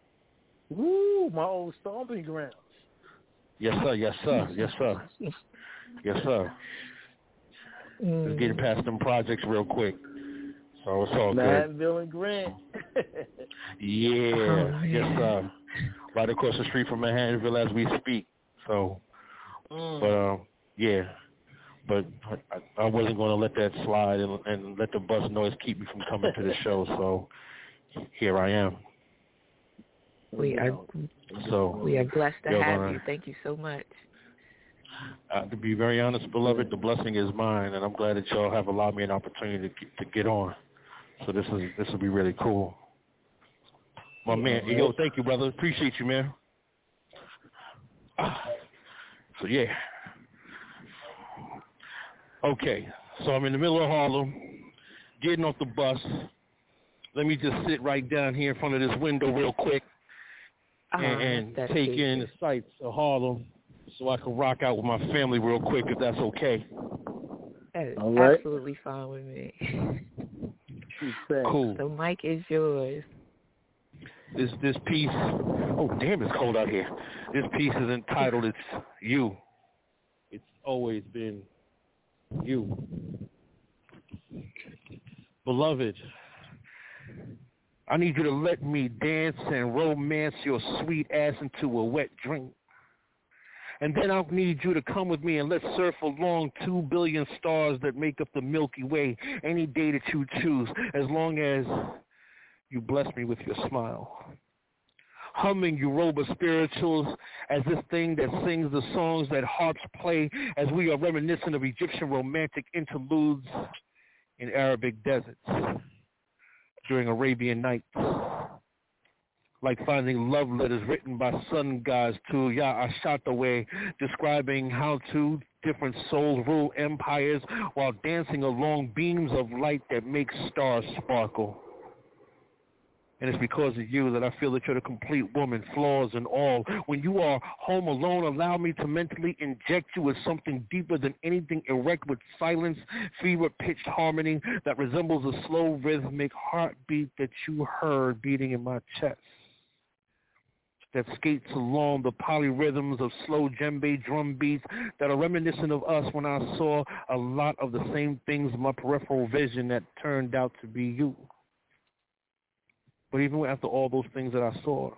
[SPEAKER 4] Woo, my old stomping grounds.
[SPEAKER 17] Yes, sir. Yes, sir. Yes, sir. Yes, sir.
[SPEAKER 5] Mm.
[SPEAKER 17] Just getting past them projects real quick. So it's all good.
[SPEAKER 4] Manville and Grant.
[SPEAKER 17] Yeah.
[SPEAKER 5] Oh,
[SPEAKER 17] yes,
[SPEAKER 5] yeah.
[SPEAKER 17] sir. Right across the street from Manhattanville as we speak. So,
[SPEAKER 4] Mm.
[SPEAKER 17] but um, yeah. But I, I wasn't going to let that slide and, and let the bus noise keep me from coming to the show. So here I am.
[SPEAKER 5] We are
[SPEAKER 17] So
[SPEAKER 5] we are blessed to
[SPEAKER 17] y'all
[SPEAKER 5] have
[SPEAKER 17] gonna-
[SPEAKER 5] you. Thank you so much.
[SPEAKER 17] Uh, to be very honest, beloved, the blessing is mine, and I'm glad that y'all have allowed me an opportunity to, get- to get on. So this is this will be really cool. My man, hey, yo, thank you, brother. Appreciate you, man. Ah. So yeah. Okay, so I'm in the middle of Harlem, getting off the bus. Let me just sit right down here in front of this window real quick
[SPEAKER 5] Oh,
[SPEAKER 17] and, and
[SPEAKER 5] that's
[SPEAKER 17] take
[SPEAKER 5] cute.
[SPEAKER 17] in the sights of Harlem so I can rock out with my family real quick, if that's okay.
[SPEAKER 5] That is
[SPEAKER 4] All right.
[SPEAKER 5] absolutely fine with me.
[SPEAKER 17] Cool.
[SPEAKER 5] The mic is yours.
[SPEAKER 17] This this piece, oh damn, it's cold out here. This piece is entitled "It's You." It's always been you, beloved. I need you to let me dance and romance your sweet ass into a wet dream. And then I'll need you to come with me and let's surf along two billion stars that make up the Milky Way any day that you choose, as long as you bless me with your smile. Humming Yoruba spirituals as this thing that sings the songs that harps play as we are reminiscent of Egyptian romantic interludes in Arabic deserts during Arabian nights. like finding love letters written by sun gods to Ya Ashataway, describing how two different souls rule empires while dancing along beams of light that make stars sparkle. And it's because of you that I feel that you're the complete woman, flaws and all. When you are home alone, allow me to mentally inject you with something deeper than anything, erect with silence, fever-pitched harmony that resembles a slow rhythmic heartbeat that you heard beating in my chest, that skates along the polyrhythms of slow djembe drum beats that are reminiscent of us when I saw a lot of the same things in my peripheral vision that turned out to be you. But even after all those things that I saw,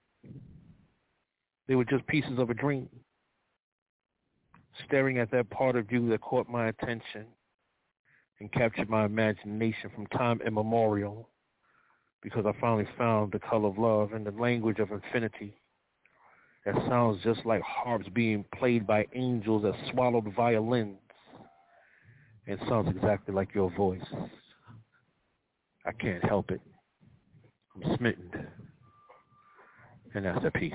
[SPEAKER 17] they were just pieces of a dream, staring at that part of you that caught my attention and captured my imagination from time immemorial, because I finally found the color of love and the language of infinity that sounds just like harps being played by angels that swallowed violins, and sounds exactly like your voice. I can't help it. I'm smitten. And that's a piece.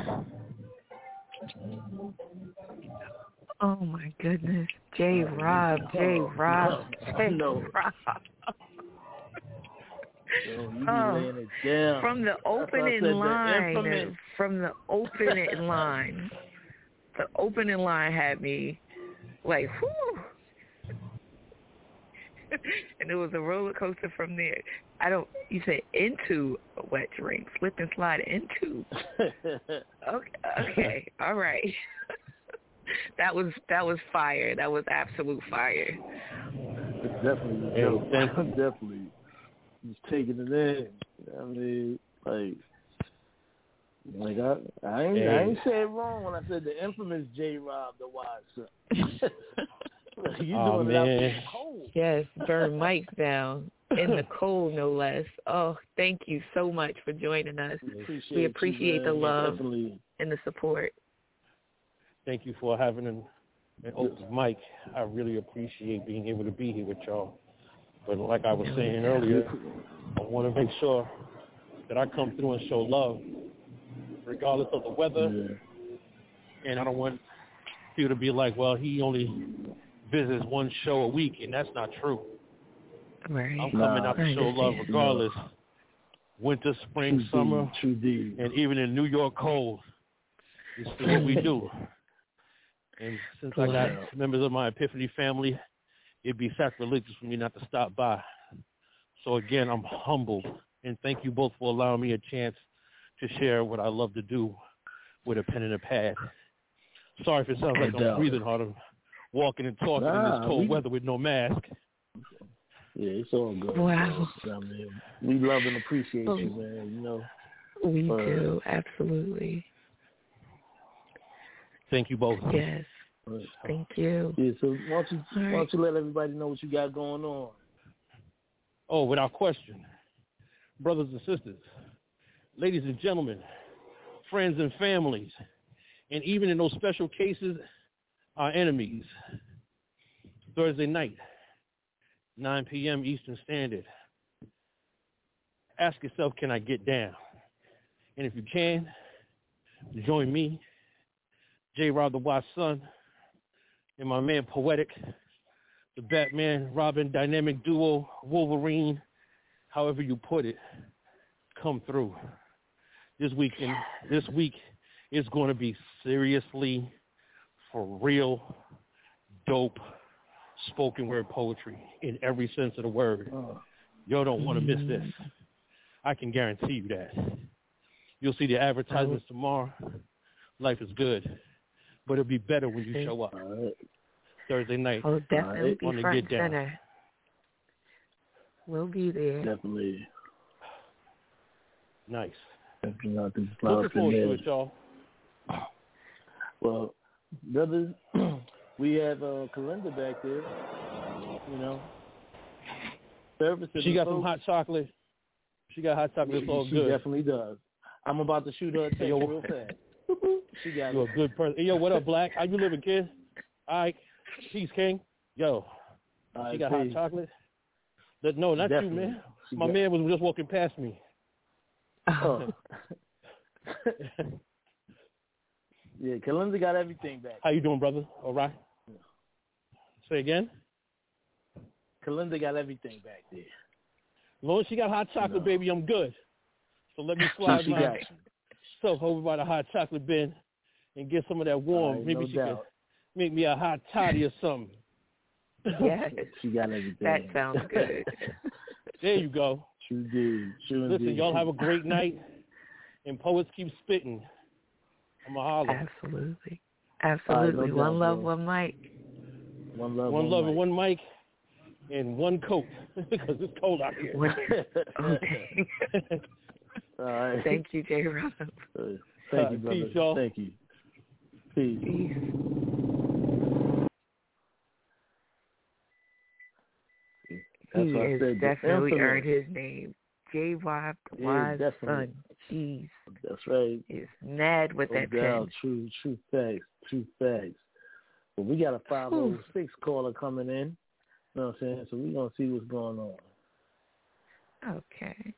[SPEAKER 5] Oh, my goodness. J. Rob, J. Rob, J.
[SPEAKER 4] No.
[SPEAKER 5] Rob.
[SPEAKER 4] Yo, you be
[SPEAKER 5] Oh,
[SPEAKER 4] laying it down.
[SPEAKER 5] From the
[SPEAKER 4] That's why I
[SPEAKER 5] opening
[SPEAKER 4] said the
[SPEAKER 5] line,
[SPEAKER 4] infamous-
[SPEAKER 5] from the opening line, the opening line had me like, whew. And it was a roller coaster from there. I don't, you said into a wet dream, slip and slide into. Okay, okay, all right. That was, that was fire. That was absolute fire.
[SPEAKER 4] It's definitely,
[SPEAKER 17] Hey,
[SPEAKER 4] yo,
[SPEAKER 17] thank you.
[SPEAKER 4] definitely just taking it in. I mean, like, like I, I ain't,
[SPEAKER 17] Hey.
[SPEAKER 4] I ain't say it wrong when I said the infamous J. Rob the Wise Son. You
[SPEAKER 17] Oh,
[SPEAKER 4] doing it out there in
[SPEAKER 17] man.
[SPEAKER 4] the cold.
[SPEAKER 5] Yes, burn mics down in the cold, no less. Oh, thank you so much for joining us.
[SPEAKER 4] We appreciate,
[SPEAKER 5] We appreciate
[SPEAKER 4] you,
[SPEAKER 5] the
[SPEAKER 4] man.
[SPEAKER 5] love
[SPEAKER 4] Definitely.
[SPEAKER 5] and the support.
[SPEAKER 17] Thank you for having an, an open mic. I really appreciate being able to be here with y'all. But like I was saying earlier, I want to make sure that I come through and show love, regardless of the weather.
[SPEAKER 4] Yeah.
[SPEAKER 17] And I don't want you to be like, well, he only visits one show a week, and that's not true.
[SPEAKER 5] Right.
[SPEAKER 17] I'm coming
[SPEAKER 4] Nah,
[SPEAKER 17] out to show love regardless. Winter, spring,
[SPEAKER 4] True
[SPEAKER 17] summer,
[SPEAKER 4] deed, true deed.
[SPEAKER 17] and even in New York cold. This is what we do. And since I got members of my Epiphany family, it'd be sacrilegious for me not to stop by. So again, I'm humbled, and thank you both for allowing me a chance to share what I love to do with a pen and a pad. Sorry if it sounds like I'm breathing hard. I'm walking and talking in
[SPEAKER 4] Nah,
[SPEAKER 17] this cold
[SPEAKER 4] we-
[SPEAKER 17] weather with no mask.
[SPEAKER 4] Yeah, it's all good.
[SPEAKER 5] Wow.
[SPEAKER 4] I mean, we love and appreciate you, man. You know.
[SPEAKER 5] We
[SPEAKER 4] But-
[SPEAKER 5] do, absolutely.
[SPEAKER 17] Thank you both.
[SPEAKER 5] Yes.
[SPEAKER 4] but-
[SPEAKER 5] Thank you.
[SPEAKER 4] Yeah, so why don't you
[SPEAKER 5] All
[SPEAKER 4] why
[SPEAKER 5] right.
[SPEAKER 4] don't you let everybody know what you got going on?
[SPEAKER 17] Oh, without question. Brothers and sisters, ladies and gentlemen, friends and families, and even in those special cases, our enemies. Thursday night, nine p.m. Eastern Standard. Ask yourself, can I get down? And if you can, join me, J. Rob the Wise Son, and my man Poetic, the Batman Robin dynamic duo, Wolverine, however you put it, come through. This weekend, this week is going to be seriously, for real, dope spoken word poetry in every sense of the word. Y'all don't want to miss this. I can guarantee you that. You'll see the advertisements tomorrow. Life is good, but it'll be better when you show up. Thursday night.
[SPEAKER 5] Oh, definitely
[SPEAKER 17] on
[SPEAKER 5] be
[SPEAKER 17] the
[SPEAKER 5] front
[SPEAKER 17] Get
[SPEAKER 5] and
[SPEAKER 17] Down.
[SPEAKER 5] center. We'll be there.
[SPEAKER 4] Definitely.
[SPEAKER 17] Nice.
[SPEAKER 4] Definitely not to
[SPEAKER 17] Looking forward to it, y'all.
[SPEAKER 4] Well, brothers, we have uh, Kalinda back there. You know, service. to
[SPEAKER 17] She
[SPEAKER 4] the
[SPEAKER 17] got some
[SPEAKER 4] folks.
[SPEAKER 17] hot chocolate. She got hot chocolate. It's all
[SPEAKER 4] She
[SPEAKER 17] good.
[SPEAKER 4] definitely does. I'm about to shoot her a text
[SPEAKER 17] Yo,
[SPEAKER 4] real fast. She got
[SPEAKER 17] You're
[SPEAKER 4] it.
[SPEAKER 17] a good person. Hey, yo, what up, Black? How you living, kid? All right. Peace, King. Yo,
[SPEAKER 4] All
[SPEAKER 17] she
[SPEAKER 4] right,
[SPEAKER 17] got
[SPEAKER 4] peace.
[SPEAKER 17] hot chocolate? But no, not
[SPEAKER 4] Definitely.
[SPEAKER 17] you, man.
[SPEAKER 4] She
[SPEAKER 17] My
[SPEAKER 4] got-
[SPEAKER 17] man was just walking past me.
[SPEAKER 4] Oh. Yeah, Kalinda got everything back.
[SPEAKER 17] How you doing, brother? All right.
[SPEAKER 4] Yeah.
[SPEAKER 17] Say again.
[SPEAKER 4] Kalinda got everything back there.
[SPEAKER 17] As long as she got hot chocolate,
[SPEAKER 4] no.
[SPEAKER 17] baby, I'm good. So let me slide
[SPEAKER 4] she got
[SPEAKER 17] myself over by the hot chocolate bin and get some of that warm.
[SPEAKER 4] Right,
[SPEAKER 17] Maybe
[SPEAKER 4] no
[SPEAKER 17] she
[SPEAKER 4] doubt.
[SPEAKER 17] could make me a hot toddy or something.
[SPEAKER 5] Yes.
[SPEAKER 4] She got everything.
[SPEAKER 5] That sounds good.
[SPEAKER 17] There you go.
[SPEAKER 4] True dude. True
[SPEAKER 17] Listen,
[SPEAKER 4] indeed.
[SPEAKER 17] y'all have a great night, and poets keep spitting. I'm a holler.
[SPEAKER 5] Absolutely. Absolutely.
[SPEAKER 4] Right, no
[SPEAKER 5] one
[SPEAKER 4] doubt,
[SPEAKER 5] love,
[SPEAKER 4] bro.
[SPEAKER 5] one mic.
[SPEAKER 4] One love,
[SPEAKER 17] one,
[SPEAKER 4] one
[SPEAKER 17] love,
[SPEAKER 4] mic.
[SPEAKER 17] and one mic, and one coat because it's cold out here.
[SPEAKER 5] Okay.
[SPEAKER 4] All right.
[SPEAKER 5] Thank you, J. Rob.
[SPEAKER 4] Thank
[SPEAKER 17] All
[SPEAKER 4] you,
[SPEAKER 17] right,
[SPEAKER 4] brother.
[SPEAKER 17] peace, y'all.
[SPEAKER 4] Thank you. Peace.
[SPEAKER 5] Peace.
[SPEAKER 4] That's
[SPEAKER 5] he
[SPEAKER 4] what I
[SPEAKER 5] has
[SPEAKER 4] said.
[SPEAKER 5] definitely
[SPEAKER 4] Infamous.
[SPEAKER 5] earned his name. J. Rob,
[SPEAKER 4] Yeah,
[SPEAKER 5] Wise
[SPEAKER 4] definitely.
[SPEAKER 5] son. Jeez.
[SPEAKER 4] That's right.
[SPEAKER 5] He's mad with
[SPEAKER 4] No
[SPEAKER 5] that
[SPEAKER 4] doubt.
[SPEAKER 5] pen.
[SPEAKER 4] True, true facts. True facts. But we got a five oh six caller coming in. You know what I'm saying? So we're going to see what's going on.
[SPEAKER 5] Okay.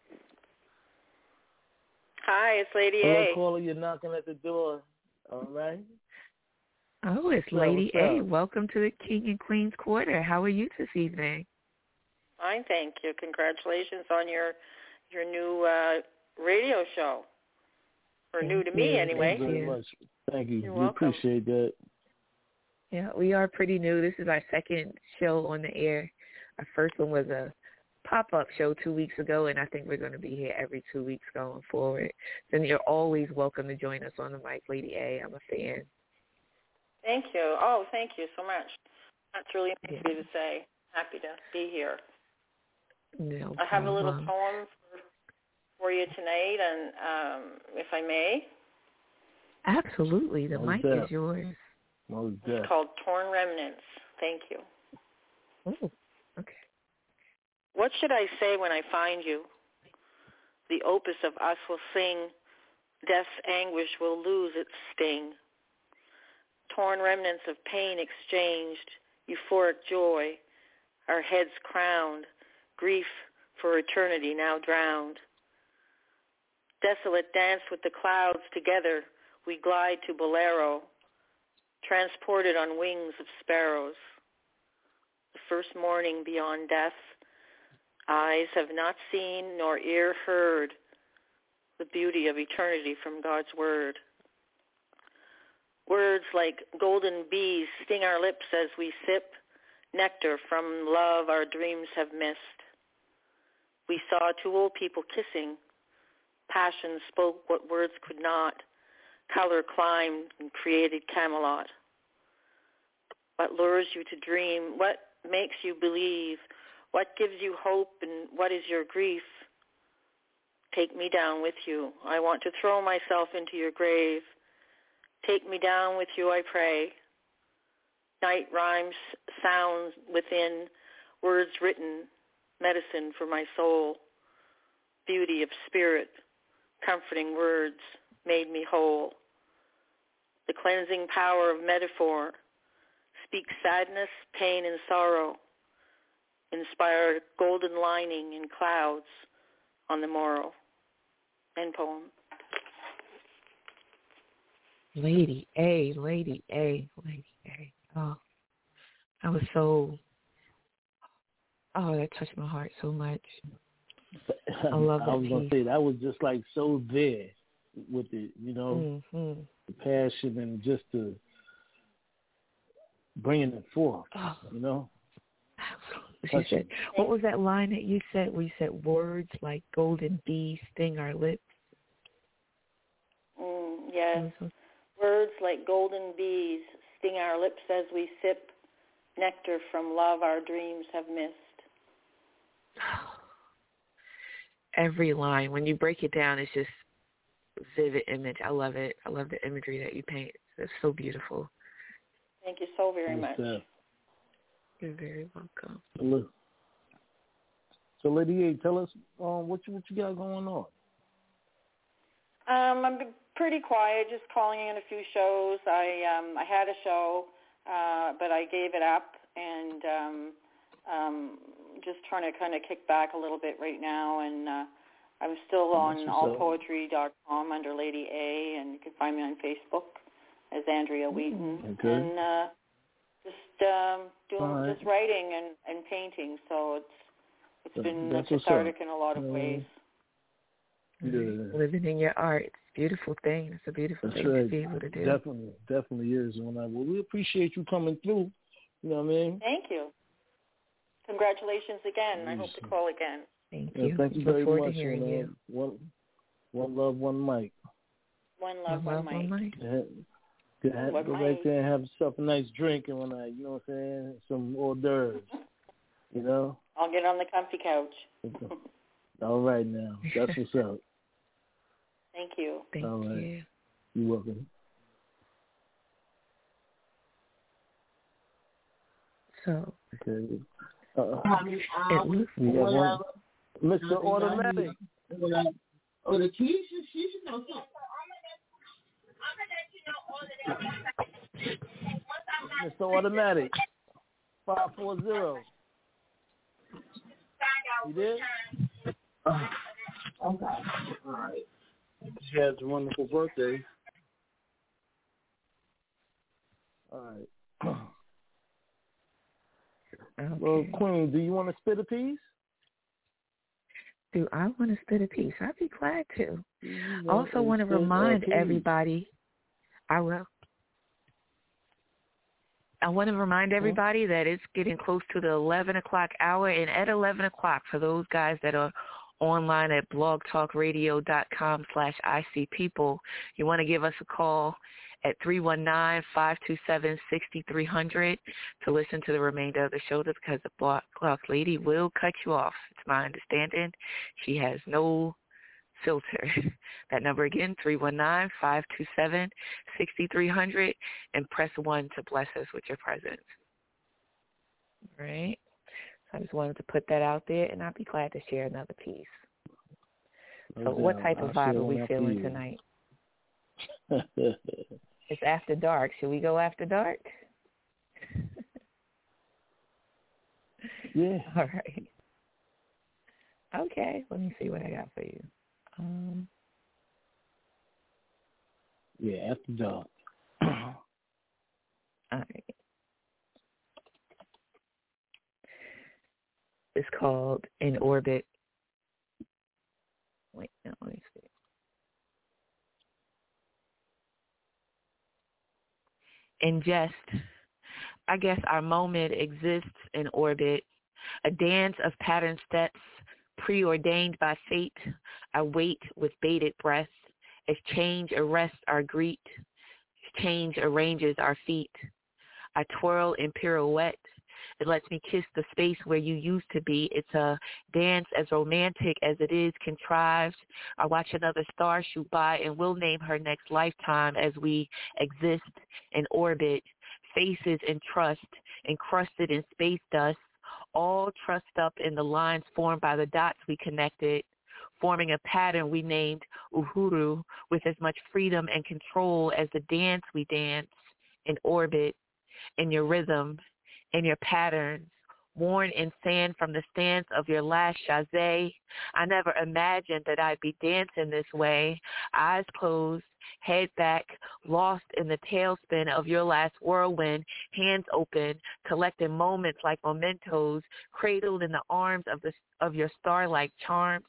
[SPEAKER 18] Hi, it's Lady
[SPEAKER 4] Hello,
[SPEAKER 18] A.
[SPEAKER 4] caller. You're knocking at the door. All right.
[SPEAKER 5] Oh, it's
[SPEAKER 4] Well,
[SPEAKER 5] Lady
[SPEAKER 4] what's
[SPEAKER 5] A.
[SPEAKER 4] up?
[SPEAKER 5] Welcome to the King and Queen's Quarter. How are you this evening?
[SPEAKER 18] Fine, thank you. Congratulations on your your new uh, radio show. Or
[SPEAKER 5] Thank
[SPEAKER 18] new to
[SPEAKER 5] you.
[SPEAKER 18] me, anyway.
[SPEAKER 4] Thank you very much. Thank you.
[SPEAKER 18] You're
[SPEAKER 4] we
[SPEAKER 18] welcome.
[SPEAKER 4] appreciate that.
[SPEAKER 5] Yeah, we are pretty new. This is our second show on the air. Our first one was a pop-up show two weeks ago, and I think we're going to be here every two weeks going forward. Then you're always welcome to join us on the mic, Lady A. I'm a fan.
[SPEAKER 18] Thank you. Oh, thank you so much. That's really nice
[SPEAKER 5] Yeah.
[SPEAKER 18] of you to say. Happy to be here.
[SPEAKER 5] No
[SPEAKER 18] I have a little
[SPEAKER 5] problem.
[SPEAKER 18] poem for, for you tonight, and um, if I may.
[SPEAKER 5] Absolutely. The
[SPEAKER 4] Most
[SPEAKER 5] mic
[SPEAKER 4] def.
[SPEAKER 5] is yours.
[SPEAKER 4] Most
[SPEAKER 18] It's
[SPEAKER 4] def.
[SPEAKER 18] called Torn Remnants. Thank you.
[SPEAKER 5] Oh, okay.
[SPEAKER 18] What should I say when I find you? The opus of us will sing. Death's anguish will lose its sting. Torn remnants of pain exchanged. Euphoric joy. Our heads crowned. Grief for eternity now drowned. Desolate dance with the clouds together. We glide to Bolero. Transported on wings of sparrows. The first morning beyond death. Eyes have not seen nor ear heard the beauty of eternity from God's word. Words like golden bees sting our lips as we sip nectar from love our dreams have missed. We saw two old people kissing. Passion spoke what words could not. Color climbed and created Camelot. What lures you to dream? What makes you believe? What gives you hope and what is your grief? Take me down with you. I want to throw myself into your grave. Take me down with you, I pray. Night rhymes, sounds within, words written, medicine for my soul. Beauty of spirit, comforting words made me whole. The cleansing power of metaphor speaks sadness, pain, and sorrow. Inspire golden lining in clouds on the morrow. End poem.
[SPEAKER 5] Lady A, Lady A, Lady A. Oh, I was so, oh, that touched my heart so much. I love that
[SPEAKER 4] I was going to say, that was just like so there with it, you know,
[SPEAKER 5] mm-hmm.
[SPEAKER 4] the passion and just the bringing it forth,
[SPEAKER 5] oh.
[SPEAKER 4] you know.
[SPEAKER 5] She said, what was that line that you said where you said words like golden bees sting our lips?
[SPEAKER 18] Mm, yes. Mm-hmm. Words like golden bees sting our lips as we sip nectar from love our dreams have missed.
[SPEAKER 5] Every line, when you break it down, it's just vivid image. I love it. I love the imagery that you paint. It's so beautiful.
[SPEAKER 18] Thank you so very much.
[SPEAKER 4] That?
[SPEAKER 5] You're very welcome.
[SPEAKER 4] So, so Lady A, tell us um, what you what you got going on.
[SPEAKER 18] Um, I'm pretty quiet, just calling in a few shows. I um, I had a show, uh, but I gave it up, and um, um, just trying to kind of kick back a little bit right now, and uh, I'm still on
[SPEAKER 4] That's
[SPEAKER 18] all
[SPEAKER 4] what's up.
[SPEAKER 18] poetry dot com under Lady A, and you can find me on Facebook as Andrea Wheaton.
[SPEAKER 4] Okay.
[SPEAKER 18] And uh, just um, doing
[SPEAKER 4] All right.
[SPEAKER 18] just writing and, and painting. So it's it's
[SPEAKER 4] That-
[SPEAKER 18] been
[SPEAKER 4] that's what's
[SPEAKER 18] cathartic
[SPEAKER 4] up.
[SPEAKER 18] in a lot of
[SPEAKER 4] Um,
[SPEAKER 18] ways.
[SPEAKER 4] Yeah.
[SPEAKER 5] Living in your art. It's a beautiful thing. It's a beautiful
[SPEAKER 4] That's
[SPEAKER 5] thing
[SPEAKER 4] right.
[SPEAKER 5] to be able to do.
[SPEAKER 4] Definitely, definitely is. When I well, we appreciate you coming through. You know what I mean?
[SPEAKER 18] Thank you. Congratulations again. I hope to call again.
[SPEAKER 5] Thank
[SPEAKER 4] Yeah,
[SPEAKER 5] you.
[SPEAKER 4] thank you
[SPEAKER 5] Look
[SPEAKER 4] very
[SPEAKER 5] forward
[SPEAKER 4] much.
[SPEAKER 5] to hearing
[SPEAKER 4] and, uh,
[SPEAKER 5] you.
[SPEAKER 4] One, one love, one mic.
[SPEAKER 18] One love, one,
[SPEAKER 5] one
[SPEAKER 18] mic.
[SPEAKER 4] Yeah. Go, ahead,
[SPEAKER 18] One
[SPEAKER 4] go
[SPEAKER 18] mic.
[SPEAKER 4] back there and have yourself a nice drink and when I, you know what I'm saying, some hors d'oeuvres. You know?
[SPEAKER 18] I'll get on the comfy couch.
[SPEAKER 4] All right now. That's what's up.
[SPEAKER 18] Thank you.
[SPEAKER 5] Thank
[SPEAKER 4] All right.
[SPEAKER 5] you.
[SPEAKER 4] You're welcome.
[SPEAKER 5] So,
[SPEAKER 4] Okay. Uh,
[SPEAKER 5] it looks
[SPEAKER 4] we got one. Mister Automatic.
[SPEAKER 19] Oh, the keys, you, you should know something.
[SPEAKER 4] Mister Automatic. five four zero. You there?
[SPEAKER 19] Uh, okay. All right.
[SPEAKER 4] She has a wonderful birthday. All right.
[SPEAKER 5] Okay.
[SPEAKER 4] Well, Queen, do you want to spit a piece?
[SPEAKER 5] Do I want to spit a piece? I'd be glad to.
[SPEAKER 4] You
[SPEAKER 5] Also want to
[SPEAKER 4] spit a
[SPEAKER 5] remind
[SPEAKER 4] piece.
[SPEAKER 5] everybody, I will. I want to remind everybody that it's getting close to the eleven o'clock hour, and at eleven o'clock, for those guys that are online at blogtalkradio.com slash ICPeople, you want to give us a call at three one nine, five two seven, six three zero zero to listen to the remainder of the show, because the Blog Talk lady will cut you off. It's my understanding. She has no filter. That number again, three one nine, five two seven, six three zero zero, and press one to bless us with your presence. All right? So I just wanted to put that out there, and I'd be glad to share another piece.
[SPEAKER 4] No
[SPEAKER 5] So what
[SPEAKER 4] doubt.
[SPEAKER 5] type of
[SPEAKER 4] I'll
[SPEAKER 5] vibe
[SPEAKER 4] share
[SPEAKER 5] are we
[SPEAKER 4] one after
[SPEAKER 5] feeling
[SPEAKER 4] you.
[SPEAKER 5] tonight? It's after dark. Should we go after dark?
[SPEAKER 4] Yeah.
[SPEAKER 5] All right. Okay. Let me see what I got for you. Um,
[SPEAKER 4] Yeah, after dark.
[SPEAKER 5] all right. It's called In Orbit. Wait, no, let me see. In jest, I guess our moment exists in orbit, a dance of patterned steps, preordained by fate. I wait with bated breath as change arrests our greet, change arranges our feet. I twirl in pirouette. It lets me kiss the space where you used to be. It's a dance as romantic as it is contrived. I watch another star shoot by, and we'll name her next lifetime as we exist in orbit, faces in trust, encrusted in space dust, all trussed up in the lines formed by the dots we connected, forming a pattern we named Uhuru, with as much freedom and control as the dance we dance in orbit, in your rhythm, in your patterns, worn in sand from the stance of your last chassé. I never imagined that I'd be dancing this way, eyes closed, head back, lost in the tailspin of your last whirlwind, hands open, collecting moments like mementos, cradled in the arms of the of your star-like charms.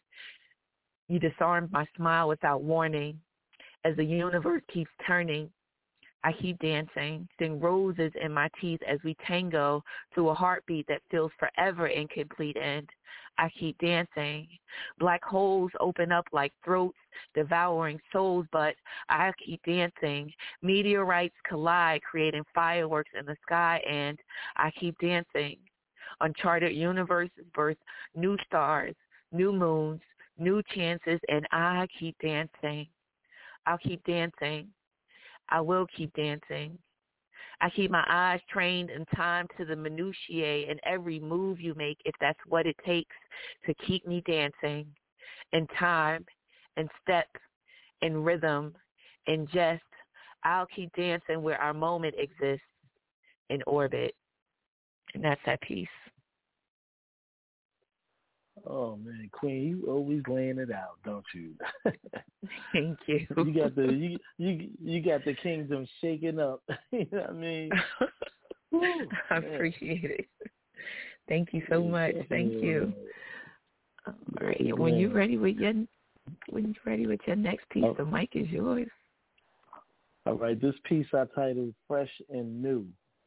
[SPEAKER 5] You disarmed my smile without warning. As the universe keeps turning, I keep dancing, seeing roses in my teeth as we tango to a heartbeat that feels forever incomplete end. I keep dancing. Black holes open up like throats, devouring souls, but I keep dancing. Meteorites collide, creating fireworks in the sky, and I keep dancing. Uncharted universes birth new stars, new moons, new chances, and I keep dancing. I'll keep dancing. I will keep dancing. I keep my eyes trained in time to the minutiae in every move you make, if that's what it takes to keep me dancing. In time, in step, in rhythm, in jest, I'll keep dancing where our moment exists, in orbit. And that's that piece.
[SPEAKER 4] Oh man, Queen, you always laying it out, don't you?
[SPEAKER 5] Thank you.
[SPEAKER 4] You got the you you you got the kingdom shaking up. You know what I mean? Woo,
[SPEAKER 5] I
[SPEAKER 4] man.
[SPEAKER 5] appreciate it. Thank you so much. Thank
[SPEAKER 4] Yeah.
[SPEAKER 5] you. All right.
[SPEAKER 4] Yeah.
[SPEAKER 5] When you're ready with your when you're ready with your next piece,
[SPEAKER 4] Oh.
[SPEAKER 5] the mic is yours.
[SPEAKER 4] All right, this piece I titled Fresh and New.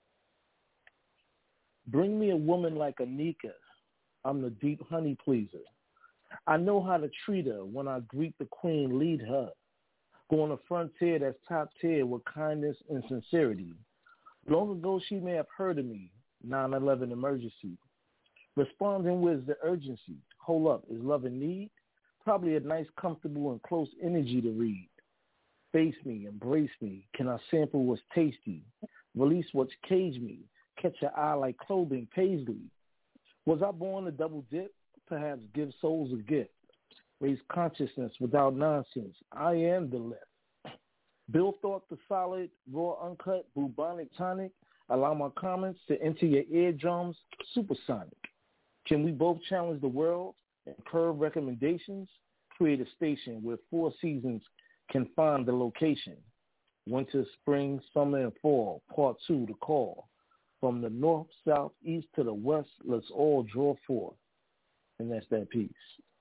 [SPEAKER 4] Bring me a woman like Anika. I'm the deep honey pleaser. I know how to treat her when I greet the queen, lead her. Go on a frontier that's top tier with kindness and sincerity. Long ago she may have heard of me, nine eleven emergency. Responding with the urgency. Hold up, is love in need? Probably a nice, comfortable, and close energy to read. Face me, embrace me. Can I sample what's tasty? Release what's caged me. Catch your eye like clothing, paisley. Was I born to double dip? Perhaps give souls a gift. Raise consciousness without nonsense. I am the lift. Build thought the solid, raw, uncut, bubonic tonic. Allow my comments to enter your eardrums, supersonic. Can we both challenge the world and curve recommendations? Create a station where four seasons can find the location. Winter, spring, summer, and fall. Part two, the call. From the north, south, east to the west, let's all draw forth. And that's that piece.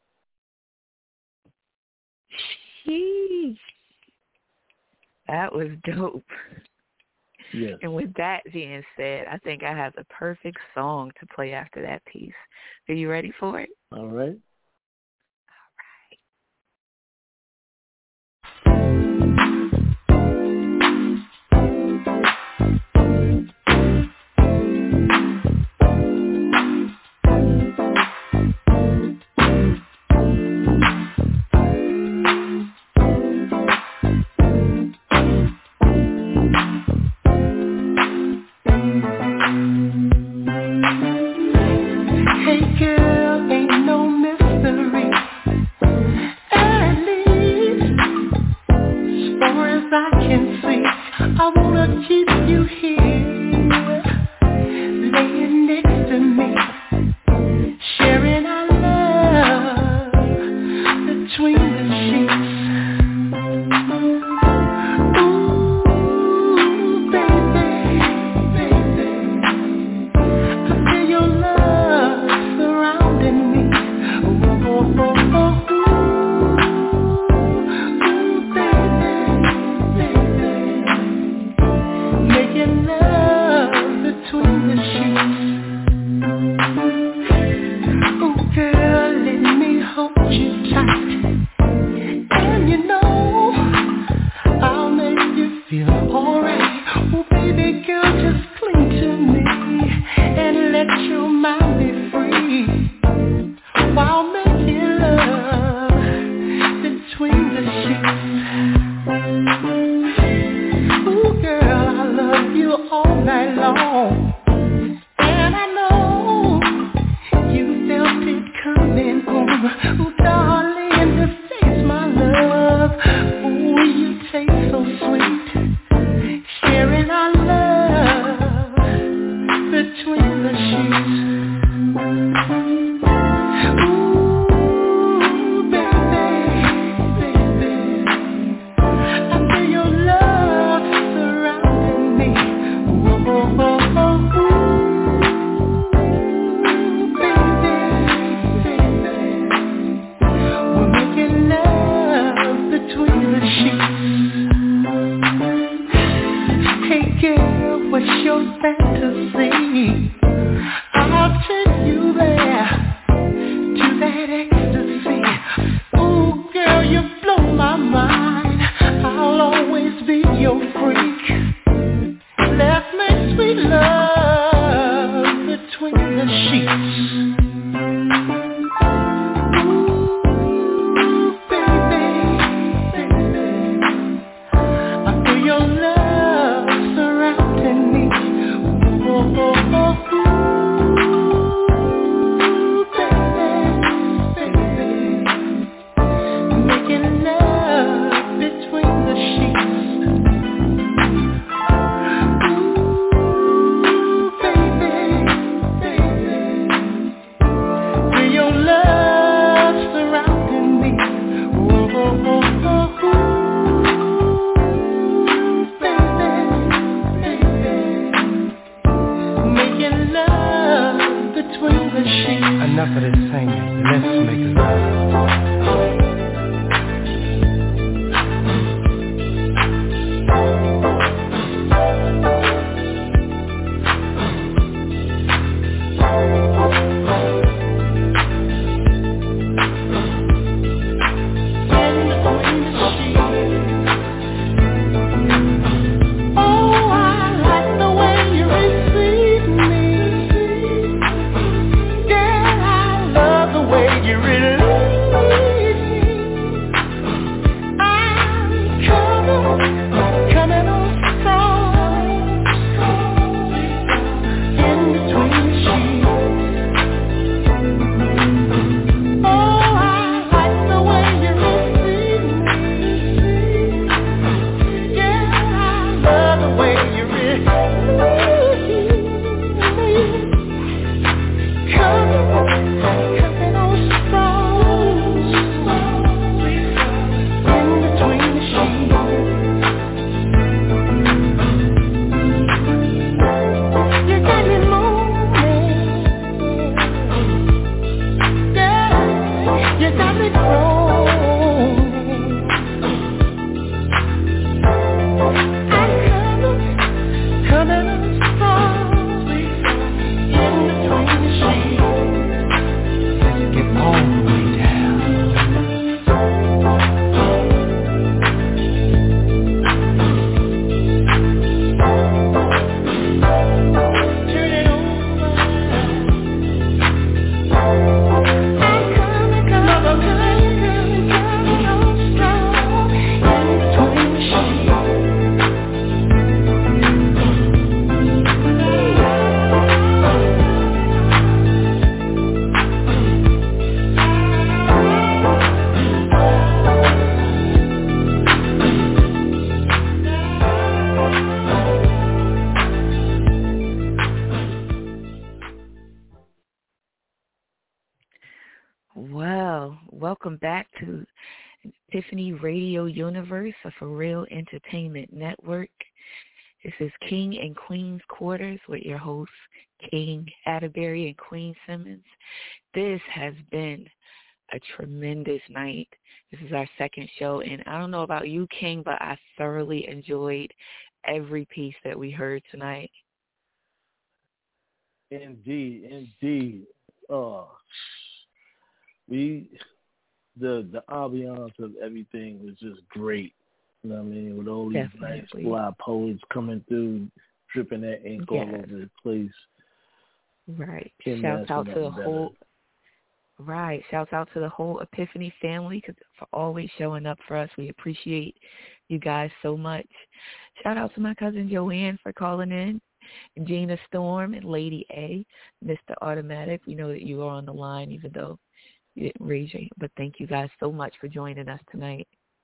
[SPEAKER 5] Sheesh. That was dope.
[SPEAKER 4] Yes.
[SPEAKER 5] And with that being said, I think I have the perfect song to play after that piece. Are you ready for it?
[SPEAKER 4] All right.
[SPEAKER 5] welcome back to Epiphany Radio Universe, a For Real Entertainment Network. This is King and Queen's Quarters with your hosts, King Atterbury and Queen Simmons. This has been a tremendous night. This is our second show, and I don't know about you, King, but I thoroughly enjoyed every piece that we heard tonight.
[SPEAKER 4] Indeed, indeed. Uh, we the the ambiance of everything was just great. You know what I mean? With all these
[SPEAKER 5] Definitely.
[SPEAKER 4] nice fly poets coming through, dripping that ink
[SPEAKER 5] Yes.
[SPEAKER 4] all over the place.
[SPEAKER 5] Right.
[SPEAKER 4] Couldn't
[SPEAKER 5] Shouts
[SPEAKER 4] ask
[SPEAKER 5] out
[SPEAKER 4] for
[SPEAKER 5] to the
[SPEAKER 4] nothing
[SPEAKER 5] whole Right. Shouts out to the whole Epiphany family 'cause for always showing up for us. We appreciate you guys so much. Shout out to my cousin Joanne for calling in, and Gina Storm and Lady A, Mister Automatic. We know that you are on the line even though you didn't raise your hand. But thank you guys so much for joining us tonight.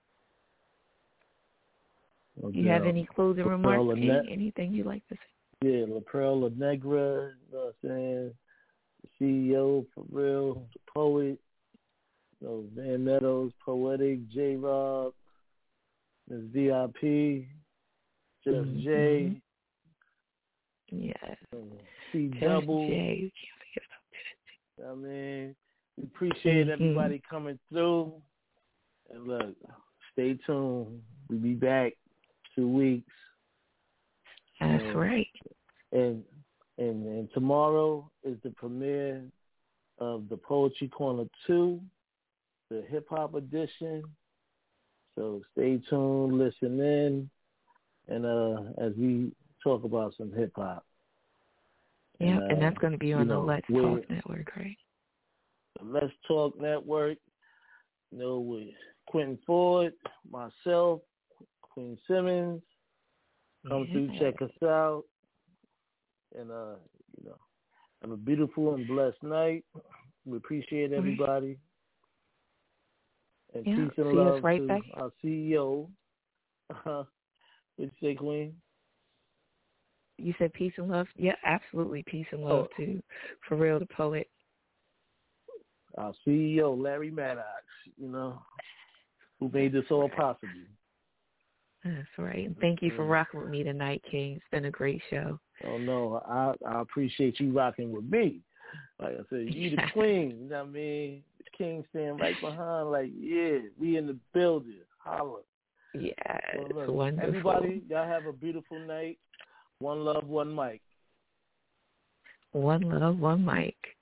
[SPEAKER 4] No
[SPEAKER 5] Do you have
[SPEAKER 4] doubt.
[SPEAKER 5] any closing
[SPEAKER 4] La
[SPEAKER 5] remarks,
[SPEAKER 4] Perla
[SPEAKER 5] King?
[SPEAKER 4] Ne-
[SPEAKER 5] Anything you'd like to say?
[SPEAKER 4] Yeah, La Perla Negra, you know what I'm saying? The C E O, For Real, the poet, you know, Van Meadows, Poetic, J-Rob, Miss V I P, Just
[SPEAKER 5] Mm-hmm.
[SPEAKER 4] J,
[SPEAKER 5] Yes.
[SPEAKER 4] C
[SPEAKER 5] Just
[SPEAKER 4] Double.
[SPEAKER 5] J. We can't
[SPEAKER 4] I mean, we appreciate
[SPEAKER 5] Mhm.
[SPEAKER 4] everybody coming through. And look, stay tuned. We'll be back two weeks.
[SPEAKER 5] That's
[SPEAKER 4] and,
[SPEAKER 5] right.
[SPEAKER 4] And, and and tomorrow is the premiere of the Poetry Corner two, the hip hop edition. So stay tuned, listen in, and uh, as we talk about some hip hop.
[SPEAKER 5] Yeah, and,
[SPEAKER 4] uh,
[SPEAKER 5] that's going to be on
[SPEAKER 4] you know,
[SPEAKER 5] the Let's
[SPEAKER 4] we're-
[SPEAKER 5] Talk Network, right?
[SPEAKER 4] the Let's Talk Network, you know, with Quentin Ford, myself, Queen Simmons. Come through,
[SPEAKER 5] Yeah.
[SPEAKER 4] check us out. And, uh, you know, have a beautiful and blessed night. We appreciate everybody. And
[SPEAKER 5] Yeah,
[SPEAKER 4] peace and
[SPEAKER 5] see us
[SPEAKER 4] love
[SPEAKER 5] right
[SPEAKER 4] to
[SPEAKER 5] back.
[SPEAKER 4] our C E O. Uh, what'd you say, Queen?
[SPEAKER 5] You said peace and love? Yeah, absolutely. Peace and love
[SPEAKER 4] Oh.
[SPEAKER 5] to For Real the Poet.
[SPEAKER 4] Our C E O, Larry Maddox, you know, who made this all possible.
[SPEAKER 5] That's right. And thank you for
[SPEAKER 4] Yeah.
[SPEAKER 5] rocking with me tonight, King. It's been a great show.
[SPEAKER 4] Oh, no, I, I appreciate you rocking with me. Like I said, you the queen, you know what I mean? The king standing right behind, like, yeah, we in the building. Holla.
[SPEAKER 5] Yeah,
[SPEAKER 4] So,
[SPEAKER 5] it's
[SPEAKER 4] look,
[SPEAKER 5] wonderful.
[SPEAKER 4] everybody, y'all have a beautiful night. One love, one mic.
[SPEAKER 5] One love, one mic.